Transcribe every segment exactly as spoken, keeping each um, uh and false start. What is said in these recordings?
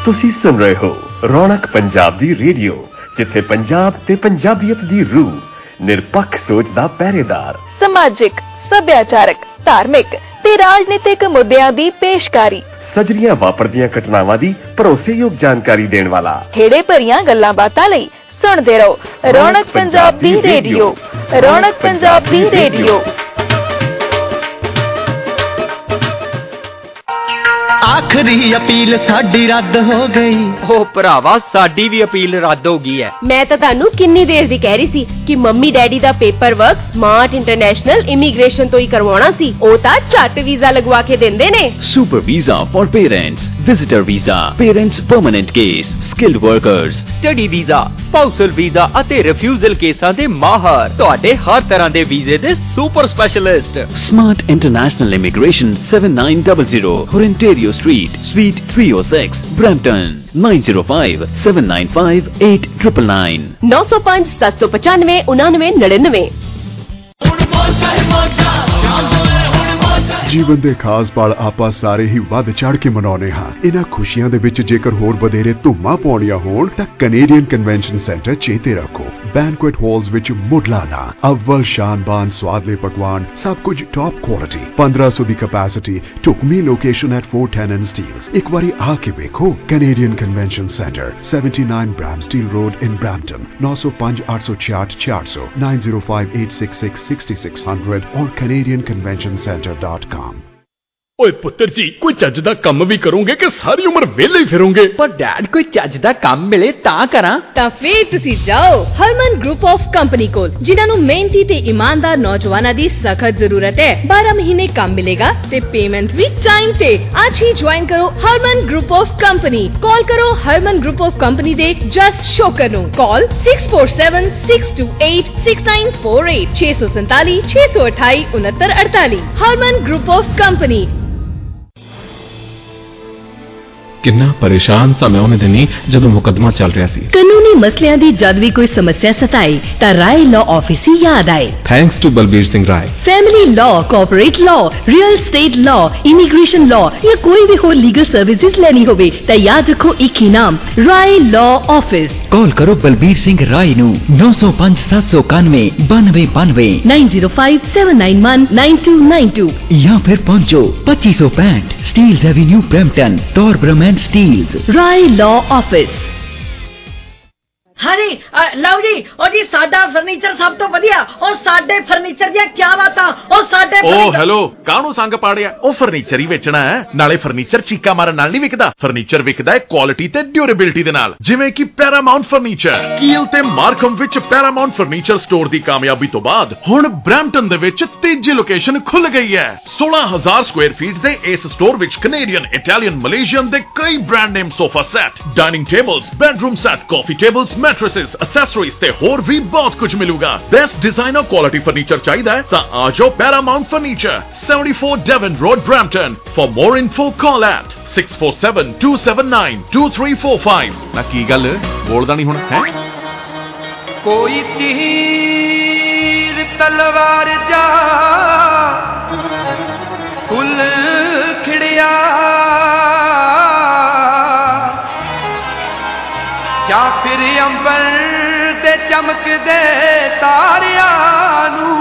ਤੁਸੀਂ ਸੁਣ ਰਹੇ ਹੋ ਰੌਣਕ ਪੰਜਾਬ ਦੀ ਰੇਡੀਓ, ਜਿੱਥੇ ਪੰਜਾਬ ਤੇ ਪੰਜਾਬੀਅਤ ਦੀ ਰੂਹ, ਨਿਰਪੱਖ ਸੋਚ ਦਾ ਪਹਿਰੇਦਾਰ, ਸਮਾਜਿਕ, ਸੱਭਿਆਚਾਰਕ, ਧਾਰਮਿਕ ਤੇ ਰਾਜਨੀਤਿਕ ਮੁੱਦਿਆਂ ਦੀ ਪੇਸ਼ਕਾਰੀ, ਸਜਰੀਆਂ ਵਾਪਰਦੀਆਂ ਘਟਨਾਵਾਂ ਦੀ ਭਰੋਸੇਯੋਗ ਜਾਣਕਾਰੀ ਦੇਣ ਵਾਲਾ, ਖੇੜੇ ਭਰੀਆਂ ਗੱਲਾਂ ਬਾਤਾਂ ਲਈ ਸੁਣਦੇ ਰਹੋ ਰੌਣਕ ਪੰਜਾਬ ਦੀ ਰੇਡੀਓ। ਰੌਣਕ ਪੰਜਾਬ ਦੀ ਰੇਡੀਓ। आखिरी अपील साडी रद्द हो गई। ओ भरावा साडी भी अपील रद्द हो गई है। मैं तो तानू किन्नी देर दी कह रही सी कि मम्मी डैडी दा paper work smart international immigration तो ही करवाना सी। ओ ता झट वीजा लगवा के देंदे ने। Super visa for parents, visitor visa, parents permanent case, skilled workers, study visa, spousal visa ਅਤੇ ਰਿਫਿਊਜ਼ਲ ਕੇਸਾਂ ਦੇ ਮਾਹਰ, ਤੁਹਾਡੇ ਹਰ ਤਰ੍ਹਾਂ ਦੇ ਵੀਜ਼ੇ ਦੇ super specialist. Smart international immigration seven nine zero zero Horenterio Street, Suite three oh six, Brampton nine zero five seven nine five eight nine nine nine नौ सौ पाँच सात सौ पचानवे उनानवे नड़िनवे। ਜੀਵਨ ਦੇ ਖਾਸ ਪਲ ਆਪਾਂ ਸਾਰੇ ਹੀ ਵੱਧ ਚੜ ਕੇ ਮਨਾਉਂਦੇ ਹਾਂ। ਇਹਨਾਂ ਖੁਸ਼ੀਆਂ ਦੇ ਵਿੱਚ ਜੇਕਰ ਹੋਰ ਵਧੇਰੇ ਧੂਮਾਂ ਪਾਉਣੀਆਂ ਹੋਣ ਤਾਂ ਕੈਨੇਡੀਅਨ ਕਨਵੈਨਸ਼ਨ ਸੈਂਟਰ ਚੇਤੇ ਰੱਖੋ। ਬੈਂਕੁਏਟ ਹਾਲਸ ਵਿੱਚ ਮੁੱਢਲਾ ਅਵਲ ਸ਼ਾਨਬਾਨ ਸਵਾਦਲੇ ਪਕਵਾਨ, ਸਭ ਕੁਝ ਟੌਪ ਕੁਆਲਿਟੀ, ਪੰਦਰਾਂ ਸੌ ਦੀ ਕੈਪੈਸਿਟੀ, ਢੁਕਵੀਂ location at four ten and Steeles। ਇੱਕ ਵਾਰੀ ਆ ਕੇ ਵੇਖੋ। Canadian convention centre seventy-nine Bramsteel Road in Brampton nine oh five eight six eight four zero zero nine zero five eight six six six six zero zero or canadian convention center dot com। ਓਏ ਪੁੱਤਰ ਜੀ, ਕੋਈ ਚੱਜ ਦਾ ਕੰਮ ਵੀ ਕਰੋਗੇ ਕਿ ਸਾਰੀ ਉਮਰ ਵਿਹਲੇ ਹੀ ਫਿਰੋਗੇ? ਪਰ ਡੈਡ, ਕੋਈ ਚੱਜ ਦਾ ਕੰਮ ਮਿਲੇ ਤਾਂ ਕਰਾਂ। ਤਾਂ ਫੇਰ ਤੁਸੀਂ ਜਾਓ ਹਰਮਨ ਗਰੁੱਪ ਆਫ ਕੰਪਨੀ ਕੋਲ, ਜਿਨ੍ਹਾਂ ਨੂੰ ਮਿਹਨਤੀ ਤੇ ਇਮਾਨਦਾਰ ਨੌਜਵਾਨਾਂ ਦੀ ਸਖਤ ਜ਼ਰੂਰਤ ਹੈ। ਬਾਰਾਂ ਮਹੀਨੇ ਕੰਮ ਮਿਲੇਗਾ ਤੇ ਪੇਮੈਂਟ ਵੀ ਟਾਈਮ ਤੇ। ਅੱਜ ਹੀ ਜੁਆਇਨ ਕਰੋ Harman group of company. Call ਕਰੋ ਹਰਮਨ ਗਰੁੱਪ ਆਫ ਕੰਪਨੀ ਦੇ ਜਸ ਸ਼ੋਕਰ ਨੂੰ। ਕਾਲ six four seven six two eight six nine four eight ਛੇ ਸੌ ਸੰਤਾਲੀ ਛੇ ਸੌ ਅਠਾਈ ਉਨੱਤਰ ਅੜਤਾਲੀ। Harman group of company. ਕਿੰਨਾ ਪਰੇਸ਼ਾਨ ਸਾਂ ਮੈਂ ਉਹਨੇ ਦਿਨੀ ਜਦੋਂ ਮੁਕੱਦਮਾ ਚੱਲ ਰਿਹਾ ਸੀ। ਕਾਨੂੰਨੀ ਮਸਲਿਆਂ ਦੀ ਜਦ ਵੀ ਕੋਈ ਸਮੱਸਿਆ ਸਤਾਏ ਤਾਂ ਰਾਏ ਲਾਅ ਆਫਿਸ ਹੀ ਯਾਦ ਆਏ। Thanks to Balbir Singh Rai. Family law, corporate law, real state law, immigration law ਜਾਂ ਕੋਈ ਵੀ ਹੋਰ ਲੀਗਲ ਸਰਵਿਸਿਜ਼ ਲੈਣੀ ਹੋਵੇ ਤਾਂ ਯਾਦ ਰੱਖੋ ਇੱਕ ਹੀ ਨਾਮ, ਰਾਏ ਲਾਅ ਆਫਿਸ। कॉल करो बलबीर सिंह राय नू नौ सौ पाँच सात सौ इक्यानवे बानवे बानवे nine zero five seven nine one nine two nine two या फिर पहुंचो पच्चीस सौ पैंठ Steeles avenue Brampton, Torbram and Steeles. Rai law office. हाँ जी, लओ जी, ओ जी साडा फर्नीचर सब तो वधिया। ओ साडे फर्नीचर दी क्या बातां। ओ साडे ओ हेलो, काहनू संग पाड़िया? ओ फर्नीचर ही वेचना है, नाले फर्नीचर चीका मारन नाल नहीं विकदा। फर्नीचर विकदा है क्वालिटी ते ड्यूरेबिलिटी दे नाल, जिवें कि पैरामाउंट फर्नीचर। कील ते मार्कम विच पैरामाउंट फर्नीचर स्टोर दी कामयाबी तो बाद हुण ब्रैम्पटन दे विच तीजी लोकेशन खुल गई है। सोलह हजार स्क्वायर फीट दे इस स्टोर विच कैनेडियन, इटालियन, मलेशियन दे कई brand name sofa set, dining tables, bedroom set, coffee tables, mattresses, accessories ते होर भी बहुत कुछ मिलूगा। बेस्ट डिजाइनर क्वालिटी फर्नीचर चाहिए है तो आ जाओ Paramount furniture, seventy-four Devon Road, Brampton। For more info call at six four seven two seven nine two three four five। ना की गल बोलदा नहीं हुण है? कोई तीर तलवार जा फुल खिड़िया या फिर अंबर ते चमकदे तारियां नू,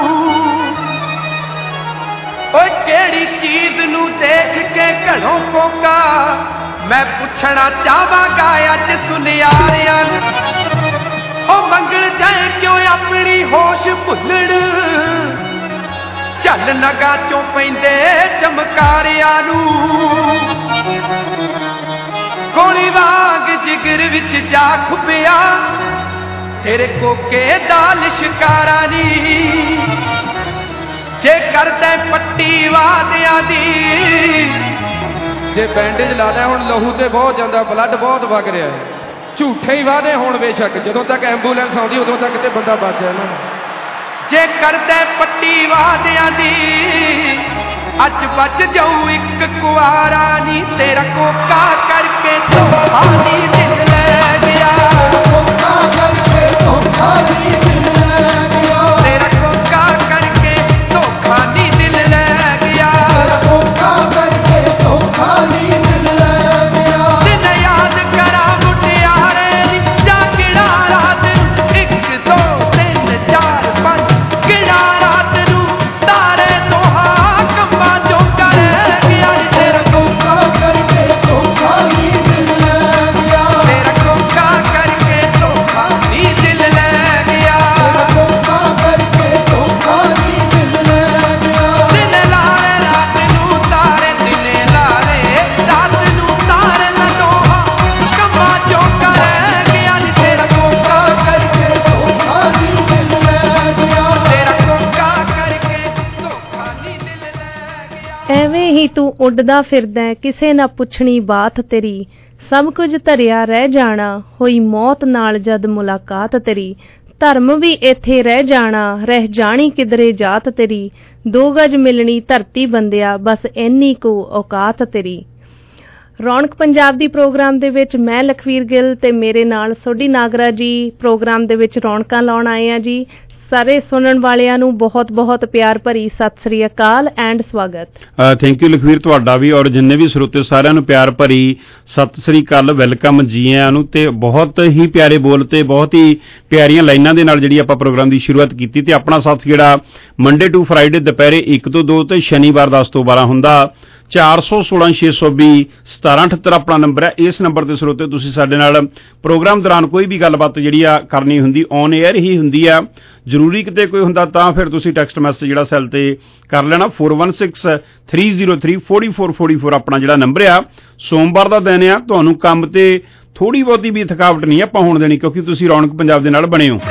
ओ केड़ी चीज नू देख के घड़ों कोका मैं पुछना चाहवागा अज सुनियारियां नू। ओ मंगल जाए क्यों अपनी होश भुलड़, झल नगा चों पैंदे चमकारियां नू। गोली वाग जिगर विच जा खुबिया तेरे कोके दाल शिकारा नी, जे करदे पट्टी वादियां दी। जे बैंडेज ला दे हुण लहू ते बहुत जांदा, ब्लड बहुत वग रहा है। झूठे ही वादे होण बेशक, जदों तक एंबूलेंस आउंदी उदों तक ते बंदा बच जाए ना। जे करदे पट्टी वादियां दी अज बच जाऊ एक कुआरा नी, तेरा कोका करके तो हानी दिल ले गया। कोका करके तो हानी दिल ले गया। तेरा कोका करके तो हानी दिल ले गया। कोका करके तो हानी दिल ले गया। दिन याद ਹੀ ਤੂੰ ਉੱਡਦਾ ਫਿਰਦਾ, ਕਿਸੇ ਨਾ ਪੁੱਛਣੀ ਬਾਤ ਤੇਰੀ, ਸਭ ਕੁਝ ਧਰਿਆ ਰਹਿ ਜਾਣਾ, ਹੋਈ ਮੌਤ ਨਾਲ ਜਦ ਮੁਲਾਕਾਤ ਤੇਰੀ। ਧਰਮ ਵੀ ਇੱਥੇ ਰਹਿ ਜਾਣਾ, ਰਹਿ ਜਾਣੀ ਕਿਧਰੇ ਜਾਤ ਤੇਰੀ, ਦੋ ਗਜ ਮਿਲਣੀ ਧਰਤੀ ਬੰਦਿਆ, ਬਸ ਇੰਨੀ ਕੁ ਔਕਾਤ ਤੇਰੀ। ਰੌਣਕ ਪੰਜਾਬ ਦੀ ਪ੍ਰੋਗਰਾਮ ਦੇ ਵਿੱਚ ਮੈਂ ਲਖਵੀਰ ਗਿੱਲ ਤੇ ਮੇਰੇ ਨਾਲ ਸੋਢੀ ਨਾਗਰਾ ਜੀ ਪ੍ਰੋਗਰਾਮ ਦੇ ਵਿੱਚ ਰੌਣਕਾਂ ਲਾਉਣ ਆਏ ਆ ਜੀ। ਸਾਰੇ ਸੁਣਨ ਵਾਲਿਆਂ ਨੂੰ ਬਹੁਤ ਬਹੁਤ ਪਿਆਰ ਭਰੀ ਸਤਿ ਸ੍ਰੀ ਅਕਾਲ ਐਂਡ ਸਵਾਗਤ। ਥੈਂਕ ਯੂ ਲਖਵੀਰ, ਤੁਹਾਡਾ ਵੀ ਔਰ ਜਿੰਨੇ ਵੀ ਸਰੋਤੇ ਸਾਰਿਆਂ ਨੂੰ ਪਿਆਰ ਭਰੀ ਸਤਿ ਸ੍ਰੀ ਅਕਾਲ, ਵੈਲਕਮ ਜੀ ਆਇਆਂ ਨੂੰ। ਤੇ ਬਹੁਤ ਹੀ ਪਿਆਰੇ ਬੋਲ ਤੇ ਬਹੁਤ ਹੀ ਪਿਆਰੀਆਂ ਲਾਈਨਾਂ ਦੇ ਨਾਲ ਜਿਹੜੀ ਆਪਾਂ ਪ੍ਰੋਗਰਾਮ ਦੀ ਸ਼ੁਰੂਆਤ ਕੀਤੀ। ਤੇ ਆਪਣਾ ਸਾਥ ਜਿਹੜਾ ਮੰਡੇ ਟੂ ਫਰਾਈਡੇ ਦੁਪਹਿਰੇ ਇੱਕ ਤੋਂ ਦੋ ਤੇ ਸ਼ਨੀਵਾਰ ਦਸ ਤੋਂ ਬਾਰਾਂ ਹੁੰਦਾ। ਚਾਰ ਸੌ ਸੋਲਾਂ ਛੇ ਸੌ ਵੀਹ ਸਤਾਰਾਂ ਅਠੱਤਰ ਆਪਣਾ ਨੰਬਰ ਹੈ। ਇਸ ਨੰਬਰ ਦੇ ਸਰੋਤੇ ਤੁਸੀਂ ਸਾਡੇ ਨਾਲ ਪ੍ਰੋਗਰਾਮ ਦੌਰਾਨ ਕੋਈ ਵੀ ਗੱਲਬਾਤ ਜਿਹੜੀ ਆ ਕਰਨੀ ਹੁੰਦੀ ਔਨ ਏਅਰ ਹੀ ਹੁੰਦੀ ਆ। ਜ਼ਰੂਰੀ ਕਿਤੇ ਕੋਈ ਹੁੰਦਾ ਤਾਂ ਫਿਰ ਤੁਸੀਂ ਟੈਕਸਟ ਮੈਸੇਜ ਜਿਹੜਾ ਸੈੱਲ ਤੇ ਕਰ ਲੈਣਾ। Four one six three zero three forty four forty four ਆਪਣਾ ਜਿਹੜਾ ਨੰਬਰ ਆ। ਸੋਮਵਾਰ ਦਾ ਦਿਨ ਆ, ਤੁਹਾਨੂੰ ਕੰਮ ਤੇ ਥੋੜੀ ਬਹੁਤੀ ਵੀ ਥਕਾਵਟ ਨਹੀਂ ਆਪਾਂ ਹੋਣ ਦੇਣੀ, ਕਿਉਂਕਿ ਤੁਸੀਂ ਰੌਣਕ ਪੰਜਾਬ ਦੇ ਨਾਲ ਬਣੇ ਹੋ।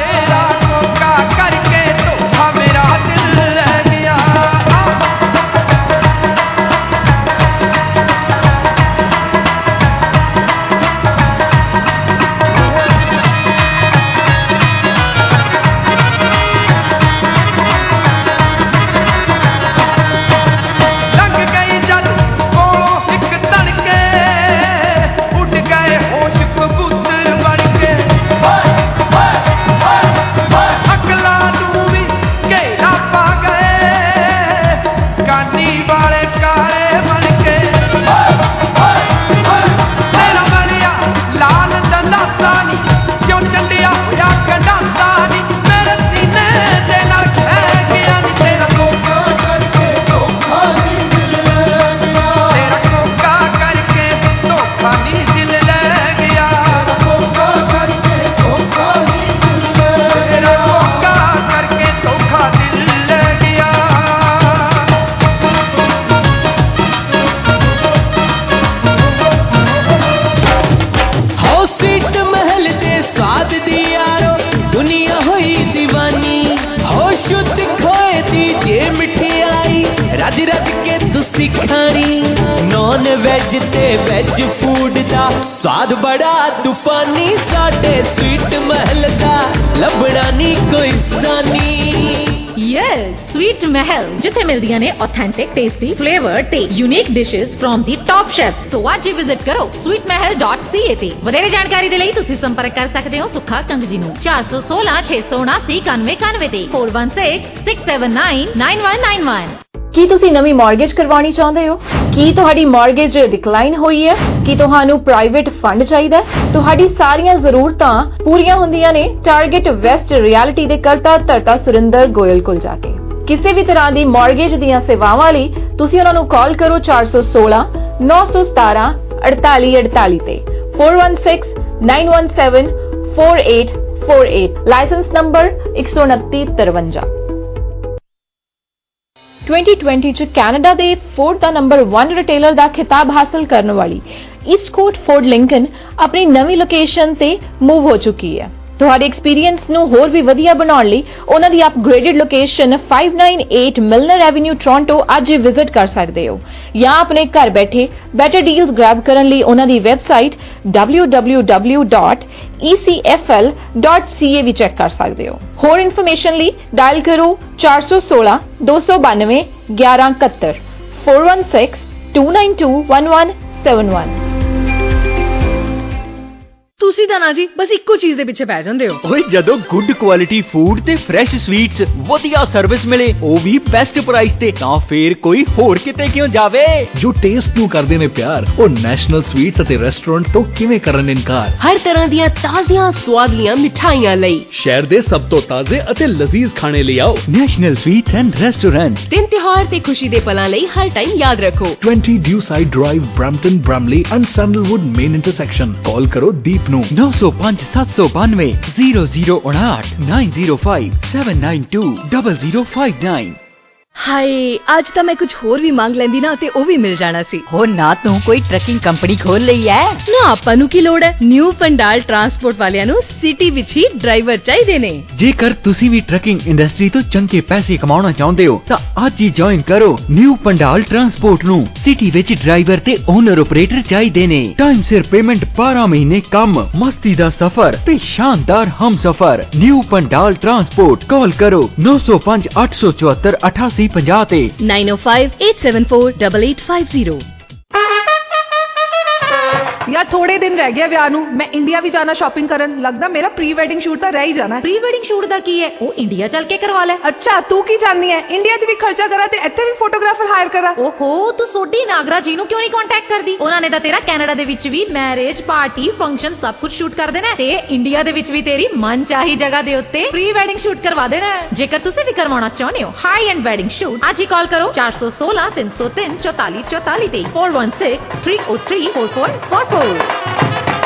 स्वाद बड़ा तूफानी साडे स्वीट महल दा लभड़ा नी कोई जानी। यस, स्वीट महल जिथे मिलदियां ने ऑथेंटिक टेस्टी फ्लेवर ते unique dishes from the top chef. So आज ही विजिट करो sweet Mahal dot C A ते। वधेरे जानकारी दे लई तुसी संपर्क कर सकदे हो सुखा कंग जी नू चार सौ सोलह छे सौ उनासी इक्यानवे इक्यानवे ते four one six six seven nine nine one nine one. ਕੀ ਤੁਸੀਂ ਨਵੀਂ ਮਾਰਗੇਜ ਕਰਵਾਉਣੀ ਚਾਹੁੰਦੇ ਹੋ? ਕੀ ਤੁਹਾਡੀ ਮਾਰਗੇਜ ਡਿਕਲਾਈਨ ਹੋਈ ਹੈ? ਕੀ ਤੁਹਾਨੂੰ ਪ੍ਰਾਈਵੇਟ ਫੰਡ ਚਾਹੀਦਾ? ਤੁਹਾਡੀ ਸਾਰੀਆਂ ਜ਼ਰੂਰਤਾਂ ਪੂਰੀਆਂ ਹੁੰਦੀਆਂ ਨੇ ਟਾਰਗੇਟ ਵੈਸਟ ਰਿਐਲਿਟੀ ਦੇ ਕਰਤਾ ਧਰਤਾ ਸੁਰਿੰਦਰ ਗੋਇਲ ਕੋਲ ਜਾ ਕੇ। ਕਿਸੇ ਵੀ ਤਰ੍ਹਾਂ ਦੀ ਮਾਰਗੇਜ ਦੀਆਂ ਸੇਵਾਵਾਂ ਲਈ ਤੁਸੀਂ ਉਹਨਾਂ ਨੂੰ ਕਾਲ ਕਰੋ ਚਾਰ ਸੌ ਸੋਲਾਂ ਨੌ ਸੌ ਸਤਾਰਾਂ ਅੜਤਾਲੀ ਅੜਤਾਲੀ ਤੇ four one six nine one seven four eight four eight. License number एक सौ उनतीस तिरवंजा। ट्वेंटी ट्वेंटी च कैनेडा दे फोर्ड दा नंबर वन रिटेलर दा खिताब हासिल करने वाली ईस्टकोट फोर्ड लिंकन अपनी नवी लोकेशन ते मूव हो चुकी है। ਤੁਹਾਡੇ ਐਕਸਪੀਰੀਅੰਸ ਨੂੰ ਹੋਰ ਵੀ ਵਧੀਆ ਬਣਾਉਣ ਲਈ ਉਹਨਾਂ ਦੀ upgraded location five ninety-eight Milner avenue Toronto ਅੱਜ ਵਿਜ਼ਿਟ ਕਰ ਸਕਦੇ ਹੋ ਜਾਂ ਆਪਣੇ ਘਰ ਬੈਠੇ ਬੈਟਰ ਡੀਲਸ ਗ੍ਰੈਬ ਕਰਨ ਲਈ ਉਹਨਾਂ ਦੀ website w w w dot e c f l dot c a ਵੀ ਚੈੱਕ ਕਰ ਸਕਦੇ ਹੋ। ਹੋਰ ਇਨਫੋਰਮੇਸ਼ਨ ਲਈ ਡਾਇਲ ਕਰੋ four one six two nine nine one one seven one four one six two nine two one one seven one। ਤੁਸੀਂ ਤਾਂ ਨਾ ਜੀ ਬਸ ਇੱਕੋ ਚੀਜ਼ ਦੇ ਪਿੱਛੇ ਪੈ ਜਾਂਦੇ ਹੋ। ਓਏ ਜਦੋਂ ਗੁੱਡ ਕੁਆਲਿਟੀ ਫੂਡ ਤੇ ਫਰੈਸ਼ ਸਵੀਟਸ ਵਧੀਆ ਸਰਵਿਸ ਮਿਲੇ ਉਹ ਵੀ ਬੈਸਟ ਪ੍ਰਾਈਸ ਤੇ ਤਾਂ ਫੇਰ ਕੋਈ ਹੋਰ ਕਿਤੇ ਕਿਉਂ ਜਾਵੇ। ਜੋ ਟੇਸਟ ਨੂੰ ਕਰਦੇ ਨੇ ਪਿਆਰ ਉਹ ਨੈਸ਼ਨਲ ਸਵੀਟਸ ਅਤੇ ਰੈਸਟੋਰੈਂਟ ਤੋਂ ਕਿਵੇਂ ਕਰਨ ਇਨਕਾਰ। ਹਰ ਤਰ੍ਹਾਂ ਦੀਆਂ ਤਾਜ਼ੀਆਂ ਸਵਾਦਲੀਆਂ ਮਿਠਾਈਆਂ ਲਈ ਸ਼ਹਿਰ ਦੇ ਸਭ ਤੋਂ ਤਾਜ਼ੇ ਅਤੇ ਲਜ਼ੀਜ਼ ਖਾਣੇ ਲਈ ਆਓ ਨੈਸ਼ਨਲ ਸਵੀਟਸ ਐਂਡ ਰੈਸਟੋਰੈਂਟ। ਦਿਨ ਤਿਉਹਾਰ ਤੇ ਖੁਸ਼ੀ ਦੇ ਪਲਾਂ ਲਈ ਹਰ ਟਾਈਮ ਯਾਦ ਰੱਖੋ twenty Dewside Drive, Brampton, Bramley and Sandalwood main intersection। ਕਾਲ ਕਰੋ ਦੀਪ ਨੂੰ नौ सौ पाँच सात सौ बानवे जीरो जीरो उनाठ nine zero five seven nine two double zero five nine. ਹਾਏ ਅੱਜ ਤਾਂ ਮੈਂ ਕੁਝ ਹੋਰ ਵੀ ਮੰਗ ਲੈਂਦੀ ਨਾ ਤੇ ਉਹ ਵੀ ਮਿਲ ਜਾਣਾ ਸੀ। ਹੋ ਨਾ ਤੂੰ ਕੋਈ ਟਰੱਕਿੰਗ ਕੰਪਨੀ ਖੋਲ ਲਈ ਐ ਨਾ, ਆਪਾਂ ਨੂੰ ਕੀ ਲੋੜ ਹੈ। ਨਿਊ ਪੰਡਾਲ ਟਰਾਂਸਪੋਰਟ ਵਾਲਿਆਂ ਨੂੰ ਸਿਟੀ ਵਿੱਚ ਹੀ ਡਰਾਈਵਰ ਚਾਹੀਦੇ ਨੇ। ਜੇਕਰ ਤੁਸੀਂ ਵੀ ਟਰੱਕਿੰਗ ਇੰਡਸਟਰੀ ਤੋਂ ਚੰਗੇ ਪੈਸੇ ਕਮਾਉਣਾ ਚਾਹੁੰਦੇ ਹੋ ਤਾਂ ਅੱਜ ਹੀ ਜੁਆਇਨ ਕਰੋ ਨਿਊ ਪੰਡਾਲ ਟਰਾਂਸਪੋਰਟ ਨੂੰ। ਸਿਟੀ ਵਿੱਚ ਡਰਾਈਵਰ ਤੇ ਓਨਰ ਆਪਰੇਟਰ ਚਾਹੀਦੇ ਨੇ। ਟਾਈਮ ਸਿਰ ਪੇਮੈਂਟ, ਬਾਰਾਂ ਮਹੀਨੇ ਕੰਮ, ਮਸਤੀ ਦਾ ਸਫ਼ਰ ਤੇ ਸ਼ਾਨਦਾਰ ਹਮਸਫ਼ਰ। ਨਿਊ ਪੰਡਾਲ ਟਰਾਂਸਪੋਰਟ, ਕਾਲ ਕਰੋ ਨੌ ਸੌ ਪੰਜ ਅੱਠ ਸੌ ਚੁਹੱਤਰ ਅਠਾਸੀ ਪੰਜਾਹ ਤੇ nine o five eight seven four double eight five zero. ਯਾਰ ਥੋੜੇ ਦਿਨ ਰਹਿ ਗਿਆ ਵਿਆਹ ਨੂੰ, ਮੈਂ ਇੰਡੀਆ ਵੀ ਜਾਣਾ ਸ਼ਾਪਿੰਗ ਕਰਨ। ਲੱਗਦਾ ਮੇਰਾ ਪ੍ਰੀ ਵੈਡਿੰਗ ਸ਼ੂਟ ਤਾਂ ਰਹਿ ਹੀ ਜਾਣਾ। ਪ੍ਰੀ ਵੈਡਿੰਗ ਸ਼ੂਟ ਦਾ ਕੀ ਹੈ, ਉਹ ਇੰਡੀਆ ਚੱਲ ਕੇ ਕਰਵਾ ਲੈ। ਅੱਛਾ ਤੂੰ ਕੀ ਜਾਣਦੀ ਹੈ, ਇੰਡੀਆ 'ਚ ਵੀ ਖਰਚਾ ਕਰਾਂ ਤੇ ਇੱਥੇ ਵੀ ਫੋਟੋਗ੍ਰਾਫਰ ਹਾਇਰ ਕਰਾਂ। ਓਹੋ ਤੂੰ ਸੋਢੀ ਨਾਗਰਾ ਜੀ ਨੂੰ ਕਿਉਂ ਨਹੀਂ ਕੰਟੈਕਟ ਕਰਦੀ? ਉਹਨਾਂ ਨੇ ਤਾਂ ਤੇਰਾ ਕੈਨੇਡਾ ਦੇ ਵਿੱਚ ਵੀ ਮੈਰਿਜ, ਪਾਰਟੀ, ਫੰਕਸ਼ਨ ਸਭ ਕੁਝ ਸ਼ੂਟ ਕਰ ਦੇਣਾ ਤੇ ਇੰਡੀਆ ਦੇ ਵਿੱਚ ਵੀ ਤੇਰੀ ਮਨ ਚਾਹੀ ਜਗ੍ਹਾ ਦੇ ਉੱਤੇ ਪ੍ਰੀ ਵੈਡਿੰਗ ਸ਼ੂਟ ਕਰਵਾ ਦੇਣਾ। ਜੇਕਰ ਤੁਸੀਂ ਵੀ ਕਰਵਾਉਣਾ ਚਾਹੁੰਦੇ ਹੋ ਹਾਈ ਐਂਡ ਵੈਡਿੰਗ ਸ਼ੂਟ, ਅੱਜ ਹੀ ਕਾਲ ਕਰੋ ਚਾਰ ਸੌ ਸੋਲਾਂ ਤਿੰਨ ਸੌ ਤਿੰਨ ਚੌਤਾਲੀ ਚੌਤਾਲੀ ਤੇ four one six three o three four four four four.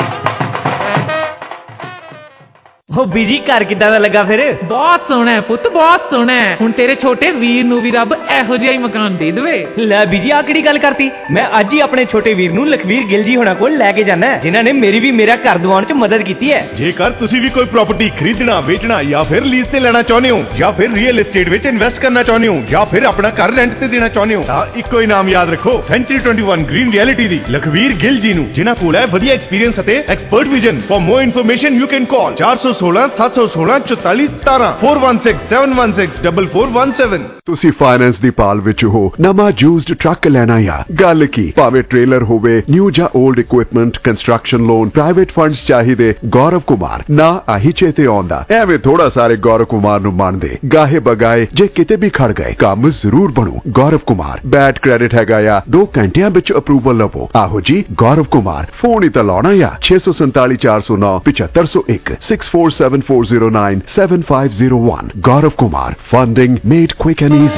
ਉਹ ਬੀਜੀ ਘਰ ਕਿੱਦਾਂ ਦਾ ਲੱਗਾ ਫਿਰ? ਬਹੁਤ ਸੋਹਣਾ ਹੈ ਪੁੱਤ, ਬਹੁਤ ਸੋਹਣਾ ਹੈ। ਹੁਣ ਤੇਰੇ ਛੋਟੇ ਵੀਰ ਨੂੰ ਵੀ ਰੱਬ ਇਹੋ ਜਿਹਾ ਹੀ ਮਕਾਨ ਦੇ ਦੇਵੇ। ਲੈ ਬੀਜੀ ਆ ਕਿਹੜੀ ਗੱਲ ਕਰਤੀ? ਮੈਂ ਅੱਜ ਹੀ ਆਪਣੇ ਛੋਟੇ ਵੀਰ ਨੂੰ ਲਖਵੀਰ ਗਿੱਲ ਜੀ ਹੋਣਾ ਕੋਲ ਲੈ ਕੇ ਜਾਣਾ ਹੈ, ਜਿਨ੍ਹਾਂ ਨੇ ਮੇਰੀ ਵੀ ਮੇਰਾ ਘਰ ਦਿਵਾਉਣ 'ਚ ਮਦਦ ਕੀਤੀ ਹੈ। ਜੇਕਰ ਤੁਸੀਂ ਵੀ ਕੋਈ ਪ੍ਰਾਪਰਟੀ ਖਰੀਦਣਾ, ਵੇਚਣਾ ਜਾਂ ਫਿਰ ਲੀਜ਼ ਤੇ ਲੈਣਾ ਚਾਹੁੰਦੇ ਹੋ, ਜਾਂ ਫਿਰ ਰੀਅਲ ਏਸਟੇਟ ਵਿੱਚ ਇਨਵੈਸਟ ਕਰਨਾ ਚਾਹੁੰਦੇ ਹੋ, ਜਾਂ ਫਿਰ ਆਪਣਾ ਘਰ ਰੈਂਟ ਤੇ ਦੇਣਾ ਚਾਹੁੰਦੇ ਹੋ, ਤਾਂ ਇੱਕੋ ਹੀ ਨਾਮ ਯਾਦ ਰੱਖੋ, century twenty one green reality ਦੀ ਲਖਵੀਰ ਗਿੱਲ ਜੀ ਨੂੰ, ਜਿਨ੍ਹਾਂ ਕੋਲ ਹੈ ਵਧੀਆ ਐਕਸਪੀਰੀਅੰਸ ਅਤੇ expert vision. For more information you can call ਚਾਰ ਸੌ ਸੋਲਾਂ ਸੱਤ ਸੌ ਸੋਲਾਂ ਚੌਤਾਲੀ ਸਤਾਰਾਂ four one six seven one six double four one seven. ਤੁਸੀਂ ਫਾਈਨੈਂਸ ਦੀ ਪਾਲ ਵਿੱਚ ਹੋ, ਨਵਾਂ ਯੂਜ਼ਡ ਟਰੱਕ ਲੈਣਾ ਆ, ਗੱਲ ਕੀ, ਭਾਵੇਂ ਟ੍ਰੇਲਰ ਹੋਵੇ, ਨਿਊ ਜਾਂ old equipment, construction loan, private funds ਚਾਹੀਦੇ, ਗੌਰਵ ਕੁਮਾਰ ਨਾ ਆਹੀ ਚੇਤੇ ਆਉਂਦਾ। ਐਵੇਂ ਥੋੜਾ ਸਾਰੇ ਗੌਰਵ ਕੁਮਾਰ ਨੂੰ ਮੰਨਦੇ, ਗਾਹੇ ਬਗਾਏ ਜੇ ਕਿਤੇ ਵੀ ਖੜ ਗਏ ਕੰਮ ਜ਼ਰੂਰ ਬਣੂ। ਗੌਰਵ ਕੁਮਾਰ ਬੈਡ ਕ੍ਰੈਡਿਟ ਹੈਗਾ ਆ, ਦੋ ਘੰਟਿਆਂ ਵਿੱਚ ਅਪਰੂਵਲ ਲਵੋ। ਆਹੋ ਜੀ ਗੌਰਵ ਕੁਮਾਰ, ਫੋਨ ਹੀ ਤਾਂ ਲਾਉਣਾ ਆ ਛੇ ਸੌ ਸੰਤਾਲੀ ਚਾਰ ਸੌ ਨੌ ਪਚੱਤਰ ਸੌ ਇੱਕ six four seven four zero nine seven five zero one. Gaurav Kumar, funding made quick and easy.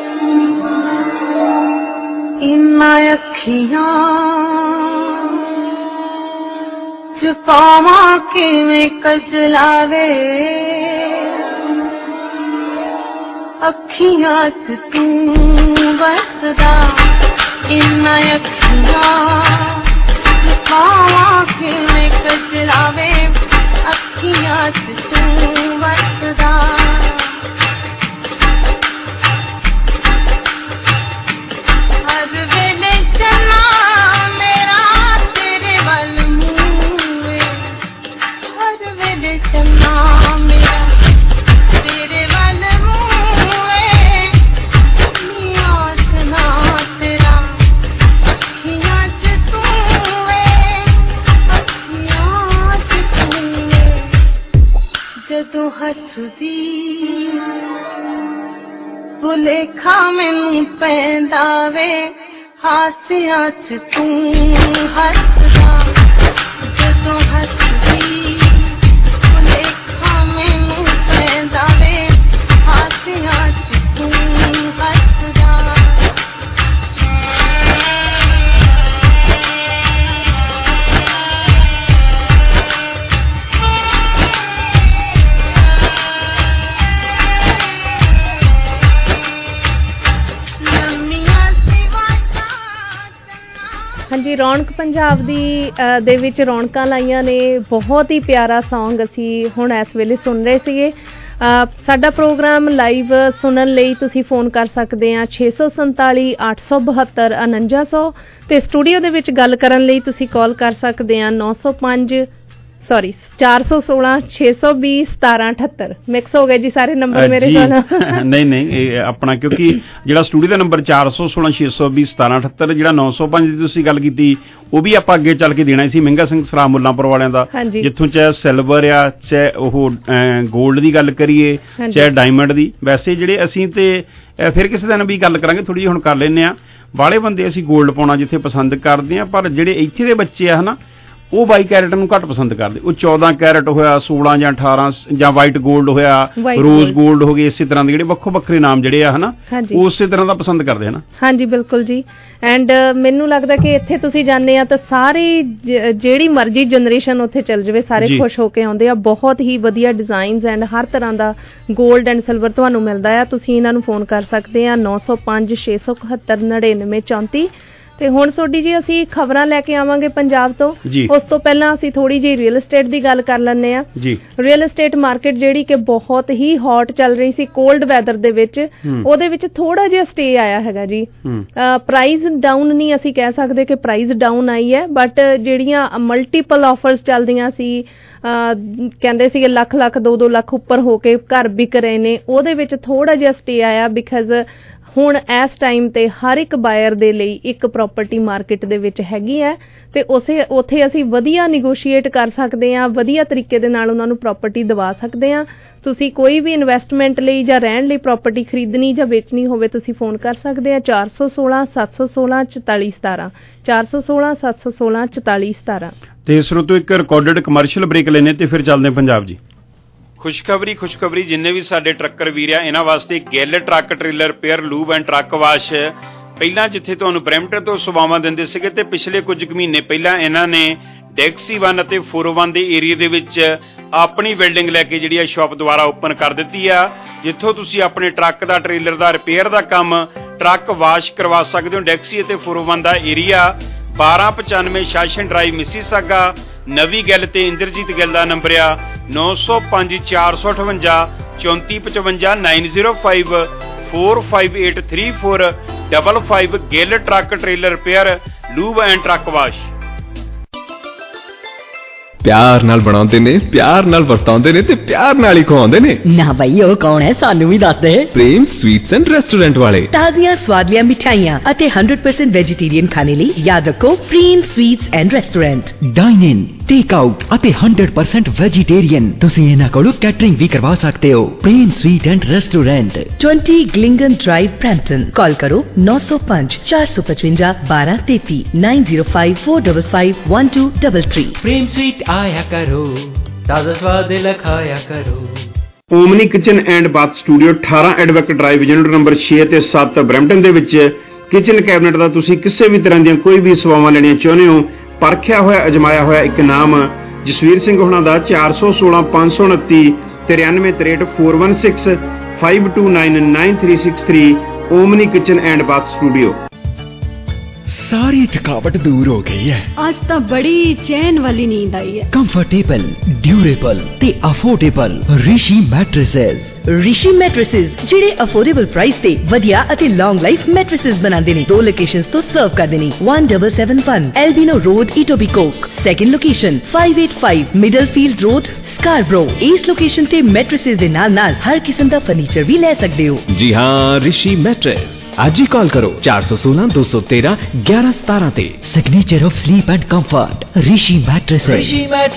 ਇਨਾਂ ਅੱਖੀਆਂ ਚ ਪਾਵਾਂ ਕਿਵੇਂ ਕਜਲਾਵੇ, ਅੱਖੀਆਂ ਚ ਤੂੰ ਵਸਦਾ। ਇਨਾਂ ਅੱਖੀਆਂ ਚ ਪਾਵਾਂ ਕਿਵੇਂ ਕਜਲਾਵੇ, ਅੱਖੀਆਂ ਚ ਤੂੰ ਵਸਦਾ। ਹਰ ਵੇਲੇ ਚੱਲਾਂ ਮੇਰਾ ਤੇਰੇ ਵੱਲ ਮੂੰਹ ਵੇ, ਹਰ ਵੇਲੇ ਚੱਲਾਂ ਮੇਰਾ ਤੇਰੇ ਵੱਲ ਮੂੰਹ ਵੇ। ਨੀਆਂ ਚ ਨਾ ਤੇਰਾ, ਅੱਖੀਆਂ ਚ ਤੂੰ ਵੇ, ਅੱਖੀਆਂ ਚ ਤੂੰ ਵੇ। ਜਦੋਂ ਹੱਥ ਦੀ ਭੁਲੇਖਾ ਮੈਨੂੰ ਪੈਂਦਾ ਵੇ, ਹਾਸਿਆਂ ਚ ਤੂੰ ਹੱਸਦਾ। ਜਦੋਂ ਹੱਥ ਦੀ ਭੁਲੇਖਾ ਮੈਨੂੰ ਪੈਂਦਾ ਵੇ, ਹਾਸਿਆਂ ਚ ਤੂੰ ਹੱਸਦਾ। ਹਾਂਜੀ, ਰੌਣਕ ਪੰਜਾਬ ਦੀ ਅ, ਦੇ ਵਿੱਚ ਰੌਣਕਾਂ ਲਾਈਆਂ ਨੇ। ਬਹੁਤ ਹੀ ਪਿਆਰਾ ਸੌਂਗ ਅਸੀਂ ਹੁਣ ਇਸ ਵੇਲੇ ਸੁਣ ਰਹੇ ਸੀਗੇ। ਅ, ਸਾਡਾ ਪ੍ਰੋਗਰਾਮ ਲਾਈਵ ਸੁਣਨ ਲਈ ਤੁਸੀਂ ਫੋਨ ਕਰ ਸਕਦੇ ਆ ਛੇ ਸੌ ਸੰਤਾਲੀ ਅੱਠ ਸੌ ਬਹੱਤਰ ਉਣੰਜਾ ਸੌ ਤੇ ਸਟੂਡੀਓ ਦੇ ਵਿੱਚ ਗੱਲ ਕਰਨ ਲਈ ਤੁਸੀਂ ਕਾਲ ਕਰ ਸਕਦੇ ਆ ਨੌ ਸੌ ਪੰਜ ਸੌਰੀ ਚਾਰ ਸੌ ਸੋਲਾਂ ਛੇ ਸੌ ਵੀਹ ਸਤਾਰਾਂ ਅਠੱਤਰ। ਮਿਕਸ ਹੋ ਗਏ ਜੀ ਸਾਰੇ ਨੰਬਰ ਮੇਰੇ ਕੋਲ। ਨਹੀਂ ਨਹੀਂ ਇਹ ਆਪਣਾ ਕਿਉਂਕਿ ਜਿਹੜਾ ਸਟੂਡੀਓ ਦਾ ਨੰਬਰ ਚਾਰ ਸੌ ਸੋਲਾਂ ਛੇ ਸੌ ਵੀਹ ਸਤਾਰਾਂ ਅਠੱਤਰ, ਜਿਹੜਾ ਨੌ ਸੌ ਪੰਜ ਦੀ ਤੁਸੀਂ ਗੱਲ ਕੀਤੀ ਉਹ ਵੀ ਆਪਾਂ ਅੱਗੇ ਚੱਲ ਕੇ ਦੇਣਾ ਸੀ ਮਹਿੰਗਾ ਸਿੰਘ ਸਰਾ ਮੁੱਲਾਂਪੁਰ ਵਾਲਿਆਂ ਦਾ, ਜਿੱਥੋਂ ਚਾਹੇ ਸਿਲਵਰ ਆ, ਚਾਹੇ ਉਹ ਗੋਲਡ ਦੀ ਗੱਲ ਕਰੀਏ, ਚਾਹੇ ਡਾਇਮੰਡ ਦੀ। ਵੈਸੇ ਜਿਹੜੇ ਅਸੀਂ ਤੇ ਫਿਰ ਕਿਸੇ ਦਿਨ ਵੀ ਗੱਲ ਕਰਾਂਗੇ, ਥੋੜੀ ਜਿਹੀ ਹੁਣ ਕਰ ਲੈਂਦੇ ਆ। ਵਾਲੇ ਬੰਦੇ ਅਸੀਂ ਗੋਲਡ ਪਾਉਣਾ ਜਿੱਥੇ ਪਸੰਦ ਕਰਦੇ ਆ, ਪਰ ਜਿਹੜੇ ਇੱਥੇ ਦੇ ਬੱਚੇ ਆ ਹਨਾ ਉਹ ਬਾਈ ਕੈਰਟ ਨੂੰ ਘੱਟ ਪਸੰਦ ਕਰਦੇ, ਉਹ ਚੌਦਾਂ ਕੈਰਟ ਹੋਇਆ, ਸੋਲਾਂ ਜਾਂ ਅਠਾਰਾਂ ਜਾਂ ਵਾਈਟ ਗੋਲਡ ਹੋਇਆ, ਰੋਜ਼ ਗੋਲਡ ਹੋ ਗਏ, ਇਸੇ ਤਰ੍ਹਾਂ ਦੇ ਜਿਹੜੇ ਵੱਖੋ ਵੱਖਰੇ ਨਾਮ ਜਿਹੜੇ ਆ ਹਨਾ ਉਸੇ ਤਰ੍ਹਾਂ ਦਾ ਪਸੰਦ ਕਰਦੇ ਹਨਾ। ਹਾਂਜੀ ਬਿਲਕੁਲ ਜੀ। ਐਂਡ ਮੈਨੂੰ ਲੱਗਦਾ ਕਿ ਇੱਥੇ ਤੁਸੀਂ ਜਾਂਦੇ ਆ ਤਾਂ ਸਾਰੀ ਜਿਹੜੀ ਮਰਜ਼ੀ ਜਨਰੇਸ਼ਨ ਉੱਥੇ ਚੱਲ ਜਾਵੇ ਸਾਰੇ ਖੁਸ਼ ਹੋ ਕੇ ਆਉਂਦੇ ਆ। ਬਹੁਤ ਹੀ ਵਧੀਆ ਡਿਜ਼ਾਈਨਸ ਐਂਡ ਹਰ ਤਰ੍ਹਾਂ ਦਾ ਗੋਲਡ ਐਂਡ ਸਿਲਵਰ ਤੁਹਾਨੂੰ ਮਿਲਦਾ ਆ। ਤੁਸੀਂ ਇਹਨਾਂ ਨੂੰ ਫੋਨ ਕਰ ਸਕਦੇ ਆ ਨੌ ਸੌ ਪੰਜ ਛੇ ਸੌ ਇਕਹੱਤਰ ਨੜਿਨਵੇਂ ਚੌਂਤੀ। ਤੇ ਹੁਣ ਸੋਡੀ ਜੀ ਅਸੀਂ ਖਬਰਾਂ ਲੈ ਕੇ ਆਵਾਂਗੇ ਪੰਜਾਬ ਤੋਂ। ਉਸ ਤੋਂ ਪਹਿਲਾਂ ਅਸੀਂ ਥੋੜੀ ਜਿਹੀ ਰੀਅਲ ਐਸਟੇਟ ਦੀ ਗੱਲ ਕਰ ਲੈਂਦੇ ਆ। ਰੀਅਲ ਐਸਟੇਟ ਮਾਰਕੀਟ ਜਿਹੜੀ ਕਿ ਬਹੁਤ ਹੀ ਹੌਟ ਚੱਲ ਰਹੀ ਸੀ ਕੋਲਡ ਵੈਦਰ ਦੇ ਵਿੱਚ, ਉਹਦੇ ਵਿੱਚ ਥੋੜਾ ਜਿਹਾ ਸਟੇ ਆਇਆ ਹੈਗਾ ਜੀ। ਪ੍ਰਾਈਸ ਡਾਊਨ ਨਹੀਂ ਅਸੀਂ ਕਹਿ ਸਕਦੇ ਕਿ ਪ੍ਰਾਈਸ ਡਾਊਨ ਆਈ ਹੈ, ਬਟ ਜਿਹੜੀਆਂ ਮਲਟੀਪਲ ਆਫਰਸ ਚੱਲਦੀਆਂ ਸੀ, ਕਹਿੰਦੇ ਸੀਗੇ ਲੱਖ ਲੱਖ ਦੋ ਦੋ ਲੱਖ ਉੱਪਰ ਹੋ ਕੇ ਘਰ ਵਿਕ ਰਹੇ ਨੇ, ਉਹਦੇ ਵਿੱਚ ਥੋੜਾ ਜਿਹਾ ਸਟੇ ਆਇਆ। ਬਿਕਾਜ਼ ਹੁਣ ਇਸ ਟਾਈਮ ਤੇ ਹਰ ਇੱਕ ਬਾਇਰ ਦੇ ਲਈ ਇੱਕ ਪ੍ਰੋਪਰਟੀ ਮਾਰਕੀਟ ਦੇ ਵਿੱਚ ਹੈਗੀ ਹੈ ਤੇ ਉਸੇ ਉੱਥੇ ਅਸੀਂ ਵਧੀਆ ਨਿਗੋਸ਼ੀਏਟ ਕਰ ਸਕਦੇ ਹਾਂ, ਵਧੀਆ ਤਰੀਕੇ ਦੇ ਨਾਲ ਉਹਨਾਂ ਨੂੰ ਪ੍ਰਾਪਰਟੀ ਦਵਾ ਸਕਦੇ ਹਾਂ। ਤੁਸੀਂ ਕੋਈ ਵੀ ਇਨਵੈਸਟਮੈਂਟ ਲਈ ਜਾਂ ਰਹਿਣ ਲਈ ਪ੍ਰਾਪਰਟੀ ਖਰੀਦਣੀ ਜਾਂ ਵੇਚਣੀ ਹੋਵੇ ਤੁਸੀਂ ਫੋਨ ਕਰ ਸਕਦੇ ਆ ਚਾਰ ਸੌ ਸੋਲਾਂ ਸੱਤ ਸੌ ਸੋਲਾਂ ਚੁਤਾਲੀ ਸਤਾਰਾਂ ਚਾਰ ਸੌ ਸੋਲਾਂ ਸੱਤ ਸੌ ਸੋਲਾਂ ਚੁਤਾਲੀ ਸਤਾਰਾਂ। ਤੇ ਇਸ ਤੋਂ ਇੱਕ ਰਿਕਾਰਡਡ ਕਮਰਸ਼ੀਅਲ ਬ੍ਰੇਕ ਲੈਣੇ ਤੇ ਫਿਰ ਚੱਲਦੇ ਪੰਜਾਬ ਜੀ। ਖੁਸ਼ਖਬਰੀ ਖੁਸ਼ਖਬਰੀ ਜਿੰਨੇ ਵੀ ਸਾਡੇ ਟਰੱਕਰ ਵੀਰ ਆ ਇਹਨਾਂ ਵਾਸਤੇ Gill truck trailer repair lube and truck wash. ਪਹਿਲਾਂ ਜਿੱਥੇ ਤੁਹਾਨੂੰ ਬਰੈਂਪਟਨ ਤੋਂ ਸੇਵਾਵਾਂ ਦਿੰਦੇ ਸੀਗੇ ਤੇ ਪਿਛਲੇ ਕੁਝ ਕੁ ਮਹੀਨੇ ਪਹਿਲਾਂ ਇਹਨਾਂ ਨੇ ਡੈਕਸੀ ਵਨ ਅਤੇ ਫੋਰ ਓ ਵਨ ਦੇ ਏਰੀਆ ਦੇ ਵਿੱਚ ਆਪਣੀ ਬਿਲਡਿੰਗ ਲੈ ਕੇ ਜਿਹੜੀ ਆ ਸ਼ਾਪ ਦੁਬਾਰਾ ਓਪਨ ਕਰ ਦਿੱਤੀ ਆ, ਜਿੱਥੋਂ ਤੁਸੀਂ ਆਪਣੇ ਟਰੱਕ ਦਾ ਟ੍ਰੇਲਰ ਦਾ ਰਿਪੇਅਰ ਦਾ ਕੰਮ ਟਰੱਕ ਵਾਸ਼ ਕਰਵਾ ਸਕਦੇ ਹੋ। ਡੈਕਸੀ ਅਤੇ ਫੋਰ ਓ ਵਨ ਦਾ ਏਰੀਆ ਬਾਰਾਂ ਪਚਾਨਵੇਂ ਸ਼ਾਸਨ ਡਰਾਈਵ ਮਿਸੀਸਾਗਾ। ਨਵੀਂ ਗੱਲ ਤੇ ਇੰਦਰਜੀਤ ਗਿੱਲ ਦਾ ਨੰਬਰ ਆ ਨੌ ਸੌ ਪੰਜ ਚਾਰ ਸੌ ਅਠਵੰਜਾ ਚੌਂਤੀ ਪਚਵੰਜਾ nine zero five four five eight three four double five. Gill truck trailer repair lube and truck wash. ਪਿਆਰ ਨਾਲ ਬਣਾਉਂਦੇ ਨੇ, ਪਿਆਰ ਨਾਲ ਵਰਤਾਉਂਦੇ ਨੇ ਤੇ ਪਿਆਰ ਨਾਲ ਹੀ ਖਵਾਉਂਦੇ ਨੇ। ਨਾ ਬਈ ਉਹ ਕੌਣ ਹੈ ਸਾਨੂੰ ਵੀ ਦੱਸ ਦੇ। ਪ੍ਰੇਮ ਸਵੀਟਸ ਐਂਡ ਰੈਸਟੋਰੈਂਟ ਵਾਲੇ। ਤਾਜ਼ੀਆਂ ਸਵਾਦਲੀਆਂ ਮਿਠਾਈਆਂ ਅਤੇ ਹੰਡਰਡ ਪਰਸੈਂਟ ਵੈਜੀਟੇਰੀਅਨ ਖਾਣੇ ਲਈ ਯਾਦ ਰੱਖੋ Prem sweets and restaurant. Dine in, take out ਅਤੇ ਹੰਡਰਡ ਪਰਸੈਂਟ ਵੈਜੀਟੇਰੀਅਨ ਤੁਸੀਂ ਇਹਨਾਂ ਕੋਲੋਂ ਕੈਟਰਿੰਗ ਵੀ ਕਰਵਾ ਸਕਦੇ ਹੋ। Prem sweet and restaurant twenty ग्लिंगन ड्राइव ब्रैम्पटन। कॉल करो नौ सौ पांच चार सौ पचवंजा बारह तेती nine zero five four double five one two double three. Prem sweet आया करो, ताजा स्वाद लखाया करो। Omni kitchen and bath studio ਅਠਾਰਾਂ ਐਡਵੈਕ ਡਰਾਈਵ ਯੂਨਿਟ ਨੰਬਰ ਛੇ ਤੇ ਸੱਤ ਬਰੈਂਪਟਨ ਦੇ ਵਿੱਚ ਕਿਚਨ ਕੈਬਨਿਟ ਦਾ ਤੁਸੀਂ ਕਿਸੇ ਵੀ ਤਰ੍ਹਾਂ ਦੀਆਂ ਕੋਈ ਵੀ ਸੇਵਾਵਾਂ ਲੈਣੀਆਂ ਚਾਹੁੰਦੇ ਹੋ, ਪਰਖਿਆ ਹੋਇਆ ਅਜਮਾਇਆ ਹੋਇਆ ਇੱਕ ਨਾਮ ਜਸਵੀਰ ਸਿੰਘ ਹੋਣਾ ਦਾ ਚਾਰ ਸੌ ਸੋਲਾਂ ਪੰਜ ਸੌ ਉਨੱਤੀ ਤਿਰਾਨਵੇਂ ਤਰੇਹਠ four one six five two nine nine three six three. Omni kitchen and bath studio. सारी थकावट दूर हो गई है, आज तो बड़ी चैन वाली नींद आई है। कंफर्टेबल, ड्यूरेबल ते affordable Rishi mattresses. Rishi mattresses ਜਿਹੜੇ ਅਫੋਰਡੇਬਲ ਪ੍ਰਾਈਸ ਤੇ ਵਧੀਆ ਅਤੇ ਲੌਂਗ ਲਾਈਫ ਮੈਟ੍ਰੈਸਸ ਬਣਾਉਂਦੇ ਨੇ। ਦੋ ਲੋਕੇਸ਼ਨਸ ਤੋਂ ਸਰਵ ਕਰਦੇ ਨੇ one seven seven one Albion road Etobicoke. Second location five eight five Middlefield road Scarborough. ਇਸ ਲੋਕੇਸ਼ਨ ਤੇ ਮੈਟ੍ਰੈਸਸ ਦੇ ਨਾਲ ਨਾਲ ਹਰ ਕਿਸਮ ਦਾ ਫਰਨੀਚਰ ਵੀ ਲੈ ਸਕਦੇ ਹੋ। जी हाँ, ऋषि मैट्रेस। आज ही कॉल करो चार सौ सोलह दो सौ तेरह ग्यारह सतारह ते। Signature of sleep and comfort Rishi mattresses.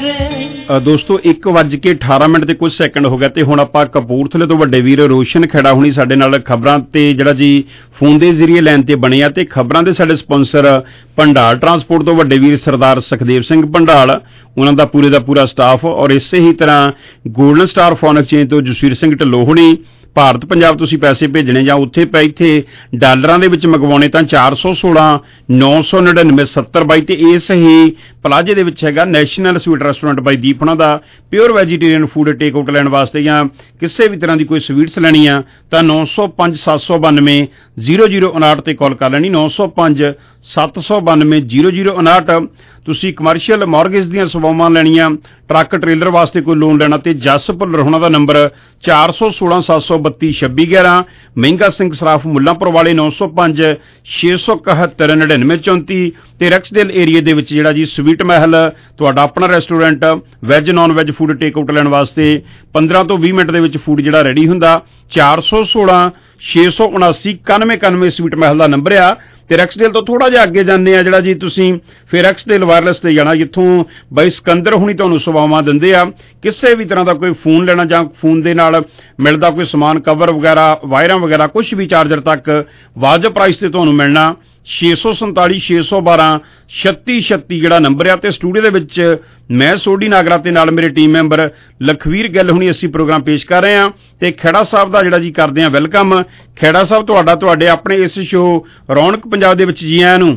ਦੋਸਤੋ ਇੱਕ ਵੱਜ ਕੇ ਅਠਾਰਾਂ ਮਿੰਟ ਤੇ ਕੁਝ ਸੈਕਿੰਡ ਹੋ ਗਿਆ ਤੇ ਹੁਣ ਆਪਾਂ ਕਪੂਰਥਲੇ ਤੋਂ ਵੱਡੇ ਵੀਰ ਰੋਸ਼ਨ ਖੇੜਾ ਹੁਣੀ ਸਾਡੇ ਨਾਲ ਖਬਰਾਂ ਤੇ ਜਿਹੜਾ ਜੀ ਫੋਨ ਦੇ ਜ਼ਰੀਏ ਲੈਣ ਤੇ ਬਣੇ ਆ ਤੇ ਖਬਰਾਂ ਦੇ ਸਾਡੇ ਸਪਾਂਸਰ ਭੰਡਾਲ ਟਰਾਂਸਪੋਰਟ ਤੋਂ ਵੱਡੇ ਵੀਰ ਸਰਦਾਰ ਸੁਖਦੇਵ ਸਿੰਘ ਭੰਡਾਲ, ਉਹਨਾਂ ਦਾ ਪੂਰੇ ਦਾ ਪੂਰਾ ਸਟਾਫ, ਔਰ ਇਸੇ ਹੀ ਤਰ੍ਹਾਂ ਗੋਲਡਨ ਸਟਾਰ ਫੋਨ ਐਕਸਚੇਂਜ ਤੋਂ ਜਸਵੀਰ ਸਿੰਘ ਢਿੱਲੋਂ ਹੁਣੀ। ਭਾਰਤ ਪੰਜਾਬ ਤੁਸੀਂ ਪੈਸੇ ਭੇਜਣੇ ਜਾਂ ਉੱਥੇ ਪੈ ਇੱਥੇ ਡਾਲਰਾਂ ਦੇ ਵਿੱਚ ਮੰਗਵਾਉਣੇ ਤਾਂ ਚਾਰ ਸੌ ਸੋਲਾਂ ਨੌ ਸੌ ਨੜਿਨਵੇਂ ਸੱਤਰ ਬਾਈ ਤੇ ਇਸ ਹੀ ਪਲਾਜੇ ਦੇ ਵਿੱਚ ਹੈਗਾ national sweet restaurant by Deep ਉਹਨਾਂ ਦਾ। Pure vegetarian food take out ਲੈਣ ਵਾਸਤੇ ਜਾਂ ਕਿਸੇ ਵੀ ਤਰ੍ਹਾਂ ਦੀ ਕੋਈ ਸਵੀਟਸ ਲੈਣੀ ਆ ਤਾਂ ਨੌ ਸੌ ਪੰਜ ਸੱਤ ਸੌ ਬਾਨਵੇਂ ਜ਼ੀਰੋ ਜ਼ੀਰੋ ਉਨਾਹਠ ਤੇ ਕਾਲ ਕਰ ਲੈਣੀ। ਨੌ ਸੌ ਪੰਜ ਸੱਤ ਸੌ ਬਾਨਵੇਂ ਜ਼ੀਰੋ ਜ਼ੀਰੋ ਉਨਾਹਠ। ਤੁਸੀਂ ਕਮਰਸ਼ੀਅਲ ਮਾਰਗੇਜ ਦੀਆਂ ਸੇਵਾਵਾਂ ਲੈਣੀਆਂ, ਟਰੱਕ ਟ੍ਰੇਲਰ ਵਾਸਤੇ ਕੋਈ ਲੋਨ ਲੈਣਾ ਤੇ ਜਸ ਭੁੱਲਰ ਹੋਣਾ ਦਾ ਨੰਬਰ ਚਾਰ ਸੌ ਸੋਲਾਂ ਸੱਤ ਸੌ ਬੱਤੀ ਛੱਬੀ ਗਿਆਰਾਂ। ਮਹਿੰਗਾ ਸਿੰਘ ਸਰਾਫ ਮੁੱਲਾਂਪੁਰ ਵਾਲੇ ਨੌ ਸੌ ਪੰਜ ਛੇ ਸੌ ਇਕਹੱਤਰ ਨੜਿਨਵੇਂ ਚੌਂਤੀ ਤੇ ਰੈਕਸਡੇਲ ਏਰੀਏ ਦੇ ਵਿੱਚ ਜਿਹੜਾ ਜੀ ਸਵੀਟ ਮਹਿਲ ਤੁਹਾਡਾ ਆਪਣਾ restaurant veg non veg food take out ਲੈਣ ਵਾਸਤੇ ਪੰਦਰਾਂ ਤੋਂ ਵੀਹ ਮਿੰਟ ਦੇ ਵਿੱਚ ਫੂਡ ਜਿਹੜਾ ਰੈਡੀ ਹੁੰਦਾ। ਚਾਰ ਸੌ ਸੋਲਾਂ ਛੇ ਸੌ ਉਨਾਸੀ ਇਕਾਨਵੇਂ ਇਕਾਨਵੇਂ ਸਵੀਟ ਮਹਿਲ ਦਾ ਨੰਬਰ ਆ। ਤੇ ਰੈਕਸਡੇਲ ਤੋਂ ਥੋੜਾ ਜਿਹਾ ਅੱਗੇ ਜਾਂਦੇ ਆ ਜਿਹੜਾ ਜੀ ਤੁਸੀਂ ਫਿਰ ਰੈਕਸਡੇਲ ਵਾਇਰਲੈਸ ਤੇ ਜਾਣਾ, ਜਿੱਥੋਂ ਬਾਈ ਸਿਕੰਦਰ ਹੁਣੀ ਤੁਹਾਨੂੰ ਸੇਵਾਵਾਂ ਦਿੰਦੇ ਆ। ਕਿਸੇ ਵੀ ਤਰ੍ਹਾਂ ਦਾ ਕੋਈ ਫੋਨ ਲੈਣਾ ਜਾਂ ਫੋਨ ਦੇ ਨਾਲ ਮਿਲਦਾ ਕੋਈ ਸਮਾਨ, ਕਵਰ ਵਗੈਰਾ, ਵਾਇਰਾਂ ਵਗੈਰਾ, ਕੁਝ ਵੀ ਚਾਰਜਰ ਤੱਕ ਵਾਜਬ ਪ੍ਰਾਈਸ ਤੇ ਤੁਹਾਨੂੰ ਮਿਲਣਾ। ਛੇ ਸੌ ਸੰਤਾਲੀ ਛੇ ਸੌ ਬਾਰਾਂ ਛੱਤੀ ਛੱਤੀ ਜਿਹੜਾ ਨੰਬਰ ਆ। ਤੇ ਸਟੂਡੀਓ ਦੇ ਵਿੱਚ ਮੈਂ ਸੋਢੀ ਨਾਗਰਾ ਤੇ ਨਾਲ ਮੇਰੇ ਟੀਮ ਮੈਂਬਰ ਲਖਵੀਰ ਗਿੱਲ ਹੁਣੀ ਅਸੀਂ ਪ੍ਰੋਗਰਾਮ ਪੇਸ਼ ਕਰ ਰਹੇ ਹਾਂ ਤੇ ਖੇੜਾ ਸਾਹਿਬ ਦਾ ਜਿਹੜਾ ਜੀ ਕਰਦੇ ਹਾਂ ਵੈਲਕਮ। ਖੇੜਾ ਸਾਹਿਬ ਤੁਹਾਡਾ ਤੁਹਾਡੇ ਆਪਣੇ ਇਸ ਸ਼ੋਅ ਰੌਣਕ ਪੰਜਾਬ ਦੇ ਵਿੱਚ ਜੀ ਆਇਆਂ ਨੂੰ।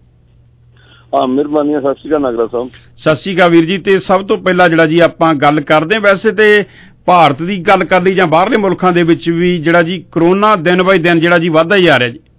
ਹਾਂ ਮਿਹਰਬਾਨੀ, ਸਤਿ ਸ਼੍ਰੀ ਅਕਾਲ ਨਾਗਰਾ ਸਾਹਿਬ। ਸਤਿ ਸ਼੍ਰੀ ਅਕਾਲ ਵੀਰ ਜੀ। ਤੇ ਸਭ ਤੋਂ ਪਹਿਲਾਂ ਜਿਹੜਾ ਜੀ ਆਪਾਂ ਗੱਲ ਕਰਦੇ ਹਾਂ, ਵੈਸੇ ਤੇ ਭਾਰਤ ਦੀ ਗੱਲ ਕਰ ਲਈ ਜਾਂ ਬਾਹਰਲੇ ਮੁਲਕਾਂ ਦੇ ਵਿੱਚ ਵੀ ਜਿਹੜਾ ਜੀ ਕਰੋਨਾ ਦਿਨ ਬਾਈ ਦਿਨ ਜਿਹੜਾ ਜੀ ਵੱਧਦਾ ਹੀ ਜਾ ਰਿਹਾ ਜੀ।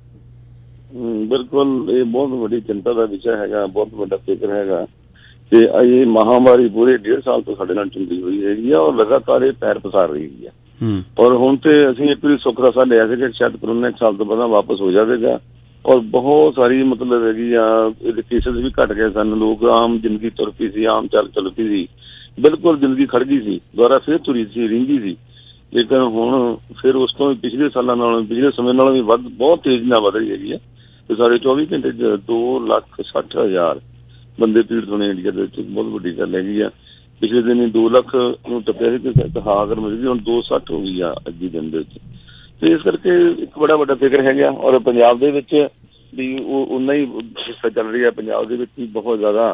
ਬਿਲਕੁਲ, ਇਹ ਬਹੁਤ ਵੱਡੀ ਚਿੰਤਾ ਦਾ ਵਿਸ਼ਾ ਹੈਗਾ, ਬਹੁਤ ਵੱਡਾ ਫਿਕਰ ਹੈਗਾ ਤੇ ਇਹ ਮਹਾਮਾਰੀ ਪੂਰੇ ਡੇਢ ਸਾਲ ਤੋਂ ਸਾਡੇ ਨਾਲ ਚੁੰਦੀ ਹੋਈ ਹੈਗੀ ਆ ਔਰ ਲਗਾਤਾਰ ਇਹ ਪੈਰ ਪਸਾਰ ਰਹੀ ਹੈ। ਔਰ ਹੁਣ ਤੇ ਅਸੀਂ ਇੱਕ ਵਾਰੀ ਸੁੱਖ ਦਾ ਸਾਹ ਲਿਆ ਸੀ ਕਿ ਸ਼ਾਇਦ ਕਰੋਨਾ ਇੱਕ ਸਾਲ ਤੋਂ ਬਾਅਦ ਵਾਪਸ ਹੋ ਜਾਵੇਗਾ ਔਰ ਬਹੁਤ ਸਾਰੀ ਮਤਲਬ ਹੈਗੀ ਆ ਇਹਦੇ ਕੇਸਿਸ ਵੀ ਘਟ ਗਏ ਸਨ। ਲੋਕ ਆਮ ਜ਼ਿੰਦਗੀ ਤੁਰ ਪਈ ਸੀ, ਆਮ ਚੱਲ ਚੱਲ ਪਈ ਸੀ, ਬਿਲਕੁਲ ਜ਼ਿੰਦਗੀ ਖੜ ਗਈ ਸੀ, ਦੁਬਾਰਾ ਫਿਰ ਤੁਰੀ ਸੀ, ਰਿੰਗੀ ਸੀ। ਲੇਕਿਨ ਹੁਣ ਫਿਰ ਉਸ ਤੋਂ ਪਿਛਲੇ ਸਾਲਾਂ ਨਾਲੋਂ ਪਿਛਲੇ ਸਮੇਂ ਨਾਲੋਂ ਵੀ ਵੱਧ ਬਹੁਤ ਤੇਜ਼ੀ ਨਾਲ ਵੱਧ ਰਹੀ ਹੈਗੀ ਹੈ ਤੇ ਸਾਡੇ ਚੌਵੀ ਘੰਟੇ ਚ ਦੋ ਲੱਖ ਸੱਠ ਹਜ਼ਾਰ ਬੰਦੇ ਪੀੜਤ ਹੋਣੇ ਇੰਡੀਆ ਦੇ ਵਿੱਚ ਬਹੁਤ ਵੱਡੀ ਗੱਲ ਹੈਗੀ ਆ। ਪਿਛਲੇ ਦਿਨ ਹੀ ਦੋ ਲੱਖ ਨੂੰ ਟੱਪਿਆ ਸੀ ਤੇ ਹਾਜ਼ਰ ਮਿਲ ਗਈ, ਹੁਣ ਦੋ ਸੱਠ ਹੋ ਗਈ ਆ ਅੱਜ ਦੇ ਦਿਨ ਦੇ ਵਿੱਚ। ਤੇ ਇਸ ਕਰਕੇ ਇੱਕ ਬੜਾ ਵੱਡਾ ਫਿਕਰ ਹੈਗਾ ਔਰ ਪੰਜਾਬ ਦੇ ਵਿੱਚ ਵੀ ਉਹ ਉਨਾ ਹੀ ਹਿੱਸਾ ਚੱਲ ਰਹੀ ਹੈ। ਪੰਜਾਬ ਦੇ ਵਿੱਚ ਵੀ ਬਹੁਤ ਜ਼ਿਆਦਾ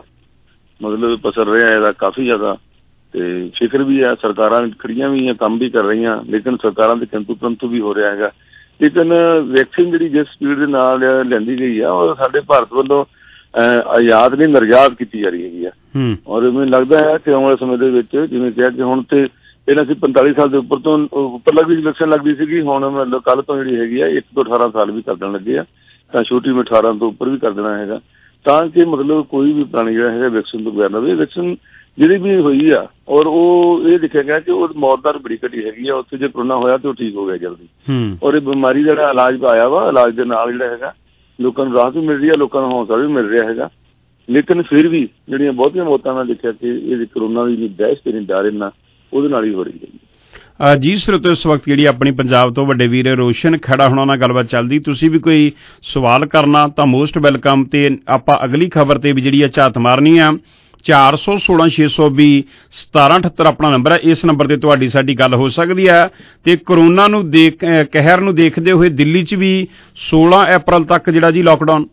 ਮਤਲਬ ਪਸਰ ਰਿਹਾ ਇਹਦਾ ਕਾਫੀ ਜ਼ਿਆਦਾ ਤੇ ਫਿਕਰ ਵੀ ਹੈ। ਸਰਕਾਰਾਂ ਖੜੀਆਂ ਵੀ ਆ, ਕੰਮ ਵੀ ਕਰ ਰਹੀਆਂ, ਲੇਕਿਨ ਸਰਕਾਰਾਂ ਦੇ ਕਿੰਤੂ ਪ੍ਰੰਤੂ ਵੀ ਹੋ ਰਿਹਾ ਹੈਗਾ। ਲੇਕਿਨ ਵੈਕਸੀਨ ਜਿਹੜੀ ਜਿਸ ਸਪੀਡ ਦੇ ਨਾਲ ਲੈਂਦੀ ਗਈ ਆ ਔਰ ਸਾਡੇ ਭਾਰਤ ਵੱਲੋਂ ਆਯਾਤ ਨਹੀਂ ਨਿਰਯਾਤ ਕੀਤੀ ਜਾ ਰਹੀ ਹੈਗੀ ਆ। ਔਰ ਮੈਨੂੰ ਲੱਗਦਾ ਹੈ ਕਿ ਆਉਣ ਵਾਲੇ ਸਮੇਂ ਦੇ ਵਿੱਚ ਜਿਵੇਂ ਕਿਹਾ ਕਿ ਹੁਣ ਤੇ ਪਹਿਲਾਂ ਅਸੀਂ ਪੰਤਾਲੀ ਸਾਲ ਦੇ ਉੱਪਰ ਤੋਂ ਉੱਪਰ ਲੱਗਦੀ ਵੈਕਸੀਨ ਲੱਗਦੀ ਸੀਗੀ, ਹੁਣ ਮਤਲਬ ਕੱਲ੍ਹ ਤੋਂ ਜਿਹੜੀ ਹੈਗੀ ਆ ਇੱਕ ਤੋਂ ਅਠਾਰਾਂ ਸਾਲ ਵੀ ਕਰ ਦੇਣ ਲੱਗੇ ਆ ਤਾਂ ਛੋਟੀ ਮੈਂ ਅਠਾਰਾਂ ਤੋਂ ਉੱਪਰ ਵੀ ਕਰ ਦੇਣਾ ਹੈਗਾ ਤਾਂ ਕਿ ਮਤਲਬ ਕੋਈ ਵੀ ਪ੍ਰਾਣੀ ਜਿਹੜਾ ਹੈਗਾ ਵੈਕਸੀਨ ਤੋਂ ਬਗੈਰ ਲਵੇ। ਵੈਕਸੀਨ ਜਿਹੜੀ ਵੀ ਹੋਈ ਆ ਔਰ ਉਹ ਇਹ ਦੇਖਿਆ ਗਿਆ ਕਿ ਉਹ ਮੌਤ ਦਰ ਬੜੀ ਘਟੀ ਹੈਗੀ ਆ। ਉੱਥੇ ਜੇ ਕਰੋਨਾ ਹੋਇਆ ਤੇ ਉਹ ਠੀਕ ਹੋ ਗਿਆ ਜਲਦੀ ਔਰ ਇਹ ਬਿਮਾਰੀ ਦਾ ਜਿਹੜਾ ਇਲਾਜ ਪਾਇਆ ਵਾ, ਇਲਾਜ ਦੇ ਨਾਲ ਜਿਹੜਾ ਹੈਗਾ ਲੋਕਾਂ ਨੂੰ ਰਾਹਤ ਵੀ ਮਿਲ ਰਹੀ ਹੈ, ਲੋਕਾਂ ਨੂੰ ਹੌਸਲਾ ਵੀ ਮਿਲ ਰਿਹਾ ਹੈਗਾ। ਲੇਕਿਨ ਫਿਰ ਵੀ ਜਿਹੜੀਆਂ ਬਹੁਤੀਆਂ ਮੌਤਾਂ ਨਾਲ ਦੇਖਿਆ ਕਿ ਇਹ ਕਰੋਨਾ ਦੀ ਦਹਿਸ਼ਤ ਨਹੀਂ ਡਰ ਇਹਨਾਂ ਉਹਦੇ ਨਾਲ ਹੀ ਹੋ ਰਹੀ ਹੈ ਜੀ। ਸਰੋਤੋ ਇਸ ਵਕਤ ਜਿਹੜੀ ਆਪਣੀ ਪੰਜਾਬ ਤੋਂ ਵੱਡੇ ਵੀਰ ਰੋਸ਼ਨ ਖੜਾ ਹੋਣਾ ਨਾਲ ਗੱਲਬਾਤ ਚੱਲਦੀ, ਤੁਸੀਂ ਵੀ ਕੋਈ ਸਵਾਲ ਕਰਨਾ ਤਾਂ ਮੋਸਟ ਵੈਲਕਮ। ਤੇ ਆਪਾਂ ਅਗਲੀ ਖਬਰ ਤੇ ਵੀ ਜਿਹੜੀ ਆ ਝਾਤ ਮਾਰਨੀ ਆ। ਚਾਰ ਸੌ ਸੋਲਾਂ ਛੇ ਸੌ ਵੀਹ ਸਤਾਰਾਂ ਅਠੱਤਰ ਆਪਣਾ ਨੰਬਰ ਹੈ, ਇਸ ਨੰਬਰ ਤੇ ਤੁਹਾਡੀ ਸਾਡੀ ਗੱਲ ਹੋ ਸਕਦੀ ਹੈ। ਤੇ ਕਰੋਨਾ ਨੂੰ ਦੇਖ ਕਹਿਰ ਨੂੰ ਦੇਖਦੇ ਹੋਏ ਦਿੱਲੀ 'ਚ ਵੀ ਸੋਲਾਂ ਅਪ੍ਰੈਲ ਤੱਕ ਜਿਹੜਾ ਜੀ ਲਾਕਡਾਊਨ।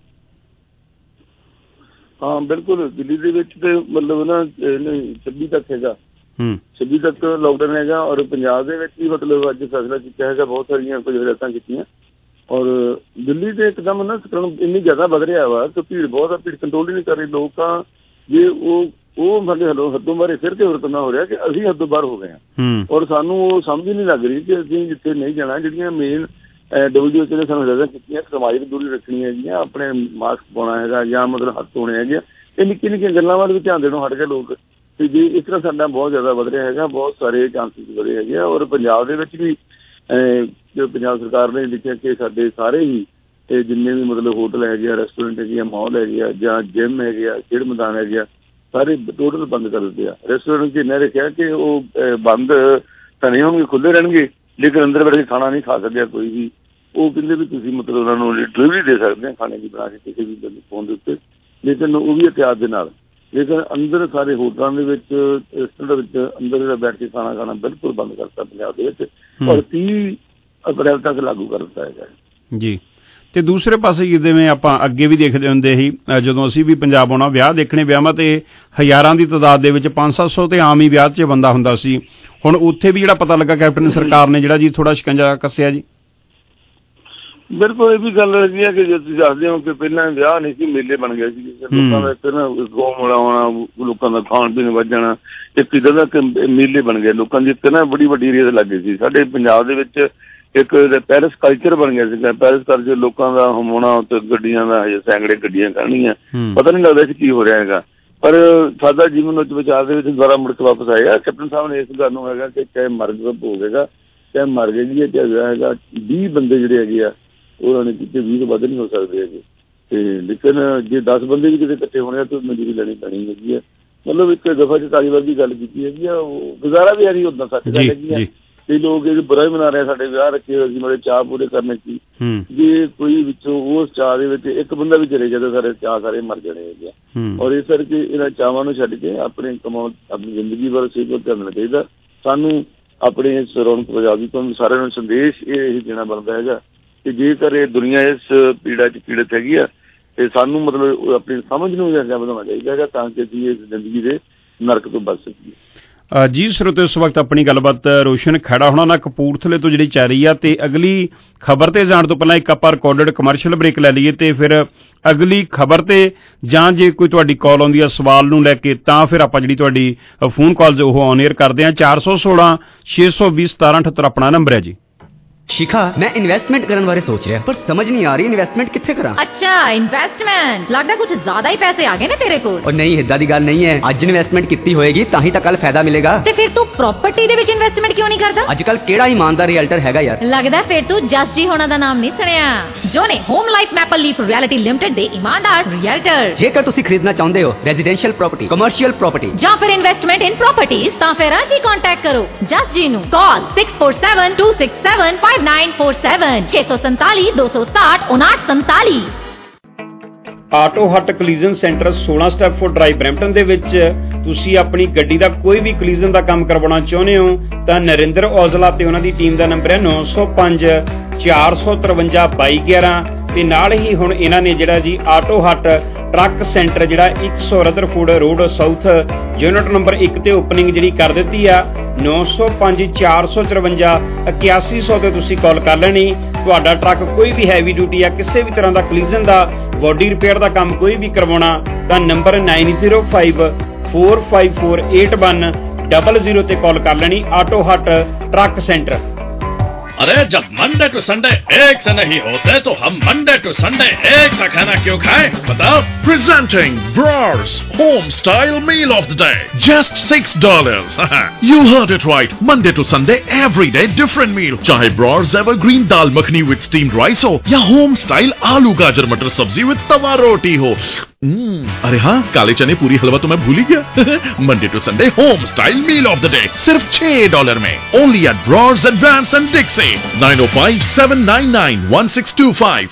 ਹਾਂ ਬਿਲਕੁਲ, ਦਿੱਲੀ ਦੇ ਵਿੱਚ ਤੇ ਮਤਲਬ ਨਾ ਛੱਬੀ ਤੱਕ ਹੈਗਾ, ਛੱਬੀ ਤੱਕ ਲਾਕਡਾਊਨ ਹੈਗਾ ਔਰ ਪੰਜਾਬ ਦੇ ਵਿੱਚ ਵੀ ਮਤਲਬ ਅੱਜ ਫੈਸਲਾ ਕੀਤਾ ਹੈਗਾ, ਬਹੁਤ ਸਾਰੀਆਂ ਕੁਝ ਹਦਾਇਤਾਂ ਕੀਤੀਆਂ ਔਰ ਦਿੱਲੀ ਦੇ ਇੱਕਦਮ ਨਾ ਇੰਨੀ ਜ਼ਿਆਦਾ ਵੱਧ ਰਿਹਾ ਵਾ ਕਿ ਭੀੜ ਬਹੁਤ ਆ, ਭੀੜ ਕੰਟਰੋਲ ਹੀ ਨਹੀਂ ਕਰ ਰਹੀ। ਲੋਕਾਂ ਜੇ ਉਹ ਉਹ ਮਤਲਬ ਹਲੋ ਹੱਦੋਂ ਬਾਰੇ ਫਿਰ ਕੇ ਵਰਤਣਾ ਹੋ ਰਿਹਾ ਕਿ ਅਸੀਂ ਹੱਦੋਂ ਬਾਹਰ ਹੋ ਗਏ ਹਾਂ ਔਰ ਸਾਨੂੰ ਉਹ ਸਮਝ ਹੀ ਨਹੀਂ ਲੱਗ ਰਹੀ ਕਿ ਅਸੀਂ ਜਿੱਥੇ ਨਹੀਂ ਜਾਣਾ। ਜਿਹੜੀਆਂ ਮੇਨ ਡਬਲਯੂ ਐਚ ਓ ਨੇ ਸਾਨੂੰ ਹਦਾਇਤਾਂ ਕੀਤੀਆਂ ਸਮਾਜਿਕ ਦੂਰੀ ਰੱਖਣੀ ਹੈਗੀਆਂ, ਆਪਣੇ ਮਾਸਕ ਪਾਉਣਾ ਹੈਗਾ ਜਾਂ ਮਤਲਬ ਹੱਥ ਧੋਣੇ ਹੈਗੇ ਆ, ਇਹ ਨਿੱਕੀਆਂ ਨਿੱਕੀਆਂ ਗੱਲਾਂ ਵੱਲ ਵੀ ਧਿਆਨ ਦੇਣੋਂ ਹਟ ਗਏ ਲੋਕ। ਤੇ ਜੇ ਇਸ ਤਰ੍ਹਾਂ ਸਾਡਾ ਬਹੁਤ ਜ਼ਿਆਦਾ ਵੱਧ ਰਿਹਾ ਹੈਗਾ, ਬਹੁਤ ਸਾਰੇ ਚਾਂਸਿਸ ਵਧੇ ਹੈਗੇ ਆ ਔਰ ਪੰਜਾਬ ਦੇ ਵਿੱਚ ਵੀ ਜੋ ਪੰਜਾਬ ਸਰਕਾਰ ਨੇ ਲਿਖਿਆ ਕਿ ਸਾਡੇ ਸਾਰੇ ਹੀ ਤੇ ਜਿੰਨੇ ਵੀ ਮਤਲਬ ਹੋਟਲ ਹੈਗੇ ਆ, ਰੈਸਟੋਰੈਂਟ ਹੈਗੇ ਆ, ਮਾਲ ਹੈਗੇ ਆ ਜਾਂ ਜਿੰਮ ਹੈਗੇ ਆ, ਖੇਡ ਮੈਦਾਨ ਹੈਗੇ ਆ, ਸਾਰੇ ਟੋਟਲ ਬੰਦ ਕਰ ਦਿੱਤੇ ਆ। ਰੈਸਟੋਰੈਂਟ 'ਚ ਇਹਨਾਂ ਰੱਖਿਆ ਕਿ ਉਹ ਬੰਦ ਤਾਂ ਨਹੀਂ ਹੋਣਗੇ, ਖੁੱਲ੍ਹੇ ਰਹਿਣਗੇ, ਲੇਕਿਨ ਅੰਦਰ ਬੈਠ ਕੇ ਖਾਣਾ ਨਹੀਂ ਖਾ ਸਕਦੇ ਕੋਈ ਵੀ। ਉਹ ਕਹਿੰਦੇ ਵੀ ਤੁਸੀਂ ਮਤਲਬ ਉਹਨਾਂ ਨੂੰ ਡਿਲੀਵਰੀ ਦੇ ਸਕਦੇ ਆ ਖਾਣੇ ਦੀ ਬਣਾ ਕੇ ਕਿਸੇ ਵੀ ਫੋਨ ਦੇ ਉੱਤੇ, ਲੇਕਿਨ ਉਹ ਵੀ ਇhtiyਾਤ ਦੇ ਨਾਲ। ਲੇਕਿਨ ਅੰਦਰ ਸਾਰੇ ਹੋਟਲਾਂ ਦੇ ਵਿੱਚ ਰੈਸਟੋਰੈਂਟ ਵਿੱਚ ਅੰਦਰ ਜਿਹੜਾ ਬੈਠ ਕੇ ਖਾਣਾ ਖਾਣਾ ਬਿਲਕੁਲ ਬੰਦ ਕਰਤਾ ਪੰਜਾਬ ਦੇ ਵਿੱਚ ਔਰ ਤੀਹ ਅਪ੍ਰੈਲ ਤੱਕ ਲਾਗੂ ਕਰ ਦਿੱਤਾ ਹੈਗਾ ਜੀ। ਤੇ ਦੂਸਰੇ ਪਾਸੇ ਜਿਵੇਂ ਆਪਾਂ ਅੱਗੇ ਵੀ ਦੇਖਦੇ ਹੁੰਦੇ ਸੀ, ਜਦੋਂ ਅਸੀਂ ਵੀ ਪੰਜਾਬ ਆਉਣਾ ਵਿਆਹ ਦੇਖਣੇ, ਵਿਆਹਾਂ ਤੇ ਹਜ਼ਾਰਾਂ ਦੀ ਤਾਦਾਦ ਦੇ ਵਿੱਚ ਪੰਜ ਸੱਤ ਸੌ ਤੇ ਆਮ ਹੀ ਵਿਆਹ 'ਚ ਬੰਦਾ ਹੁੰਦਾ ਸੀ। ਹੁਣ ਉੱਥੇ ਵੀ ਜਿਹੜਾ ਪਤਾ ਲੱਗਾ ਕੈਪਟਨ ਸਰਕਾਰ ਨੇ ਜਿਹੜਾ ਜੀ ਥੋੜਾ ਸ਼ਿਕੰਜਾ ਕੱਸਿਆ ਜੀ। ਬਿਲਕੁਲ ਇਹ ਵੀ ਗੱਲ ਹੈਗੀ ਆ ਕਿ ਜੇ ਤੁਸੀਂ ਦੱਸਦੇ ਹੋ ਕਿ ਪਹਿਲਾਂ ਵਿਆਹ ਨਹੀਂ ਸੀ, ਮੇਲੇ ਬਣ ਗਏ ਸੀ ਲੋਕਾਂ ਦਾ, ਇੱਕ ਨਾ ਗੋ ਮਲਾਉਣਾ, ਲੋਕਾਂ ਦਾ ਖਾਣ ਪੀਣ ਵੱਧ ਜਾਣਾ, ਇੱਕ ਇੱਦਾਂ ਦਾ ਮੇਲੇ ਬਣ ਗਏ ਲੋਕਾਂ ਦੀ, ਇੱਕ ਨਾ ਬੜੀ ਵੱਡੀ ਰੇਸ ਲੱਗ ਗਈ ਸੀ। ਸਾਡੇ ਪੰਜਾਬ ਦੇ ਵਿੱਚ ਇੱਕ ਪੈਰਿਸ ਕਲਚਰ ਬਣ ਗਿਆ ਸੀਗਾ, ਪੈਰਿਸ ਕਲਚਰ ਲੋਕਾਂ ਦਾ ਹੋਣਾ ਉੱਤੇ ਗੱਡੀਆਂ ਦਾ ਹਜੇ ਸੈਂਕੜੇ ਗੱਡੀਆਂ ਕਰਨੀਆਂ, ਪਤਾ ਨਹੀਂ ਲੱਗਦਾ ਸੀ ਕੀ ਹੋ ਰਿਹਾ ਹੈਗਾ। ਪਰ ਸਾਡਾ ਜੀਵਨ ਵਿੱਚ ਵਿਚਾਰ ਦੇ ਵਿੱਚ ਦੁਬਾਰਾ ਮੁੜ ਕੇ ਵਾਪਸ ਆਏਗਾ। ਕੈਪਟਨ ਸਾਹਿਬ ਨੇ ਇਸ ਗੱਲ ਨੂੰ ਹੈਗਾ ਕਿ ਚਾਹੇ ਮਰਗ ਹੋਵੇਗਾ ਚਾਹੇ ਮਰ ਗਈ ਹੈ, ਚਾਹੇ ਵਿਆਹ ਹੈਗਾ, ਵੀਹ ਬੰਦੇ ਜਿਹੜੇ ਹੈਗੇ ਆ ਉਹਨਾਂ ਨੇ ਕੀਤੇ ਵੀਹ ਤੋਂ ਵੱਧ ਨਹੀਂ ਹੋ ਸਕਦੇ ਹੈਗੇ। ਤੇ ਲੇਕਿਨ ਜੇ ਦਸ ਬੰਦੇ ਵੀ ਕਿਤੇ ਇਕੱਠੇ ਹੋਣੇ ਆ ਤਾਂ ਮਨਜ਼ੂਰੀ ਲੈਣੀ ਪੈਣੀ ਹੈਗੀ ਆ। ਮਤਲਬ ਇੱਕ ਦਫਾ ਚ ਤਾਲੀਬਾਨ ਦੀ ਗੱਲ ਕੀਤੀ ਹੈਗੀ ਆ, ਉਹ ਗੁਜ਼ਾਰਾ ਵੀ ਆ ਰਹੀ ਉੱਦਾਂ ਸੱਚ ਗੱਲ ਹੈਗੀ ਆ। ਤੇ ਲੋਕ ਇਹ ਬੁਰਾ ਹੀ ਮਨਾ ਰਹੇ ਸਾਡੇ ਵਿਆਹ ਰੱਖੇ ਹੋਏ ਸੀ, ਮੇਰੇ ਚਾਅ ਪੂਰੇ ਕਰਨੇ ਸੀ। ਜੇ ਕੋਈ ਵਿੱਚੋਂ ਉਸ ਚਾਅ ਦੇ ਵਿੱਚ ਇੱਕ ਬੰਦਾ ਵੀ ਚਲੇ ਜਾਂਦਾ ਸਾਰੇ ਚਾਅ ਸਾਰੇ ਮਰ ਜਾਣੇ ਹੈਗੇ ਆ। ਔਰ ਇਸ ਕਰਕੇ ਇਹਨਾਂ ਚਾਵਾਂ ਨੂੰ ਛੱਡ ਕੇ ਆਪਣੇ ਕਮਾਉਣ ਆਪਣੀ ਜ਼ਿੰਦਗੀ ਵੱਲ ਸੇਧ ਕਰਨਾ ਚਾਹੀਦਾ ਸਾਨੂੰ। ਆਪਣੇ ਰੌਣਕ ਪੰਜਾਬ ਤੋਂ ਸਾਰਿਆਂ ਨੂੰ ਸੰਦੇਸ਼ ਇਹ ਦੇਣਾ ਬਣਦਾ ਹੈਗਾ ਕਿ ਜੇਕਰ ਇਹ ਦੁਨੀਆ ਇਸ ਪੀੜਾ 'ਚ ਪੀੜਤ ਹੈਗੀ ਆ ਤੇ ਸਾਨੂੰ ਮਤਲਬ ਆਪਣੀ ਸਮਝ ਨੂੰ ਅੱਗੇ ਵਧਾਉਣਾ ਚਾਹੀਦਾ ਹੈਗਾ ਤਾਂ ਕਿ ਅਸੀਂ ਇਸ ਜ਼ਿੰਦਗੀ ਦੇ ਨਰਕ ਤੋਂ ਬਚ ਸਕੀਏ। ਜੀ ਸਰੋਤੇ ਇਸ ਵਕਤ ਆਪਣੀ ਗੱਲਬਾਤ ਰੋਸ਼ਨ ਖੜਾ ਹੋਣਾ ਨਾ ਕਪੂਰਥਲੇ ਤੋਂ ਜਿਹੜੀ ਚੱਲ ਰਹੀ ਆ ਤੇ ਅਗਲੀ ਖਬਰ ਤੇ ਜਾਣ ਤੋਂ ਪਹਿਲਾਂ ਇੱਕ ਆਪਾਂ ਰਿਕਾਰਡਡ ਕਮਰਸ਼ੀਅਲ ਬ੍ਰੇਕ ਲੈ ਲਈਏ ਤੇ ਫਿਰ ਅਗਲੀ ਖਬਰ ਤੇ ਜਾਂ ਜੇ ਕੋਈ ਤੁਹਾਡੀ ਕਾਲ ਆਉਂਦੀ ਆ ਸਵਾਲ ਨੂੰ ਲੈ ਕੇ ਤਾਂ ਫਿਰ ਆਪਾਂ ਜਿਹੜੀ ਤੁਹਾਡੀ ਫੋਨ ਕਾਲ ਉਹ ਔਨ 에ਅਰ ਕਰਦੇ ਹਾਂ। ਚਾਰ ਸੌ ਸੋਲਾਂ ਛੇ ਸੌ ਵੀਹ ਸਤਾਰਾਂ ਅਠੱਤਰ ਆਪਣਾ ਨੰਬਰ ਹੈ ਜੀ। शिखा मैं इन्वेस्टमेंट करने बारे सोच रहा पर समझ नहीं आ रही इन्वेस्टमेंट कित्थे करा। अच्छा इन्वेस्टमेंट लगता कुछ ज्यादा ही पैसे आ गए ने तेरे को। और नहीं इदा दी गल नहीं है अज इन्वेस्टमेंट कितनी होएगी ताही तक कल फायदा मिलेगा। ते फिर तू प्रॉपर्टी दे विच इन्वेस्टमेंट क्यों नहीं करदा? अजकल केड़ा ईमानदार रियल्टर हैगा यार। लगदा फिर तू जस जी होना दा नाम नहीं सुनिया जो ने home life maple leaf reality limited दे ईमानदार रियल्टर। जेकर तुसी खरीदना चाहुंदे हो रेजिडेंशियल प्रॉपर्टी कमर्शियल प्रॉपर्टी जां फिर इन्वेस्टमेंट इन प्रॉपर्टीज तां फिर आज ही कांटेक्ट करो जस जी नु। Call six four seven two six seven five nine four seven छे सौ संताली दो सौ सताठ उनाठ संताली। ਆਟੋ ਹੱਟ ਕਲੀਜ਼ਨ ਸੈਂਟਰ ਸੋਲਾਂ ਸਟੈਪਫੋਰਡ ਡਰਾਈਵ ਬਰੈਂਪਟਨ ਦੇ ਵਿੱਚ ਤੁਸੀਂ ਆਪਣੀ ਗੱਡੀ ਦਾ ਕੋਈ ਵੀ ਕਲੀਜ਼ਨ ਦਾ ਕੰਮ ਕਰਵਾਉਣਾ ਚਾਹੁੰਦੇ ਹੋ ਤਾਂ ਨਰਿੰਦਰ ਔਜਲਾ ਤੇ ਉਹਨਾਂ ਦੀ ਟੀਮ ਦਾ ਨੰਬਰ ਹੈ ਨੌ ਸੌ ਪੰਜ ਚਾਰ ਸੌ ਤਰਵੰਜਾ ਬਾਈ ਗਿਆਰਾਂ ਤੇ ਨਾਲ ਹੀ ਹੁਣ ਇਹਨਾਂ ਨੇ ਜਿਹੜਾ ਜੀ ਆਟੋ ਹੱਟ ਟਰੱਕ ਸੈਂਟਰ ਜਿਹੜਾ ਇੱਕ ਸੌ Rutherford road south unit number ਇੱਕ ਤੇ ਓਪਨਿੰਗ ਜਿਹੜੀ ਕਰ ਦਿੱਤੀ ਆ। ਨੌ ਸੌ ਪੰਜ ਚਾਰ ਸੌ ਚੁਰੰਜਾ ਇਕਿਆਸੀ ਸੌ ਤੇ ਤੁਸੀਂ ਕਾਲ ਕਰ ਲੈਣੀ। ਤੁਹਾਡਾ ਟਰੱਕ ਕੋਈ ਵੀ ਹੈਵੀ ਡਿਊਟੀ ਆ ਕਿਸੇ ਵੀ ਤਰ੍ਹਾਂ ਦਾ ਕਲੀਜ਼ਨ ਦਾ ਬੋਡੀ ਰਿਪੇਅਰ ਦਾ ਕੰਮ ਕੋਈ ਵੀ ਕਰਵਾਉਣਾ ਤਾਂ number nine zero five four five four eight one double zero ਤੇ ਕਾਲ ਕਰ ਲੈਣੀ। Auto hut truck centre. अरे जब मंडे टू संडे एक से नहीं होते तो हम मंडे टू संडे एक सा खाना क्यों खाएं? बताओ। Presenting Brars Home Style Meal of the Day, just six dollars. You heard it right. Monday to Sunday, every day different meal. चाहे Brars Evergreen dal makhani with steamed rice हो या Home Style आलू गाजर मटर सब्जी with तवा रोटी हो। Hmm, अरे हाँ काले चने पूरी हलवा तो मैं भूल ही गया। Monday to Sunday home style meal of the day सिर्फ छह डॉलर में ओनली एट ब्रॉर्स advance and Dixie nine o five seven nine nine one six two five.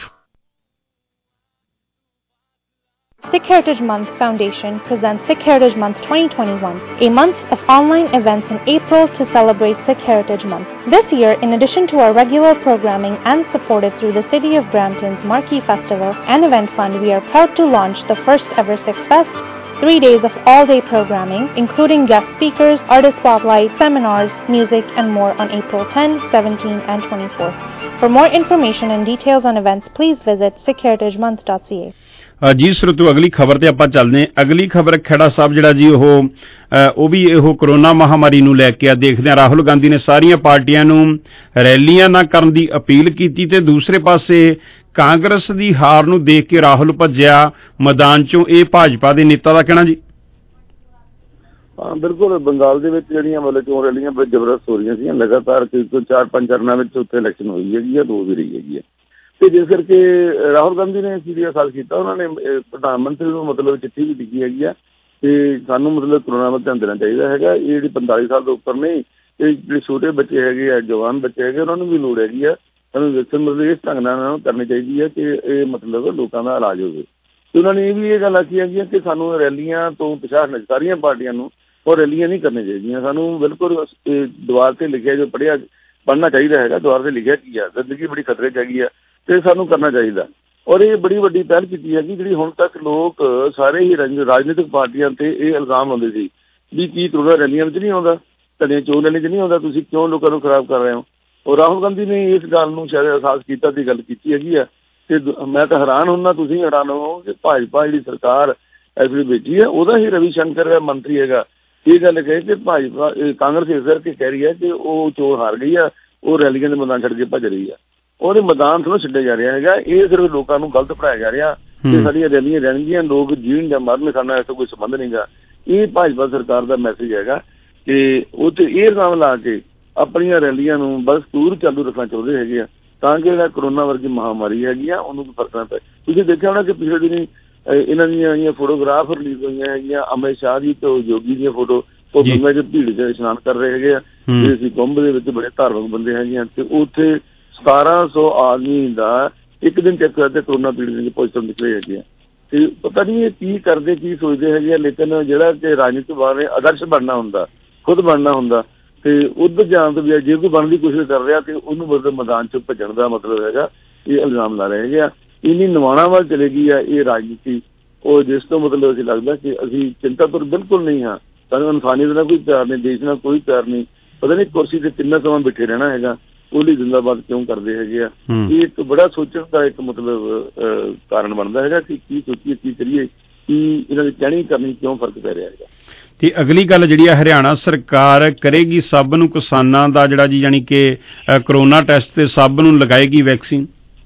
Sikh Heritage Month Foundation presents Sikh Heritage Month twenty twenty-one, a month of online events in April to celebrate Sikh Heritage Month. This year, in addition to our regular programming and supported through the City of Brampton's Marquee Festival and Event Fund, we are proud to launch the first ever Sikh Fest, three days of all-day programming, including guest speakers, artist spotlight, seminars, music, and more on April tenth, seventeenth, and twenty-fourth. For more information and details on events, please visit sikh heritage month dot c a. ਜੀ ਸਰੋਤੋ ਅਗਲੀ ਖਬਰ ਤੇ ਆਪਾਂ ਚੱਲਦੇ ਹਾਂ। ਅਗਲੀ ਖਬਰ ਖੇੜਾ ਸਾਹਿਬ ਜਿਹੜਾ ਜੀ ਉਹ ਉਹ ਵੀ ਇਹੋ ਕਰੋਨਾ ਮਹਾਮਾਰੀ ਨੂੰ ਲੈ ਕੇ ਆ। ਦੇਖਦੇ ਹਾਂ ਰਾਹੁਲ ਗਾਂਧੀ ਨੇ ਸਾਰੀਆਂ ਪਾਰਟੀਆਂ ਨੂੰ ਰੈਲੀਆਂ ਨਾ ਕਰਨ ਦੀ ਅਪੀਲ ਕੀਤੀ ਤੇ ਦੂਸਰੇ ਪਾਸੇ ਕਾਂਗਰਸ ਦੀ ਹਾਰ ਨੂੰ ਦੇਖ ਕੇ ਰਾਹੁਲ ਭੱਜਿਆ ਮੈਦਾਨ ਚੋਂ। ਇਹ ਭਾਜਪਾ ਦੇ ਨੇਤਾ ਦਾ ਕਹਿਣਾ ਜੀ। ਹਾਂ ਬਿਲਕੁਲ ਬੰਗਾਲ ਦੇ ਵਿੱਚ ਜਿਹੜੀਆਂ ਮਤਲਬ ਚੋਣ ਰੈਲੀਆਂ ਬੜੀ ਜ਼ਬਰਦਸਤ ਹੋ ਰਹੀਆਂ ਸੀ ਲਗਾਤਾਰ ਕੋਈ ਚਾਰ ਪੰਜ ਚਰਨਾਂ ਵਿੱਚ ਉੱਥੇ ਇਲੈਕਸ਼ਨ ਹੋਈ ਹੈਗੀ ਆ ਦੋ ਵੀ ਰਹੀ ਹੈਗੀ ਆ ਤੇ ਜਿਸ ਕਰਕੇ ਰਾਹੁਲ ਗਾਂਧੀ ਨੇ ਸੀਰੀਅਸ ਹਾਲ ਕੀਤਾ। ਉਹਨਾਂ ਨੇ ਪ੍ਰਧਾਨ ਮੰਤਰੀ ਨੂੰ ਮਤਲਬ ਚਿੱਠੀ ਵੀ ਲਿਖੀ ਹੈਗੀ ਆ ਤੇ ਸਾਨੂੰ ਮਤਲਬ ਕਰੋਨਾ ਵੱਲ ਧਿਆਨ ਦੇਣਾ ਚਾਹੀਦਾ ਹੈਗਾ। ਇਹ ਜਿਹੜੀ ਪੰਤਾਲੀ ਸਾਲ ਤੋਂ ਉੱਪਰ ਨਹੀਂ ਇਹ ਜਿਹੜੇ ਛੋਟੇ ਬੱਚੇ ਹੈਗੇ ਆ ਜਵਾਨ ਬੱਚੇ ਹੈਗੇ ਉਹਨਾਂ ਨੂੰ ਵੀ ਲੋੜ ਹੈਗੀ ਆ। ਸਾਨੂੰ ਵੇਖਣ ਮਤਲਬ ਇਸ ਢੰਗ ਨਾਲ ਕਰਨੀ ਚਾਹੀਦੀ ਹੈ ਕਿ ਇਹ ਮਤਲਬ ਲੋਕਾਂ ਦਾ ਇਲਾਜ ਹੋਵੇ। ਤੇ ਉਹਨਾਂ ਨੇ ਇਹ ਵੀ ਇਹ ਗੱਲ ਆਖੀ ਹੈਗੀ ਆ ਕਿ ਸਾਨੂੰ ਰੈਲੀਆਂ ਤੋਂ ਪਿਛਾੜ ਸਾਰੀਆਂ ਪਾਰਟੀਆਂ ਨੂੰ ਉਹ ਰੈਲੀਆਂ ਨਹੀਂ ਕਰਨੀਆਂ ਚਾਹੀਦੀਆਂ। ਸਾਨੂੰ ਬਿਲਕੁਲ ਦੀਵਾਰ ਤੇ ਲਿਖਿਆ ਜੋ ਪੜ੍ਹਿਆ ਪੜ੍ਹਨਾ ਚਾਹੀਦਾ ਹੈਗਾ। ਦੀਵਾਰ ਤੇ ਲਿਖਿਆ ਕੀ ਆ ਜ਼ਿੰਦਗੀ ਬੜੀ ਖਤਰੇ 'ਚ ਹੈਗੀ ਆ ਤੇ ਸਾਨੂੰ ਕਰਨਾ ਚਾਹੀਦਾ। ਔਰ ਇਹ ਬੜੀ ਵੱਡੀ ਪਹਿਲ ਕੀਤੀ ਹੈਗੀ ਜਿਹੜੀ ਹੁਣ ਤੱਕ ਲੋਕ ਸਾਰੇ ਹੀ ਰਾਜਨੀਤਿਕ ਪਾਰਟੀਆਂ ਤੇ ਇਹ ਇਲਜ਼ਾਮ ਲਾਉਂਦੇ ਸੀ ਵੀ ਕੀ ਕਰੋਨਾ ਰੈਲੀਆਂ ਵਿੱਚ ਨਹੀਂ ਆਉਂਦਾ ਤੁਹਾਡੀਆਂ ਚੋਣ ਰੈਲੀ 'ਚ ਨਹੀਂ ਆਉਂਦਾ ਤੁਸੀਂ ਕਿਉਂ ਲੋਕਾਂ ਨੂੰ ਖਰਾਬ ਕਰ ਰਹੇ ਹੋ। ਔਰ ਰਾਹੁਲ ਗਾਂਧੀ ਨੇ ਇਸ ਗੱਲ ਨੂੰ ਸ਼ਾਇਦ ਅਹਿਸਾਸ ਕੀਤਾ ਦੀ ਗੱਲ ਕੀਤੀ ਹੈਗੀ ਆ ਤੇ ਮੈਂ ਤਾਂ ਹੈਰਾਨ ਹੁੰਦਾ ਤੁਸੀਂ ਹੈਰਾਨ ਹੋ ਕਿ ਭਾਜਪਾ ਜਿਹੜੀ ਸਰਕਾਰ ਇਸ ਵੇਲੇ ਬੈਠੀ ਹੈ ਉਹਦਾ ਹੀ ਰਵੀ ਸ਼ੰਕਰ ਮੰਤਰੀ ਹੈਗਾ ਇਹ ਗੱਲ ਕਹੇ ਕਿ ਭਾਜਪਾ ਕਾਂਗਰਸ ਇਸ ਕਰਕੇ ਕਹਿ ਰਹੀ ਹੈ ਕਿ ਉਹ ਚੋਣ ਹਾਰ ਗਈ ਆ ਉਹ ਰੈਲੀਆਂ ਦੇ ਮੈਦਾਨ ਛੱਡ ਕੇ ਭੱਜ ਰਹੀ ਆ। ਉਹਦੇ ਮੈਦਾਨ ਤੋਂ ਛੱਡਿਆ ਜਾ ਰਿਹਾ ਹੈਗਾ। ਇਹ ਸਿਰਫ ਲੋਕਾਂ ਨੂੰ ਗਲਤ ਪੜਾਇਆ ਜਾ ਰਿਹਾ ਕਿ ਸਾਡੀਆਂ ਰੈਲੀਆਂ ਰਹਿਣਗੀਆਂ ਲੋਕ ਜੀਣ ਜਾਂ ਮਰਨ ਸਾਡਾ ਐਸਾ ਕੋਈ ਸੰਬੰਧ ਨਹੀਂ ਗਾ। ਇਹ ਭਾਜਪਾ ਸਰਕਾਰ ਦਾ ਮੈਸੇਜ ਹੈਗਾ ਕਿ ਉਹ ਤੇ ਇਹ ਇਲਜ਼ਾਮ ਲਾ ਕੇ ਆਪਣੀਆਂ ਰੈਲੀਆਂ ਨੂੰ ਬਸ ਦੂਰ ਚਾਲੂ ਰੱਖਣਾ ਚਾਹੁੰਦੇ ਹੈਗੇ ਆ ਤਾਂ ਕਿ ਜਿਹੜਾ ਕਰੋਨਾ ਵਰਗੀ ਮਹਾਮਾਰੀ ਹੈਗੀ ਆ ਉਹਨੂੰ ਫਰਕ ਨਾ ਪਏ। ਤੁਸੀਂ ਦੇਖਿਆ ਹੋਣਾ ਕਿ ਪਿਛਲੇ ਦਿਨੀ ਇਹਨਾਂ ਦੀਆਂ ਫੋਟੋਗ੍ਰਾਫ ਰਿਲੀਜ਼ ਹੋਈਆਂ ਹੈਗੀਆਂ ਅਮਿਤ ਸ਼ਾਹ ਦੀ ਤੇ ਯੋਗੀ ਦੀਆਂ ਫੋਟੋ ਉਹ ਗੰਗਾ 'ਚ ਭੀੜ 'ਚ ਇਸ਼ਨਾਨ ਕਰ ਰਹੇ ਹੈਗੇ ਆ ਤੇ ਅਸੀਂ ਕੁੰਭ ਦੇ ਵਿੱਚ ਬੜੇ ਧਾਰਮਿਕ ਬੰਦੇ ਹੈਗੇ ਆ ਤੇ ਉੱਥੇ ਸਤਾਰਾਂ ਸੌ ਆਦਮੀ ਦਾ ਇੱਕ ਦਿਨ ਚੈੱਕ ਕਰਦੇ ਕਰੋਨਾ ਪੀੜਤ ਪੋਜ਼ੀਟਿਵ ਨਿਕਲੇ ਹੈਗੇ ਆ ਤੇ ਪਤਾ ਨਹੀਂ ਇਹ ਕੀ ਕਰਦੇ ਕੀ ਸੋਚਦੇ ਹੈਗੇ ਆ। ਲੇਕਿਨ ਜਿਹੜਾ ਕਿ ਰਾਜਨੀਤਿਕ ਬਾਰੇ ਆਦਰਸ਼ ਬਣਨਾ ਹੁੰਦਾ ਖੁਦ ਬਣਨਾ ਹੁੰਦਾ ਤੇ ਉੱਧਰ ਜਾਣ ਤੋਂ ਵੀ ਜੇ ਕੋਈ ਬਣਨ ਦੀ ਕੋਸ਼ਿਸ਼ ਕਰ ਰਿਹਾ ਤੇ ਉਹਨੂੰ ਮਤਲਬ ਮੈਦਾਨ 'ਚ ਭੱਜਣ ਦਾ ਮਤਲਬ ਹੈਗਾ ਇਹ ਇਲਜ਼ਾਮ ਲਾ ਰਹੇ ਹੈਗੇ ਆ। ਇੰਨੀ ਨਿਵਾਣਾ ਵੱਲ ਚਲੇ ਗਈ ਆ ਇਹ ਰਾਜਨੀਤੀ, ਉਹ ਜਿਸ ਤੋਂ ਮਤਲਬ ਅਸੀਂ ਲੱਗਦਾ ਕਿ ਅਸੀਂ ਚਿੰਤਾਪੁਰ ਬਿਲਕੁਲ ਨਹੀਂ ਹਾਂ। ਸਾਨੂੰ ਇਨਸਾਨੀਅਤ ਨਾਲ ਕੋਈ ਪਿਆਰ ਨਹੀਂ, ਦੇਸ਼ ਨਾਲ ਕੋਈ ਪਿਆਰ ਨਹੀਂ। ਪਤਾ ਨਹੀਂ ਕੁਰਸੀ ਤੇ ਕਿੰਨਾ ਸਮਾਂ ਬੈਠੇ ਰਹਿਣਾ ਹੈਗਾ, ਉਹਦੀ ਜ਼ਿੰਦਾਬਾਦ ਕਿਉਂ ਕਰਦੇ ਹੈਗੇ ਆ। ਇਹ ਇੱਕ ਬੜਾ ਸੋਚਣ ਦਾ ਇੱਕ ਮਤਲਬ ਕਾਰਨ ਬਣਦਾ ਹੈਗਾ ਕਿ ਕੀ ਸੋਚੀਏ, ਕੀ ਕਰੀਏ, ਕੀ ਇਹਨਾਂ ਦੀ ਕਹਿਣੀ ਕਰਨੀ ਕਿਉਂ ਫਰਕ ਪੈ ਰਿਹਾ ਹੈਗਾ। ਤੇ ਅਗਲੀ ਗੱਲ ਜਿਹੜੀ ਆ, ਹਰਿਆਣਾ ਸਰਕਾਰ ਕਰੇਗੀ ਸਭ ਨੂੰ ਕਿਸਾਨਾਂ ਦਾ ਜਿਹੜਾ ਜੀ ਯਾਨੀ ਕਿ ਕਰੋਨਾ ਟੈਸਟ ਤੇ ਸਭ ਨੂੰ ਲਗਾਏਗੀ ਵੈਕਸੀਨ।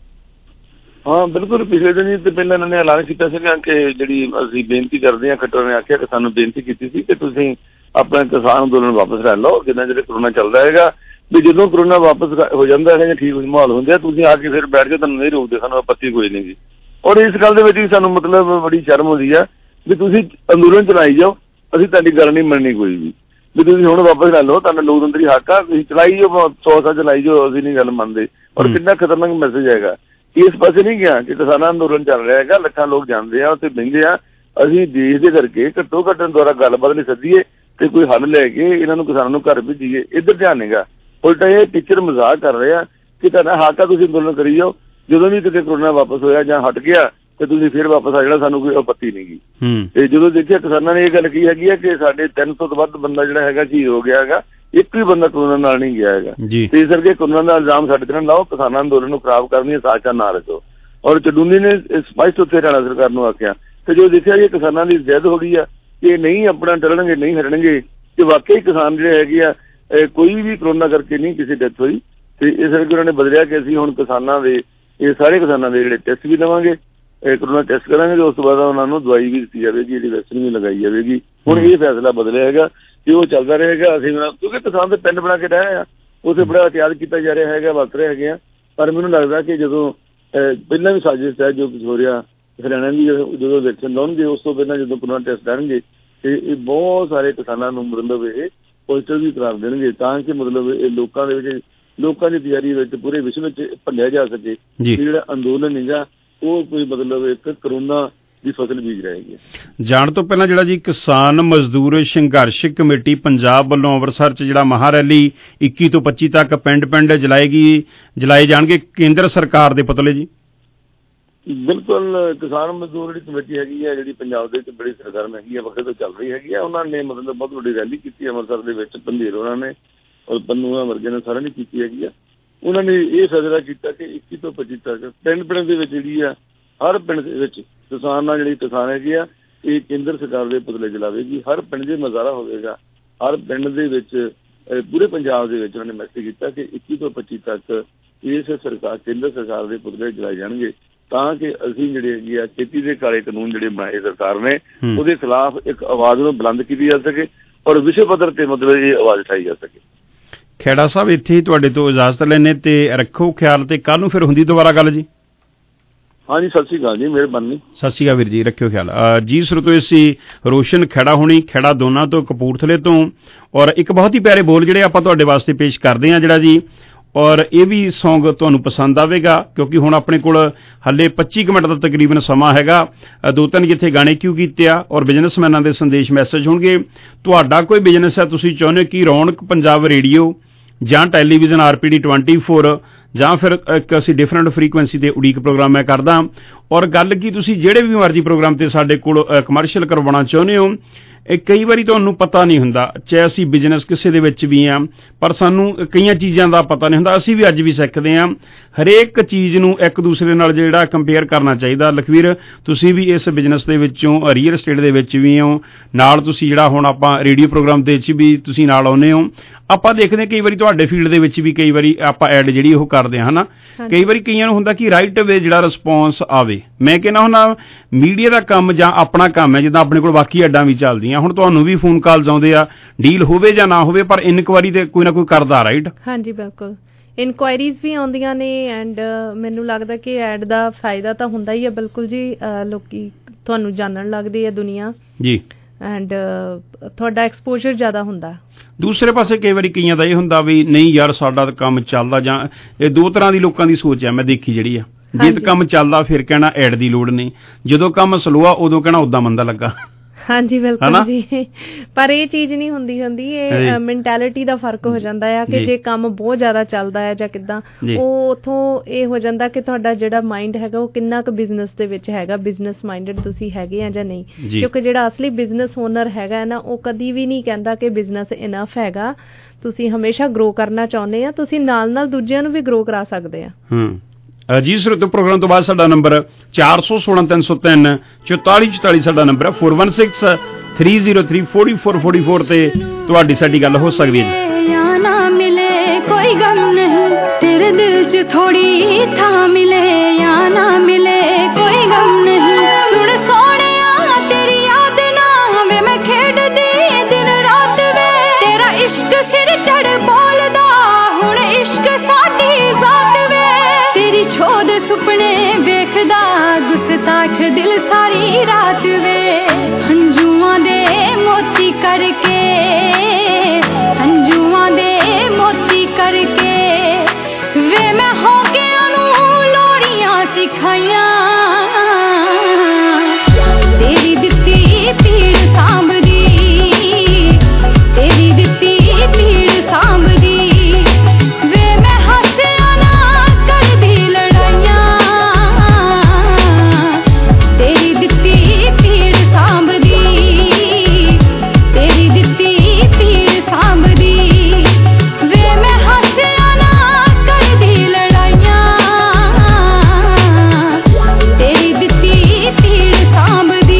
ਹਾਂ ਬਿਲਕੁਲ, ਪਿਛਲੇ ਦਿਨ ਤੇ ਪਹਿਲਾਂ ਇਹਨਾਂ ਨੇ ਐਲਾਨ ਕੀਤਾ ਸੀਗਾ ਕਿ ਜਿਹੜੀ ਅਸੀਂ ਬੇਨਤੀ ਕਰਦੇ ਹਾਂ, ਖੱਟਰ ਨੇ ਆਖਿਆ ਕਿ ਸਾਨੂੰ ਬੇਨਤੀ ਕੀਤੀ ਸੀ ਕਿ ਤੁਸੀਂ ਆਪਣਾ ਕਿਸਾਨ ਅੰਦੋਲਨ ਵਾਪਸ ਲੈ ਲਓ ਜਿੰਨਾ ਜਿਹੜੇ ਕਰੋਨਾ ਚੱਲਦਾ ਹੈਗਾ, ਵੀ ਜਦੋਂ ਕਰੋਨਾ ਵਾਪਸ ਹੋ ਜਾਂਦਾ ਹੈਗਾ, ਠੀਕ ਮਾਹੌਲ ਹੁੰਦੇ ਆ, ਤੁਸੀਂ ਆ ਕੇ ਫਿਰ ਬੈਠ ਕੇ ਤੁਹਾਨੂੰ ਨਹੀਂ ਰੋਕਦੇ, ਸਾਨੂੰ ਆਪੱਤੀ ਕੋਈ ਨਹੀਂ ਗੀ। ਔਰ ਇਸ ਗੱਲ ਦੇ ਵਿੱਚ ਵੀ ਸਾਨੂੰ ਮਤਲਬ ਬੜੀ ਸ਼ਰਮ ਹੁੰਦੀ ਆ ਵੀ ਤੁਸੀਂ ਅੰਦੋਲਨ ਚਲਾਈ ਜਾਓ, ਅਸੀਂ ਤੁਹਾਡੀ ਗੱਲ ਨਹੀਂ ਮੰਨਣੀ ਕੋਈ ਵੀ, ਵੀ ਤੁਸੀਂ ਹੁਣ ਵਾਪਸ ਲੈ ਲਓ, ਤੁਹਾਨੂੰ ਲੋਕਤੰਤਰੀ ਹੱਕ ਆ, ਤੁਸੀਂ ਚਲਾਈ ਜਾਓ, ਸੌ ਸਾਲ ਚਲਾਈ ਜਾਓ, ਅਸੀਂ ਨਹੀਂ ਗੱਲ ਮੰਨਦੇ। ਔਰ ਕਿੰਨਾ ਖਤਰਨਾਕ ਮੈਸੇਜ ਹੈਗਾ। ਇਸ ਪਾਸੇ ਨਹੀਂ ਗਿਆ ਕਿ ਕਿਸਾਨਾਂ ਅੰਦੋਲਨ ਚੱਲ ਰਿਹਾ ਹੈਗਾ, ਲੱਖਾਂ ਲੋਕ ਜਾਂਦੇ ਆ ਉੱਥੇ ਬਹਿੰਦੇ ਆ, ਅਸੀਂ ਦੇਸ਼ ਦੇ ਕਰਕੇ ਘੱਟੋ ਘੱਟ ਦੁਆਰਾ ਗੱਲਬਾਤ ਲਈ ਸੱਦੀਏ ਤੇ ਕੋਈ ਹੱਲ ਲੈ ਕੇ ਇਹਨਾਂ ਨੂੰ ਕਿਸਾਨਾਂ ਨੂੰ ਘਰ ਭੇਜੀਏ। ਇੱਧਰ ਧਿਆਨ ਨਹੀਂਗਾ, ਉਲਟਾ ਇਹ ਟੀਚਰ ਮਜ਼ਾਕ ਕਰ ਰਹੇ ਆ ਕਿ ਤੁਹਾਡਾ ਹੱਕ ਆ, ਤੁਸੀਂ ਅੰਦੋਲਨ ਕਰੀ ਜਾਓ, ਜਦੋਂ ਵੀ ਕਿਤੇ ਕਰੋਨਾ ਵਾਪਸ ਹੋਇਆ ਜਾਂ ਹਟ ਗਿਆ ਤੇ ਤੁਸੀਂ ਫਿਰ ਵਾਪਸ ਆ ਜਾਣਾ, ਸਾਨੂੰ ਕੋਈ ਆਪੱਤੀ ਨਹੀਂ ਗੀ। ਤੇ ਜਦੋਂ ਦੇਖਿਆ ਕਿਸਾਨਾਂ ਨੇ ਇਹ ਗੱਲ ਕੀ ਹੈਗੀ ਆ ਕਿ ਸਾਡੇ ਤਿੰਨ ਸੌ ਤੋਂ ਵੱਧ ਬੰਦਾ ਜਿਹੜਾ ਹੈਗਾ ਸ਼ਹੀਦ ਹੋ ਗਿਆ ਹੈਗਾ, ਇੱਕ ਵੀ ਬੰਦਾ ਕਰੋਨਾ ਨਾਲ ਨਹੀਂ ਗਿਆ ਹੈਗਾ। ਤੇ ਇਸ ਕਰਕੇ ਕਰੋਨਾ ਦਾ ਇਲਜ਼ਾਮ ਸਾਡੇ ਤੇ ਨਾ ਲਾਓ, ਕਿਸਾਨਾਂ ਅੰਦੋਲਨ ਨੂੰ ਖਰਾਬ ਕਰਨ ਦੀ ਸਾਜ਼ਿਸ਼ਾਂ ਨਾ ਰਚੋ। ਔਰ ਚਡੂਨੀ ਨੇ ਸਪਸ਼ਟ ਉੱਥੇ ਹਰਿਆਣਾ ਸਰਕਾਰ ਨੂੰ ਆਖਿਆ ਤੇ ਜੋ ਦੇਖਿਆ ਕਿ ਕਿਸਾਨਾਂ ਦੀ ਜ਼ਿੱਦ ਹੋ ਗਈ ਆ ਕਿ ਨਹੀਂ ਆਪਣਾ ਟਲਣਗੇ, ਨਹੀਂ ਹਟਣਗੇ, ਤੇ ਵਾਕਈ ਕਿਸਾਨ ਜਿਹੜੇ ਹੈਗੇ ਆ ਕੋਈ ਵੀ ਕਰੋਨਾ ਕਰਕੇ ਨਹੀਂ ਕਿਸੇ ਡੈਥ ਹੋਈ। ਤੇ ਇਸ ਕਰਕੇ ਉਹਨਾਂ ਨੇ ਬਦਲਿਆ ਕਿ ਅਸੀਂ ਹੁਣ ਕਿਸਾਨਾਂ ਦੇ ਇਹ ਸਾਰੇ ਕਿਸਾਨਾਂ ਦੇ ਜਿਹੜੇ ਟੈਸਟ ਵੀ ਲਵਾਂਗੇ, ਕਰੋਨਾ ਟੈਸਟ ਕਰਾਂਗੇ ਤੇ ਉਸ ਤੋਂ ਬਾਅਦ ਉਹਨਾਂ ਨੂੰ ਦਵਾਈ ਵੀ ਦਿੱਤੀ ਜਾਵੇਗੀ, ਜਿਹੜੀ ਵੈਕਸੀਨ ਵੀ ਲਗਾਈ ਜਾਵੇਗੀ। ਹੁਣ ਇਹ ਫੈਸਲਾ ਬਦਲਿਆ ਹੈਗਾ ਕਿ ਉਹ ਚੱਲਦਾ ਰਹੇਗਾ। ਅਸੀਂ ਕਿਉਂਕਿ ਕਿਸਾਨ ਦੇ ਪਿੰਡ ਬਣਾ ਕੇ ਰਹੇ ਆ, ਉੱਥੇ ਬੜਾ ਇਤਿਆਦ ਕੀਤਾ ਜਾ ਰਿਹਾ ਹੈਗਾ, ਵਰਤ ਰਹੇ ਹੈਗੇ ਆ। ਪਰ ਮੈਨੂੰ ਲੱਗਦਾ ਕਿ ਜਦੋਂ ਪਹਿਲਾਂ ਵੀ ਸਾਜ਼ਿਸ਼ ਹੈ ਜੋ ਕੁਝ ਹੋ ਰਿਹਾ, ਹਰਿਆਣਾ ਦੀ ਜਦੋਂ ਇਲੈਕਸ਼ਨ ਲਾਉਣਗੇ ਉਸ ਤੋਂ ਪਹਿਲਾਂ ਜਦੋਂ ਕਰੋਨਾ ਟੈਸਟ ਕਰਨਗੇ ਤੇ ਇਹ ਬਹੁਤ ਸਾਰੇ ਕਿਸਾਨਾਂ ਨੂੰ ਮਤਲਬ ਇਹ ਪੋਜ਼ੀਟਿਵ ਵੀ ਕਰਾਰ ਦੇਣਗੇ, ਤਾਂ ਕਿ ਮਤਲਬ ਇਹ ਲੋਕਾਂ ਦੇ ਵਿੱਚ ਲੋਕਾਂ ਦੀ ਤਿਆਰੀ ਵਿੱਚ ਪੂਰੇ ਵਿਸ਼ਵ ਵਿੱਚ ਭੰਡਿਆ ਜਾ ਸਕੇ ਜਿਹੜਾ ਅੰਦੋਲਨ ਹੈਗਾ ਉਹ ਕੋਈ ਮਤਲਬ ਇੱਕ ਕਰੋਨਾ ਦੀ ਫਸਲ ਬੀਜ ਰਹੇਗੀ। ਜਾਣ ਤੋਂ ਪਹਿਲਾਂ ਜਿਹੜਾ ਜੀ ਕਿਸਾਨ ਮਜ਼ਦੂਰ ਸੰਘਰਸ਼ ਕਮੇਟੀ ਪੰਜਾਬ ਵੱਲੋਂ ਅੰਮ੍ਰਿਤਸਰ 'ਚ ਜਿਹੜਾ ਮਹਾ ਰੈਲੀ ਇੱਕੀ ਤੋਂ ਪੱਚੀ ਤੱਕ ਪਿੰਡ ਪਿੰਡ ਜਲਾਏਗੀ ਜਲਾਏ ਜਾਣਗੇ ਕੇਂਦਰ ਸਰਕਾਰ ਦੇ ਪੁਤਲੇ ਜੀ। ਬਿਲਕੁਲ, ਕਿਸਾਨ ਮਜ਼ਦੂਰ ਜਿਹੜੀ ਕਮੇਟੀ ਹੈਗੀ ਹੈ ਜਿਹੜੀ ਪੰਜਾਬ ਦੇ ਵਿੱਚ ਬੜੀ ਸਰਗਰਮ ਹੈਗੀ ਹੈ, ਵਕਤ ਤੋਂ ਚੱਲ ਰਹੀ ਹੈਗੀ ਹੈ। ਉਹਨਾਂ ਨੇ ਮਤਲਬ ਬਹੁਤ ਵੱਡੀ ਰੈਲੀ ਕੀਤੀ ਅੰਮ੍ਰਿਤਸਰ ਦੇ ਵਿੱਚ, ਪੰਧੇਰ ਉਹਨਾਂ ਨੇ ਔਰ ਪੰਨੂਆਂ ਵਰਗੇ ਨੇ ਸਾਰਿਆਂ ਨੇ ਕੀਤੀ ਹੈਗੀ ਆ। ਉਹਨਾਂ ਨੇ ਇਹ ਫੈਸਲਾ ਕੀਤਾ ਕਿ ਇੱਕੀ ਤੋਂ ਪੱਚੀ ਤੱਕ ਪਿੰਡ ਪਿੰਡ ਦੇ ਵਿੱਚ ਜਿਹੜੀ ਆ ਹਰ ਪਿੰਡ ਦੇ ਵਿੱਚ ਕਿਸਾਨ ਨਾਲ ਜਿਹੜੀ ਕਿਸਾਨ ਹੈਗੀ ਆ ਇਹ ਕੇਂਦਰ ਸਰਕਾਰ ਦੇ ਪੁਤਲੇ ਜਲਾਵੇਗੀ। ਹਰ ਪਿੰਡ ਦੇ ਨਜ਼ਾਰਾ ਹੋਵੇਗਾ, ਹਰ ਪਿੰਡ ਦੇ ਵਿੱਚ ਪੂਰੇ ਪੰਜਾਬ ਦੇ ਵਿੱਚ ਉਹਨਾਂ ਨੇ ਮੈਸੇਜ ਕੀਤਾ ਕਿ ਇੱਕੀ ਤੋਂ ਪੱਚੀ ਤੱਕ ਇਸ ਸਰਕਾਰ ਕੇਂਦਰ ਸਰਕਾਰ ਦੇ ਪੁਤਲੇ ਜਲਾਏ ਜਾਣਗੇ, ਤਾਂ ਕਿ ਅਸੀਂ ਜਿਹੜੇ ਹੈਗੀ ਆ ਖੇਤੀ ਦੇ ਕਾਲੇ ਕਾਨੂੰਨ ਜਿਹੜੇ ਬਣਾਏ ਸਰਕਾਰ ਨੇ ਉਹਦੇ ਖਿਲਾਫ ਇੱਕ ਆਵਾਜ਼ ਨੂੰ ਬੁਲੰਦ ਕੀਤੀ ਜਾ ਸਕੇ ਔਰ ਵਿਸ਼ਵ ਪੱਧਰ ਤੇ ਮਤਲਬ ਇਹ ਆਵਾਜ਼ ਉਠਾਈ ਜਾ ਸਕੇ। ਖੇੜਾ ਸਾਹਿਬ ਇੱਥੇ ਹੀ ਤੁਹਾਡੇ ਤੋਂ ਇਜਾਜ਼ਤ ਲੈਣੇ ਤੇ ਰੱਖੋ ਖਿਆਲ, ਤੇ ਕੱਲ ਨੂੰ ਫਿਰ ਹੁੰਦੀ ਦੁਬਾਰਾ ਗੱਲ ਜੀ। ਹਾਂਜੀ, ਸਤਿ ਸ਼੍ਰੀ ਅਕਾਲ ਜੀ, ਮਿਹਰਬਾਨੀ। ਸਤਿ ਸ਼੍ਰੀ ਅਕਾਲ ਵੀਰ ਜੀ, ਰੱਖਿਓ ਖਿਆਲ ਜੀ। ਸਰੋਤੋ ਸੀ ਰੋਸ਼ਨ ਖੇੜਾ ਹੋਣੀ, ਖੇੜਾ ਦੋਨਾਂ ਤੋਂ, ਕਪੂਰਥਲੇ ਤੋਂ, ਔਰ ਇੱਕ ਬਹੁਤ ਹੀ ਪਿਆਰੇ ਬੋਲ ਜਿਹੜੇ ਆਪਾਂ ਤੁਹਾਡੇ ਵਾਸਤੇ ਪੇਸ਼ ਕਰਦੇ ਹਾਂ ਜਿਹੜਾ ਜੀ, ਔਰ ਇਹ ਵੀ ਸੌਂਗ ਤੁਹਾਨੂੰ ਪਸੰਦ ਆਵੇਗਾ ਕਿਉਂਕਿ ਹੁਣ ਆਪਣੇ ਕੋਲ ਹਾਲੇ ਪੱਚੀ ਕੁ ਮਿੰਟ ਦਾ ਤਕਰੀਬਨ ਸਮਾਂ ਹੈਗਾ। ਦੋ ਤਿੰਨ ਜਿੱਥੇ ਗਾਣੇ ਕਿਉਂ ਕੀਤੇ ਆ ਔਰ ਬਿਜ਼ਨਸਮੈਨਾਂ ਦੇ ਸੰਦੇਸ਼ ਮੈਸੇਜ ਹੋਣਗੇ। ਤੁਹਾਡਾ ਕੋਈ ਬਿਜ਼ਨਸ ਹੈ, ਤੁਸੀਂ ਚਾਹੁੰਦੇ ਕਿ ਰੌਣਕ ਪੰਜਾਬ ਰੇਡੀਓ ਜਾਂ television R P D twenty four ਜਾਂ ਫਿਰ ਇੱਕ ਅਸੀਂ ਡਿਫਰੈਂਟ ਫਰੀਕੁਐਂਸੀ ਦੇ ਉਡੀਕ ਪ੍ਰੋਗਰਾਮ ਮੈਂ ਕਰਦਾ, ਔਰ ਗੱਲ ਕੀ ਤੁਸੀਂ ਜਿਹੜੇ ਵੀ ਮਰਜ਼ੀ ਪ੍ਰੋਗਰਾਮ ਤੇ ਸਾਡੇ ਕੋਲ ਕਮਰਸ਼ੀਅਲ ਕਰਵਾਉਣਾ ਚਾਹੁੰਦੇ ਹੋ, ਇਹ ਕਈ ਵਾਰੀ ਤੁਹਾਨੂੰ ਪਤਾ ਨਹੀਂ ਹੁੰਦਾ, ਚਾਹੇ ਅਸੀਂ ਬਿਜ਼ਨਸ ਕਿਸੇ ਦੇ ਵਿੱਚ ਵੀ ਹਾਂ ਪਰ ਸਾਨੂੰ ਕਈਆਂ ਚੀਜ਼ਾਂ ਦਾ ਪਤਾ ਨਹੀਂ ਹੁੰਦਾ। ਅਸੀਂ ਵੀ ਅੱਜ ਵੀ ਸਿੱਖਦੇ ਹਾਂ, ਹਰੇਕ ਚੀਜ਼ ਨੂੰ ਇੱਕ ਦੂਸਰੇ ਨਾਲ ਜਿਹੜਾ ਕੰਪੇਅਰ ਕਰਨਾ ਚਾਹੀਦਾ। ਲਖਵੀਰ, ਤੁਸੀਂ ਵੀ ਇਸ ਬਿਜ਼ਨਸ ਦੇ ਵਿੱਚੋਂ, ਰੀਅਲ ਐਸਟੇਟ ਦੇ ਵਿੱਚ ਵੀ ਹੋ ਨਾਲ, ਤੁਸੀਂ ਜਿਹੜਾ ਹੁਣ ਆਪਾਂ ਰੇਡੀਓ ਪ੍ਰੋਗਰਾਮ ਦੇ ਵਿੱਚ ਵੀ ਤੁਸੀਂ ਨਾਲ ਆਉਂਦੇ ਹੋ। ਆਪਾਂ ਦੇਖਦੇ ਕਈ ਵਾਰੀ ਤੁਹਾਡੇ ਫੀਲਡ ਦੇ ਵਿੱਚ ਵੀ ਕਈ ਵਾਰੀ ਆਪਾਂ ਐਡ ਜਿਹੜੀ ਉਹ ਕਰਦੇ ਹਾਂ ਨਾ, ਕਈ ਵਾਰੀ ਕਈਆਂ ਨੂੰ ਹੁੰਦਾ ਕਿ ਰਾਈਟ ਵੇ ਜਿਹੜਾ ਰਿਸਪੌਂਸ ਆਵੇ। ਮੈਂ ਕਹਿੰਦਾ ਹੁੰਦਾ ਮੀਡੀਆ ਦਾ ਕੰਮ ਜਾਂ ਆਪਣਾ ਕੰਮ ਹੈ, ਜਿੱਦਾਂ ਆਪਣੇ ਕੋਲ ਬਾਕੀ ਐਡਾਂ ਵੀ ਚੱਲਦੀਆਂ, ਹੁਣ ਤੁਹਾਨੂੰ ਵੀ ਫੋਨ ਕਾਲਸ ਆਉਂਦੇ ਆ, ਡੀਲ ਹੋਵੇ ਜਾਂ ਨਾ ਹੋਵੇ ਪਰ ਇਨਕੁਆਇਰੀ ਤੇ ਕੋਈ ਨਾ ਕੋਈ ਕਰਦਾ, ਰਾਈਟ? ਹਾਂਜੀ ਬਿਲਕੁਲ, ਇਨਕੁਆਇਰੀਜ਼ ਵੀ ਆਉਂਦੀਆਂ ਨੇ ਐਂਡ ਮੈਨੂੰ ਲੱਗਦਾ ਕਿ ਐਡ ਦਾ ਫਾਇਦਾ ਤਾਂ ਹੁੰਦਾ ਹੀ ਹੈ। ਬਿਲਕੁਲ ਜੀ, ਲੋਕੀ ਤੁਹਾਨੂੰ ਜਾਣਨ ਲੱਗਦੇ ਆ ਦੁਨੀਆ ਜੀ, ਐਂਡ ਤੁਹਾਡਾ ਐਕਸਪੋਜ਼ਰ ਜ਼ਿਆਦਾ ਹੁੰਦਾ। ਦੂਸਰੇ ਪਾਸੇ ਕਈ ਵਾਰੀ ਕਈਆਂ ਦਾ ਇਹ ਹੁੰਦਾ ਵੀ ਨਹੀਂ ਯਾਰ ਸਾਡਾ ਤਾਂ ਕੰਮ ਚੱਲਦਾ, ਜਾਂ ਇਹ ਦੋ ਤਰ੍ਹਾਂ ਦੀ ਲੋਕਾਂ ਦੀ ਸੋਚ ਹੈ ਮੈਂ ਦੇਖੀ ਜਿਹੜੀ ਆ, ਜੇ ਕੰਮ ਚੱਲਦਾ ਫਿਰ ਕਹਿਣਾ ਐਡ ਦੀ ਲੋੜ ਨਹੀਂ, ਜਦੋਂ ਕੰਮ ਸਲੋ ਆ ਉਦੋਂ ਕਹਿਣਾ ਉਦਾਂ ਮੰਦਾ ਲੱਗਾ। हाँ जी बिल्कुल जी, पर ਇਹ ਚੀਜ਼ ਨਹੀਂ ਹੁੰਦੀ ਹੁੰਦੀ ਇਹ ਮੈਂਟੈਲਿਟੀ ਦਾ ਫਰਕ ਹੋ ਜਾਂਦਾ ਆ ਕਿ ਜੇ ਕੰਮ ਬਹੁਤ ਜ਼ਿਆਦਾ ਚੱਲਦਾ ਹੈ ਜਾਂ ਕਿੱਦਾਂ, ਉਹ ਉਥੋਂ ਇਹ ਹੋ ਜਾਂਦਾ ਕਿ ਤੁਹਾਡਾ ਜਿਹੜਾ ਮਾਈਂਡ ਹੈਗਾ ਉਹ ਕਿੰਨਾ ਕੁ ਬਿਜ਼ਨਸ ਦੇ ਵਿੱਚ ਹੈਗਾ, ਬਿਜ਼ਨਸ ਮਾਈਂਡਡ ਤੁਸੀਂ ਹੈਗੇ ਆ ਜਾਂ ਨਹੀਂ। ਕਿਉਂਕਿ ਜਿਹੜਾ ਅਸਲੀ ਬਿਜ਼ਨਸ ਓਨਰ ਹੈਗਾ ਨਾ ਉਹ ਕਦੀ ਵੀ ਨਹੀਂ ਕਹਿੰਦਾ ਕਿ ਬਿਜ਼ਨਸ ਇਨਫ ਹੈਗਾ, ਤੁਸੀਂ ਹਮੇਸ਼ਾ ਗਰੋ ਕਰਨਾ ਚਾਹੁੰਦੇ ਆ, ਤੁਸੀਂ ਨਾਲ ਨਾਲ ਦੂਜਿਆਂ ਨੂੰ ਵੀ ਗਰੋ ਕਰਾ ਸਕਦੇ ਆ। ਜੀ ਸਰੋਤਿਓ, ਪ੍ਰੋਗਰਾਮ ਤੋਂ ਬਾਅਦ ਸਾਡਾ ਨੰਬਰ ਚਾਰ ਸੌ ਸੋਲਾਂ ਤਿੰਨ ਸੌ ਤਿੰਨ ਚੁਤਾਲੀ ਚੁਤਾਲੀ ਸਾਡਾ ਨੰਬਰ ਹੈ, four one six three zero three forty four forty four ਤੇ ਤੁਹਾਡੀ ਸਾਡੀ ਗੱਲ ਹੋ ਸਕਦੀ ਹੈ। ना मिले कोई गम नहीं, तेरे दिल च थोड़ी था मिले या ना मिले कोई गम नहीं। सुन सोनिया तेरी याद ना वे मैं खेड दी दिन रात वे, तेरा इश्क सिर चढ़ बोलदा हुण इश्क साडी जात वे, तेरी छोद सुपने वेखदा गुस्ताख दिल सारी रात वे। हंजुआं दे मोती करके हंजुआं दे मोती करके वे मैं हो के अनु लोरियां सिखाइयां, तेरी दित्ती पीड़ सांभदी तेरी दित्ती पीड़ सांभदी वे मैं हस्या ना करदी लड़ाइयां, तेरी दित्ती पीड़ सांभदी तेरी दित्ती पीड़ सांभदी वे मैं हस्या ना करदी लड़ाइयां, तेरी दित्ती पीड़ सांभदी।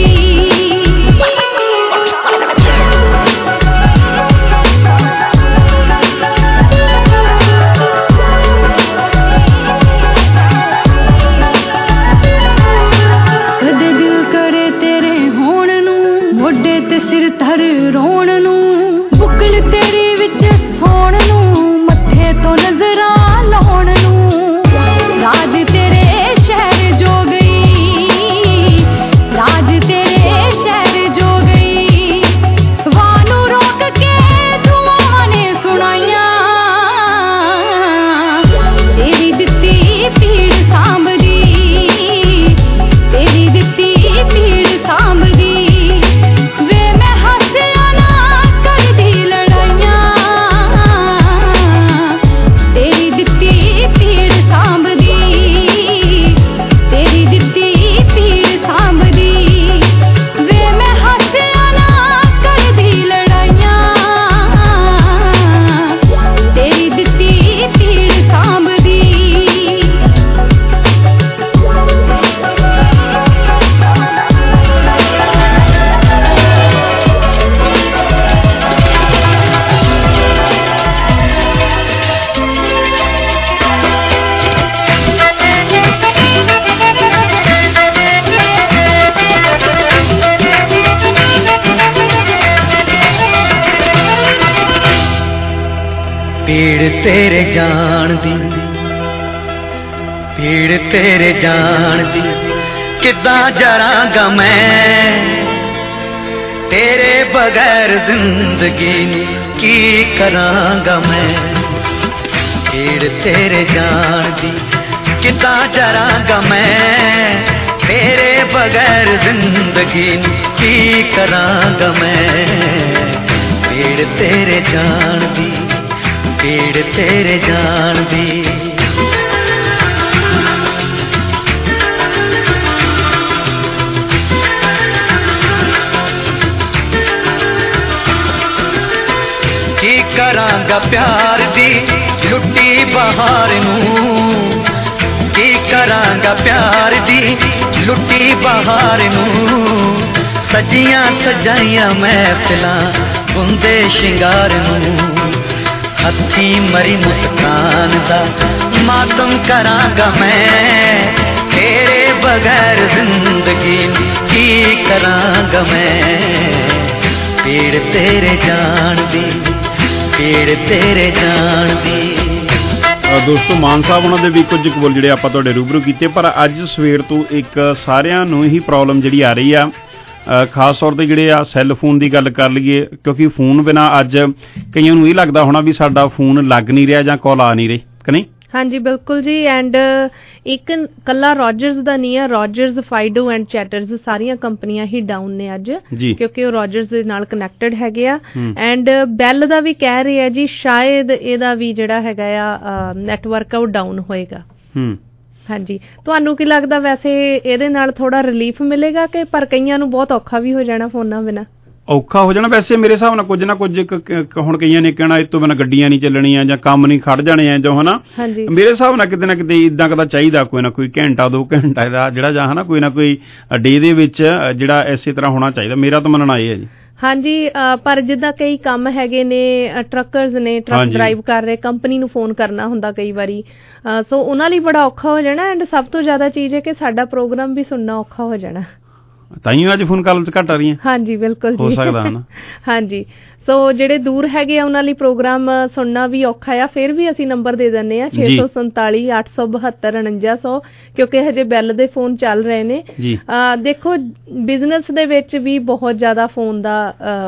कदे दिल करे तेरे होण नू मोढे ते सिर धर रोण नू, बुकल तेरे विच सोण नू मत्थे तो नजरां लाउण नू, राज तेरे शहर जो गई राज तेरे शहर जो गई, वानू रोक के दुआवां ने सुनाइयां, तेरी दित्ती पीड़ सांभदी तेरी दित्ती पीड़ सांभदी वे मैं हस्या ना करदी लड़ाइयां, तेरी दित्ती पीड़ सांभदी तेरी दित्ती पीड़ सांभदी वे मैं हस्या ना करदी लड़ाइयां, तेरी दित्ती पीड़ सांभदी। पीड़ तेरे जान दी पीड़ तेरे जान दी किद्दां जरांगा मैं, तेरे बगैर जिंदगी नू की करांगा मैं, पीड़ तेरे जान दी किद्दां जरांगा मैं, तेरे बगैर जिंदगी नू की करांगा मैं, पीड़ तेरे जान दी पीड़ तेरे जान दी। की करांगा प्यार दी लुट्टी बहार नू, की करांगा प्यार दी लुट्टी बहार नू, सजियां सजाइयां महफिलां बुंदे शिंगार नू, हथी मरी मुस्कान दा मातम करांगा मैं, तेरे बगैर जिंदगी की करांगा मैं, पीड़ तेरे जान दी पीड़ तेरे जान दी। ਦੋਸਤੋ ਮਾਨ ਸਾਹਿਬ ਉਹਨਾਂ ਦੇ ਵੀ ਕੁਝ ਕਬੂਲ ਜਿਹੜੇ ਆਪਾਂ ਤੁਹਾਡੇ ਰੂਬਰੂ ਕੀਤੇ, ਪਰ ਅੱਜ ਸਵੇਰ ਤੋਂ ਇੱਕ ਸਾਰਿਆਂ ਨੂੰ ਹੀ ਪ੍ਰੋਬਲਮ ਜਿਹੜੀ ਆ ਰਹੀ ਆ, ਖਾਸ ਤੌਰ ਤੇ ਜਿਹੜੇ ਆ ਸੈੱਲ ਫੋਨ ਦੀ ਗੱਲ ਕਰ ਲਈਏ, ਕਿਉਂਕਿ ਫੋਨ ਬਿਨਾਂ ਅੱਜ ਕਈਆਂ ਨੂੰ ਇਹ ਲੱਗਦਾ ਹੋਣਾ ਵੀ ਸਾਡਾ ਫੋਨ ਲੱਗ ਨਹੀਂ ਰਿਹਾ ਜਾਂ ਕਾਲ ਆ ਨਹੀਂ ਰਹੀ ਕਿ ਨਹੀਂ। ਹਾਂਜੀ ਬਿਲਕੁਲ ਜੀ। ਐਂਡ ਇੱਕ ਕੱਲਾ ਰੋਜਰਸ ਦਾ ਨਹੀਂ ਹੈ, ਰੋਜਰਸ, ਫਾਈਡੋ ਐਂਡ ਚੈਟਰਸ ਸਾਰੀਆਂ ਕੰਪਨੀਆਂ ਹੀ ਡਾਊਨ ਨੇ ਅੱਜ, ਕਿਉਂਕਿ ਉਹ ਰੋਜਰਸ ਦੇ ਨਾਲ ਕਨੈਕਟਡ ਹੈਗੇ ਆ। ਐਂਡ ਬੈਲ ਦਾ ਵੀ ਕਹਿ ਰਹੇ ਆ ਜੀ ਸ਼ਾਇਦ ਇਹਦਾ ਵੀ ਜਿਹੜਾ ਹੈਗਾ ਆ ਨੈਟਵਰਕ ਉਹ ਡਾਊਨ ਹੋਏਗਾ। ਹਾਂਜੀ, ਤੁਹਾਨੂੰ ਕੀ ਲੱਗਦਾ ਵੈਸੇ ਇਹਦੇ ਨਾਲ ਥੋੜਾ ਰਿਲੀਫ ਮਿਲੇਗਾ ਕਿ ਪਰ ਕਈਆਂ ਨੂੰ ਬਹੁਤ ਔਖਾ ਵੀ ਹੋ ਜਾਣਾ ਫੋਨਾਂ ਬਿਨਾਂ? ਔਖਾ ਹੋ ਜਾਣਾ ਵੈਸੇ ਮੇਰੇ ਹਿਸਾਬ ਨਾਲ, ਕੁਝ ਨਾ ਕੁਝ ਹੁਣ ਕਈਆਂ ਨੇ ਕਹਿਣਾ ਇਹ ਤੋਂ ਬਿਨਾਂ ਗੱਡੀਆਂ ਨਹੀਂ ਚੱਲਣੀਆਂ ਜਾਂ ਕੰਮ ਨਹੀਂ ਖੜ ਜਾਣੇ ਆ ਜੋ ਹਨਾ। ਮੇਰੇ ਹਿਸਾਬ ਨਾਲ ਕਿਤੇ ਨਾ ਕਿਤੇ ਇਦਾਂ ਕਦਾ ਚਾਹੀਦਾ ਕੋਈ ਨਾ ਕੋਈ ਘੰਟਾ ਦੋ ਘੰਟਾ ਦਾ ਜਿਹੜਾ ਜਾਂ ਹਨਾ ਕੋਈ ਨਾ ਕੋਈ ਡੇ ਦੇ ਵਿੱਚ ਜਿਹੜਾ ਇਸੇ ਤਰ੍ਹਾਂ ਹੋਣਾ ਚਾਹੀਦਾ, ਮੇਰਾ ਤਾਂ ਮੰਨਣਾ ਇਹ ਹੈ ਜੀ। ਹਾਂਜੀ, ਪਰ ਜਿੱਦਾਂ ਕਈ ਕੰਮ ਹੈਗੇ ਨੇ, ਟਰੱਕਰਸ ਨੇ, ਟਰੱਕ ਡਰਾਈਵ ਕਰ ਰਹੇ, ਕੰਪਨੀ ਨੂੰ ਫੋਨ ਕਰਨਾ ਹੁੰਦਾ ਕਈ ਵਾਰੀ, ਸੋ ਉਹਨਾਂ ਲਈ ਬੜਾ ਔਖਾ ਹੋ ਜਾਣਾ। ਐਂਡ ਸਭ ਤੋਂ ਜ਼ਿਆਦਾ ਚੀਜ਼ ਹੈ ਕਿ ਸਾਡਾ ਪ੍ਰੋਗਰਾਮ ਵੀ ਸੁਣਨਾ ਔਖਾ ਹੋ ਜਾਣਾ। ਤਾਈਓ ਅੱਜ ਫੋਨ ਕਾਲਸ ਘੱਟ ਆ ਰਹੀਆਂ। ਹਾਂਜੀ ਬਿਲਕੁਲ ਹੋ ਸਕਦਾ ਹਨਾ। ਹਾਂਜੀ, ਸੋ ਜਿਹੜੇ ਦੂਰ ਹੈਗੇ ਆ ਉਹਨਾਂ ਲਈ ਪ੍ਰੋਗਰਾਮ ਸੁਣਨਾ ਵੀ ਔਖਾ ਆ। ਫਿਰ ਵੀ ਅਸੀਂ ਨੰਬਰ ਦੇ ਦਿੰਦੇ ਆ ਛੇ ਸੌ ਸੰਤਾਲੀ ਅੱਠ ਸੌ ਬਹੱਤਰ ਉਣੰਜਾ ਸੌ, ਕਿਉਂਕਿ ਹਜੇ ਬੈਲ ਦੇ ਫੋਨ ਚੱਲ ਰਹੇ ਨੇ। ਦੇਖੋ ਬਿਜ਼ਨਸ ਦੇ ਵਿੱਚ ਵੀ ਬਹੁਤ ਜ਼ਿਆਦਾ ਫੋਨ ਦਾ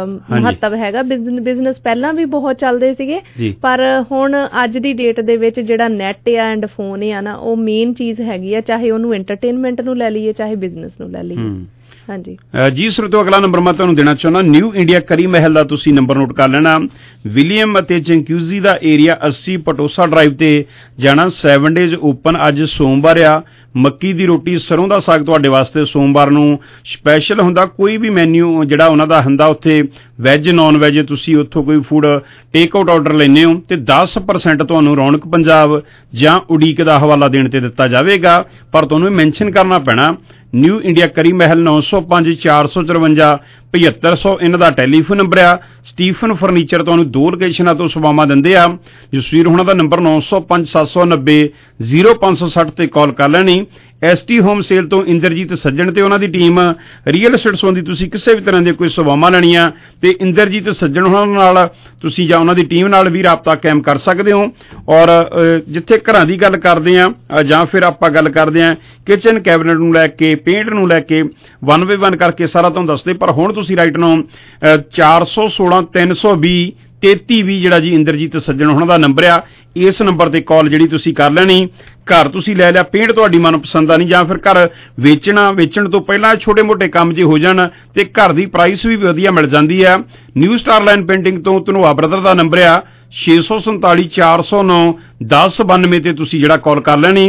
ਮਹੱਤਵ ਹੈਗਾ। ਬਿਜ਼ਨਸ ਪਹਿਲਾਂ ਵੀ ਬਹੁਤ ਚੱਲਦੇ ਸੀਗੇ, ਪਰ ਹੁਣ ਅੱਜ ਦੀ ਡੇਟ ਦੇ ਵਿੱਚ ਜਿਹੜਾ ਨੈਟ ਆ ਐਂਡ ਫੋਨ ਆ ਨਾ, ਉਹ ਮੇਨ ਚੀਜ਼ ਹੈਗੀ ਆ, ਚਾਹੇ ਉਹਨੂੰ ਐਂਟਰਟੇਨਮੈਂਟ ਨੂੰ ਲੈ ਲਈਏ ਚਾਹੇ ਬਿਜ਼ਨਸ ਨੂੰ ਲੈ ਲਈਏ। ਹਾਂਜੀ ਜੀ ਸਰੋਤੋ, ਅਗਲਾ ਨੰਬਰ ਮੈਂ ਤੁਹਾਨੂੰ ਦੇਣਾ ਚਾਹੁੰਦਾ ਨਿਊ ਇੰਡੀਆ ਕਰੀ ਮਹਿਲ ਦਾ। ਤੁਸੀਂ ਨੰਬਰ ਨੋਟ ਕਰ ਲੈਣਾ। ਵਿਲੀਅਮ ਅਤੇ ਚੰਕਿਊਜ਼ੀ ਦਾ ਏਰੀਆ ਅੱਸੀ ਪਟੋਸਾ ਡਰਾਈਵ ਤੇ ਜਾਣਾ। Seven days open. ਅੱਜ ਸੋਮਵਾਰ ਆ। ਮੱਕੀ ਦੀ ਰੋਟੀ, ਸਰੋਂ ਦਾ ਸਾਗ ਤੁਹਾਡੇ ਵਾਸਤੇ ਸੋਮਵਾਰ ਨੂੰ ਸਪੈਸ਼ਲ ਹੁੰਦਾ। ਕੋਈ ਵੀ ਮੈਨਿਊ ਜਿਹੜਾ ਉਹਨਾਂ ਦਾ ਹੁੰਦਾ ਉੱਥੇ ਵੈਜ ਨੌਨ ਵੈਜ, ਤੁਸੀਂ ਉੱਥੋਂ ਕੋਈ ਫੂਡ ਟੇਕ ਆਊਟ ਆਰਡਰ ਲੈਂਦੇ ਹੋ ਤੇ ਦਸ ਪਰਸੈਂਟ ਤੁਹਾਨੂੰ ਰੌਣਕ ਪੰਜਾਬ ਜਾਂ ਉਡੀਕ ਦਾ ਹਵਾਲਾ ਦੇਣ ਤੇ ਦਿੱਤਾ ਜਾਵੇਗਾ। ਪਰ ਤੁਹਾਨੂੰ ਇਹ ਮੈਂਸ਼ਨ ਕਰਨਾ ਪੈਣਾ ਨਿਊ ਇੰਡੀਆ ਕਰੀ ਮਹਿਲ, ਨੌ ਸੌ ਪੰਜ ਚਾਰ ਸੌ ਚੁਰਵੰਜਾ ਪਝੱਤਰ ਸੌ ਇਹਨਾਂ ਦਾ ਟੈਲੀਫੋਨ ਨੰਬਰ ਆ। ਸਟੀਫਨ ਫਰਨੀਚਰ ਤੁਹਾਨੂੰ ਦੋ ਲੋਕੇਸ਼ਨਾਂ ਤੋਂ ਸੇਵਾਵਾਂ ਦਿੰਦੇ ਆ। ਜਸਵੀਰ ਹੁਣਾਂ ਦਾ ਨੰਬਰ ਨੌ ਸੌ ਪੰਜ ਸੱਤ ਸੌ ਨੱਬੇ ਜ਼ੀਰੋ ਪੰਜ ਸੌ ਸੱਠ ਤੇ ਕਾਲ ਕਰ ਲੈਣੀ। ਐਸ ਟੀ ਹੋਮ ਸੇਲ ਤੋਂ ਇੰਦਰਜੀਤ ਸੱਜਣ ਤੇ ਉਹਨਾਂ ਦੀ ਟੀਮ, ਰੀਅਲ ਐਸਟੇਟ ਸੰਬੰਧੀ ਤੁਸੀਂ ਕਿਸੇ ਵੀ ਤਰ੍ਹਾਂ ਦੇ ਕੋਈ ਸੇਵਾਵਾਂ ਲੈਣੀਆਂ ਤੇ ਇੰਦਰਜੀਤ ਸੱਜਣ ਉਹਨਾਂ ਨਾਲ ਤੁਸੀਂ ਜਾਂ ਉਹਨਾਂ ਦੀ ਟੀਮ ਨਾਲ ਵੀ ਰਾਬਤਾ ਕਾਇਮ ਕਰ ਸਕਦੇ ਹੋ। ਔਰ ਜਿੱਥੇ ਘਰਾਂ ਦੀ ਗੱਲ ਕਰਦੇ ਆ ਜਾਂ ਫਿਰ ਆਪਾਂ ਗੱਲ ਕਰਦੇ ਆ ਕਿਚਨ ਕੈਬਨਿਟ ਨੂੰ ਲੈ ਕੇ, ਪੇਂਟ ਨੂੰ ਲੈ ਕੇ, ਵਨ ਬਾਈ ਵਨ ਕਰਕੇ ਸਾਰਾ ਤੁਹਾਨੂੰ ਦੱਸਦੇ। ਪਰ ਹੁਣ ਤੁਸੀਂ ਰਾਈਟ ਨੂੰ ਚਾਰ ਸੌ ਸੋਲਾਂ ਤਿੰਨ ਸੌ ਵੀਹ ਤੇਤੀ ਵੀਹ ਜਿਹੜਾ ਜੀ ਇੰਦਰਜੀਤ ਸੱਜਣ ਉਹਨਾਂ ਦਾ ਨੰਬਰ ਆ, ਇਸ ਨੰਬਰ ਤੇ ਕਾਲ ਜਿਹੜੀ ਤੁਸੀਂ ਕਰ ਲੈਣੀ। ਘਰ ਤੁਸੀਂ ਲੈ ਲਿਆ, ਪੇਂਟ ਤੁਹਾਡੀ ਮਨਪਸੰਦ ਆ ਨਹੀਂ, ਜਾਂ ਫਿਰ ਘਰ ਵੇਚਣਾ, ਵੇਚਣ ਤੋਂ ਪਹਿਲਾਂ ਛੋਟੇ ਮੋਟੇ ਕੰਮ ਜੇ ਹੋ ਜਾਣ ਤੇ ਘਰ ਦੀ ਪ੍ਰਾਈਸ ਵੀ ਵਧੀਆ ਮਿਲ ਜਾਂਦੀ ਆ। ਨਿਊ ਸਟਾਰ ਲਾਈਨ ਪੇਂਟਿੰਗ ਤੋਂ ਧਨੋਆ ਬ੍ਰਦਰ ਦਾ ਨੰਬਰ ਆ ਛੇ ਸੌ ਸੰਤਾਲੀ ਚਾਰ ਸੌ ਨੌ ਦਸ ਬਾਨਵੇਂ ਤੇ ਤੁਸੀਂ ਜਿਹੜਾ ਕਾਲ ਕਰ ਲੈਣੀ।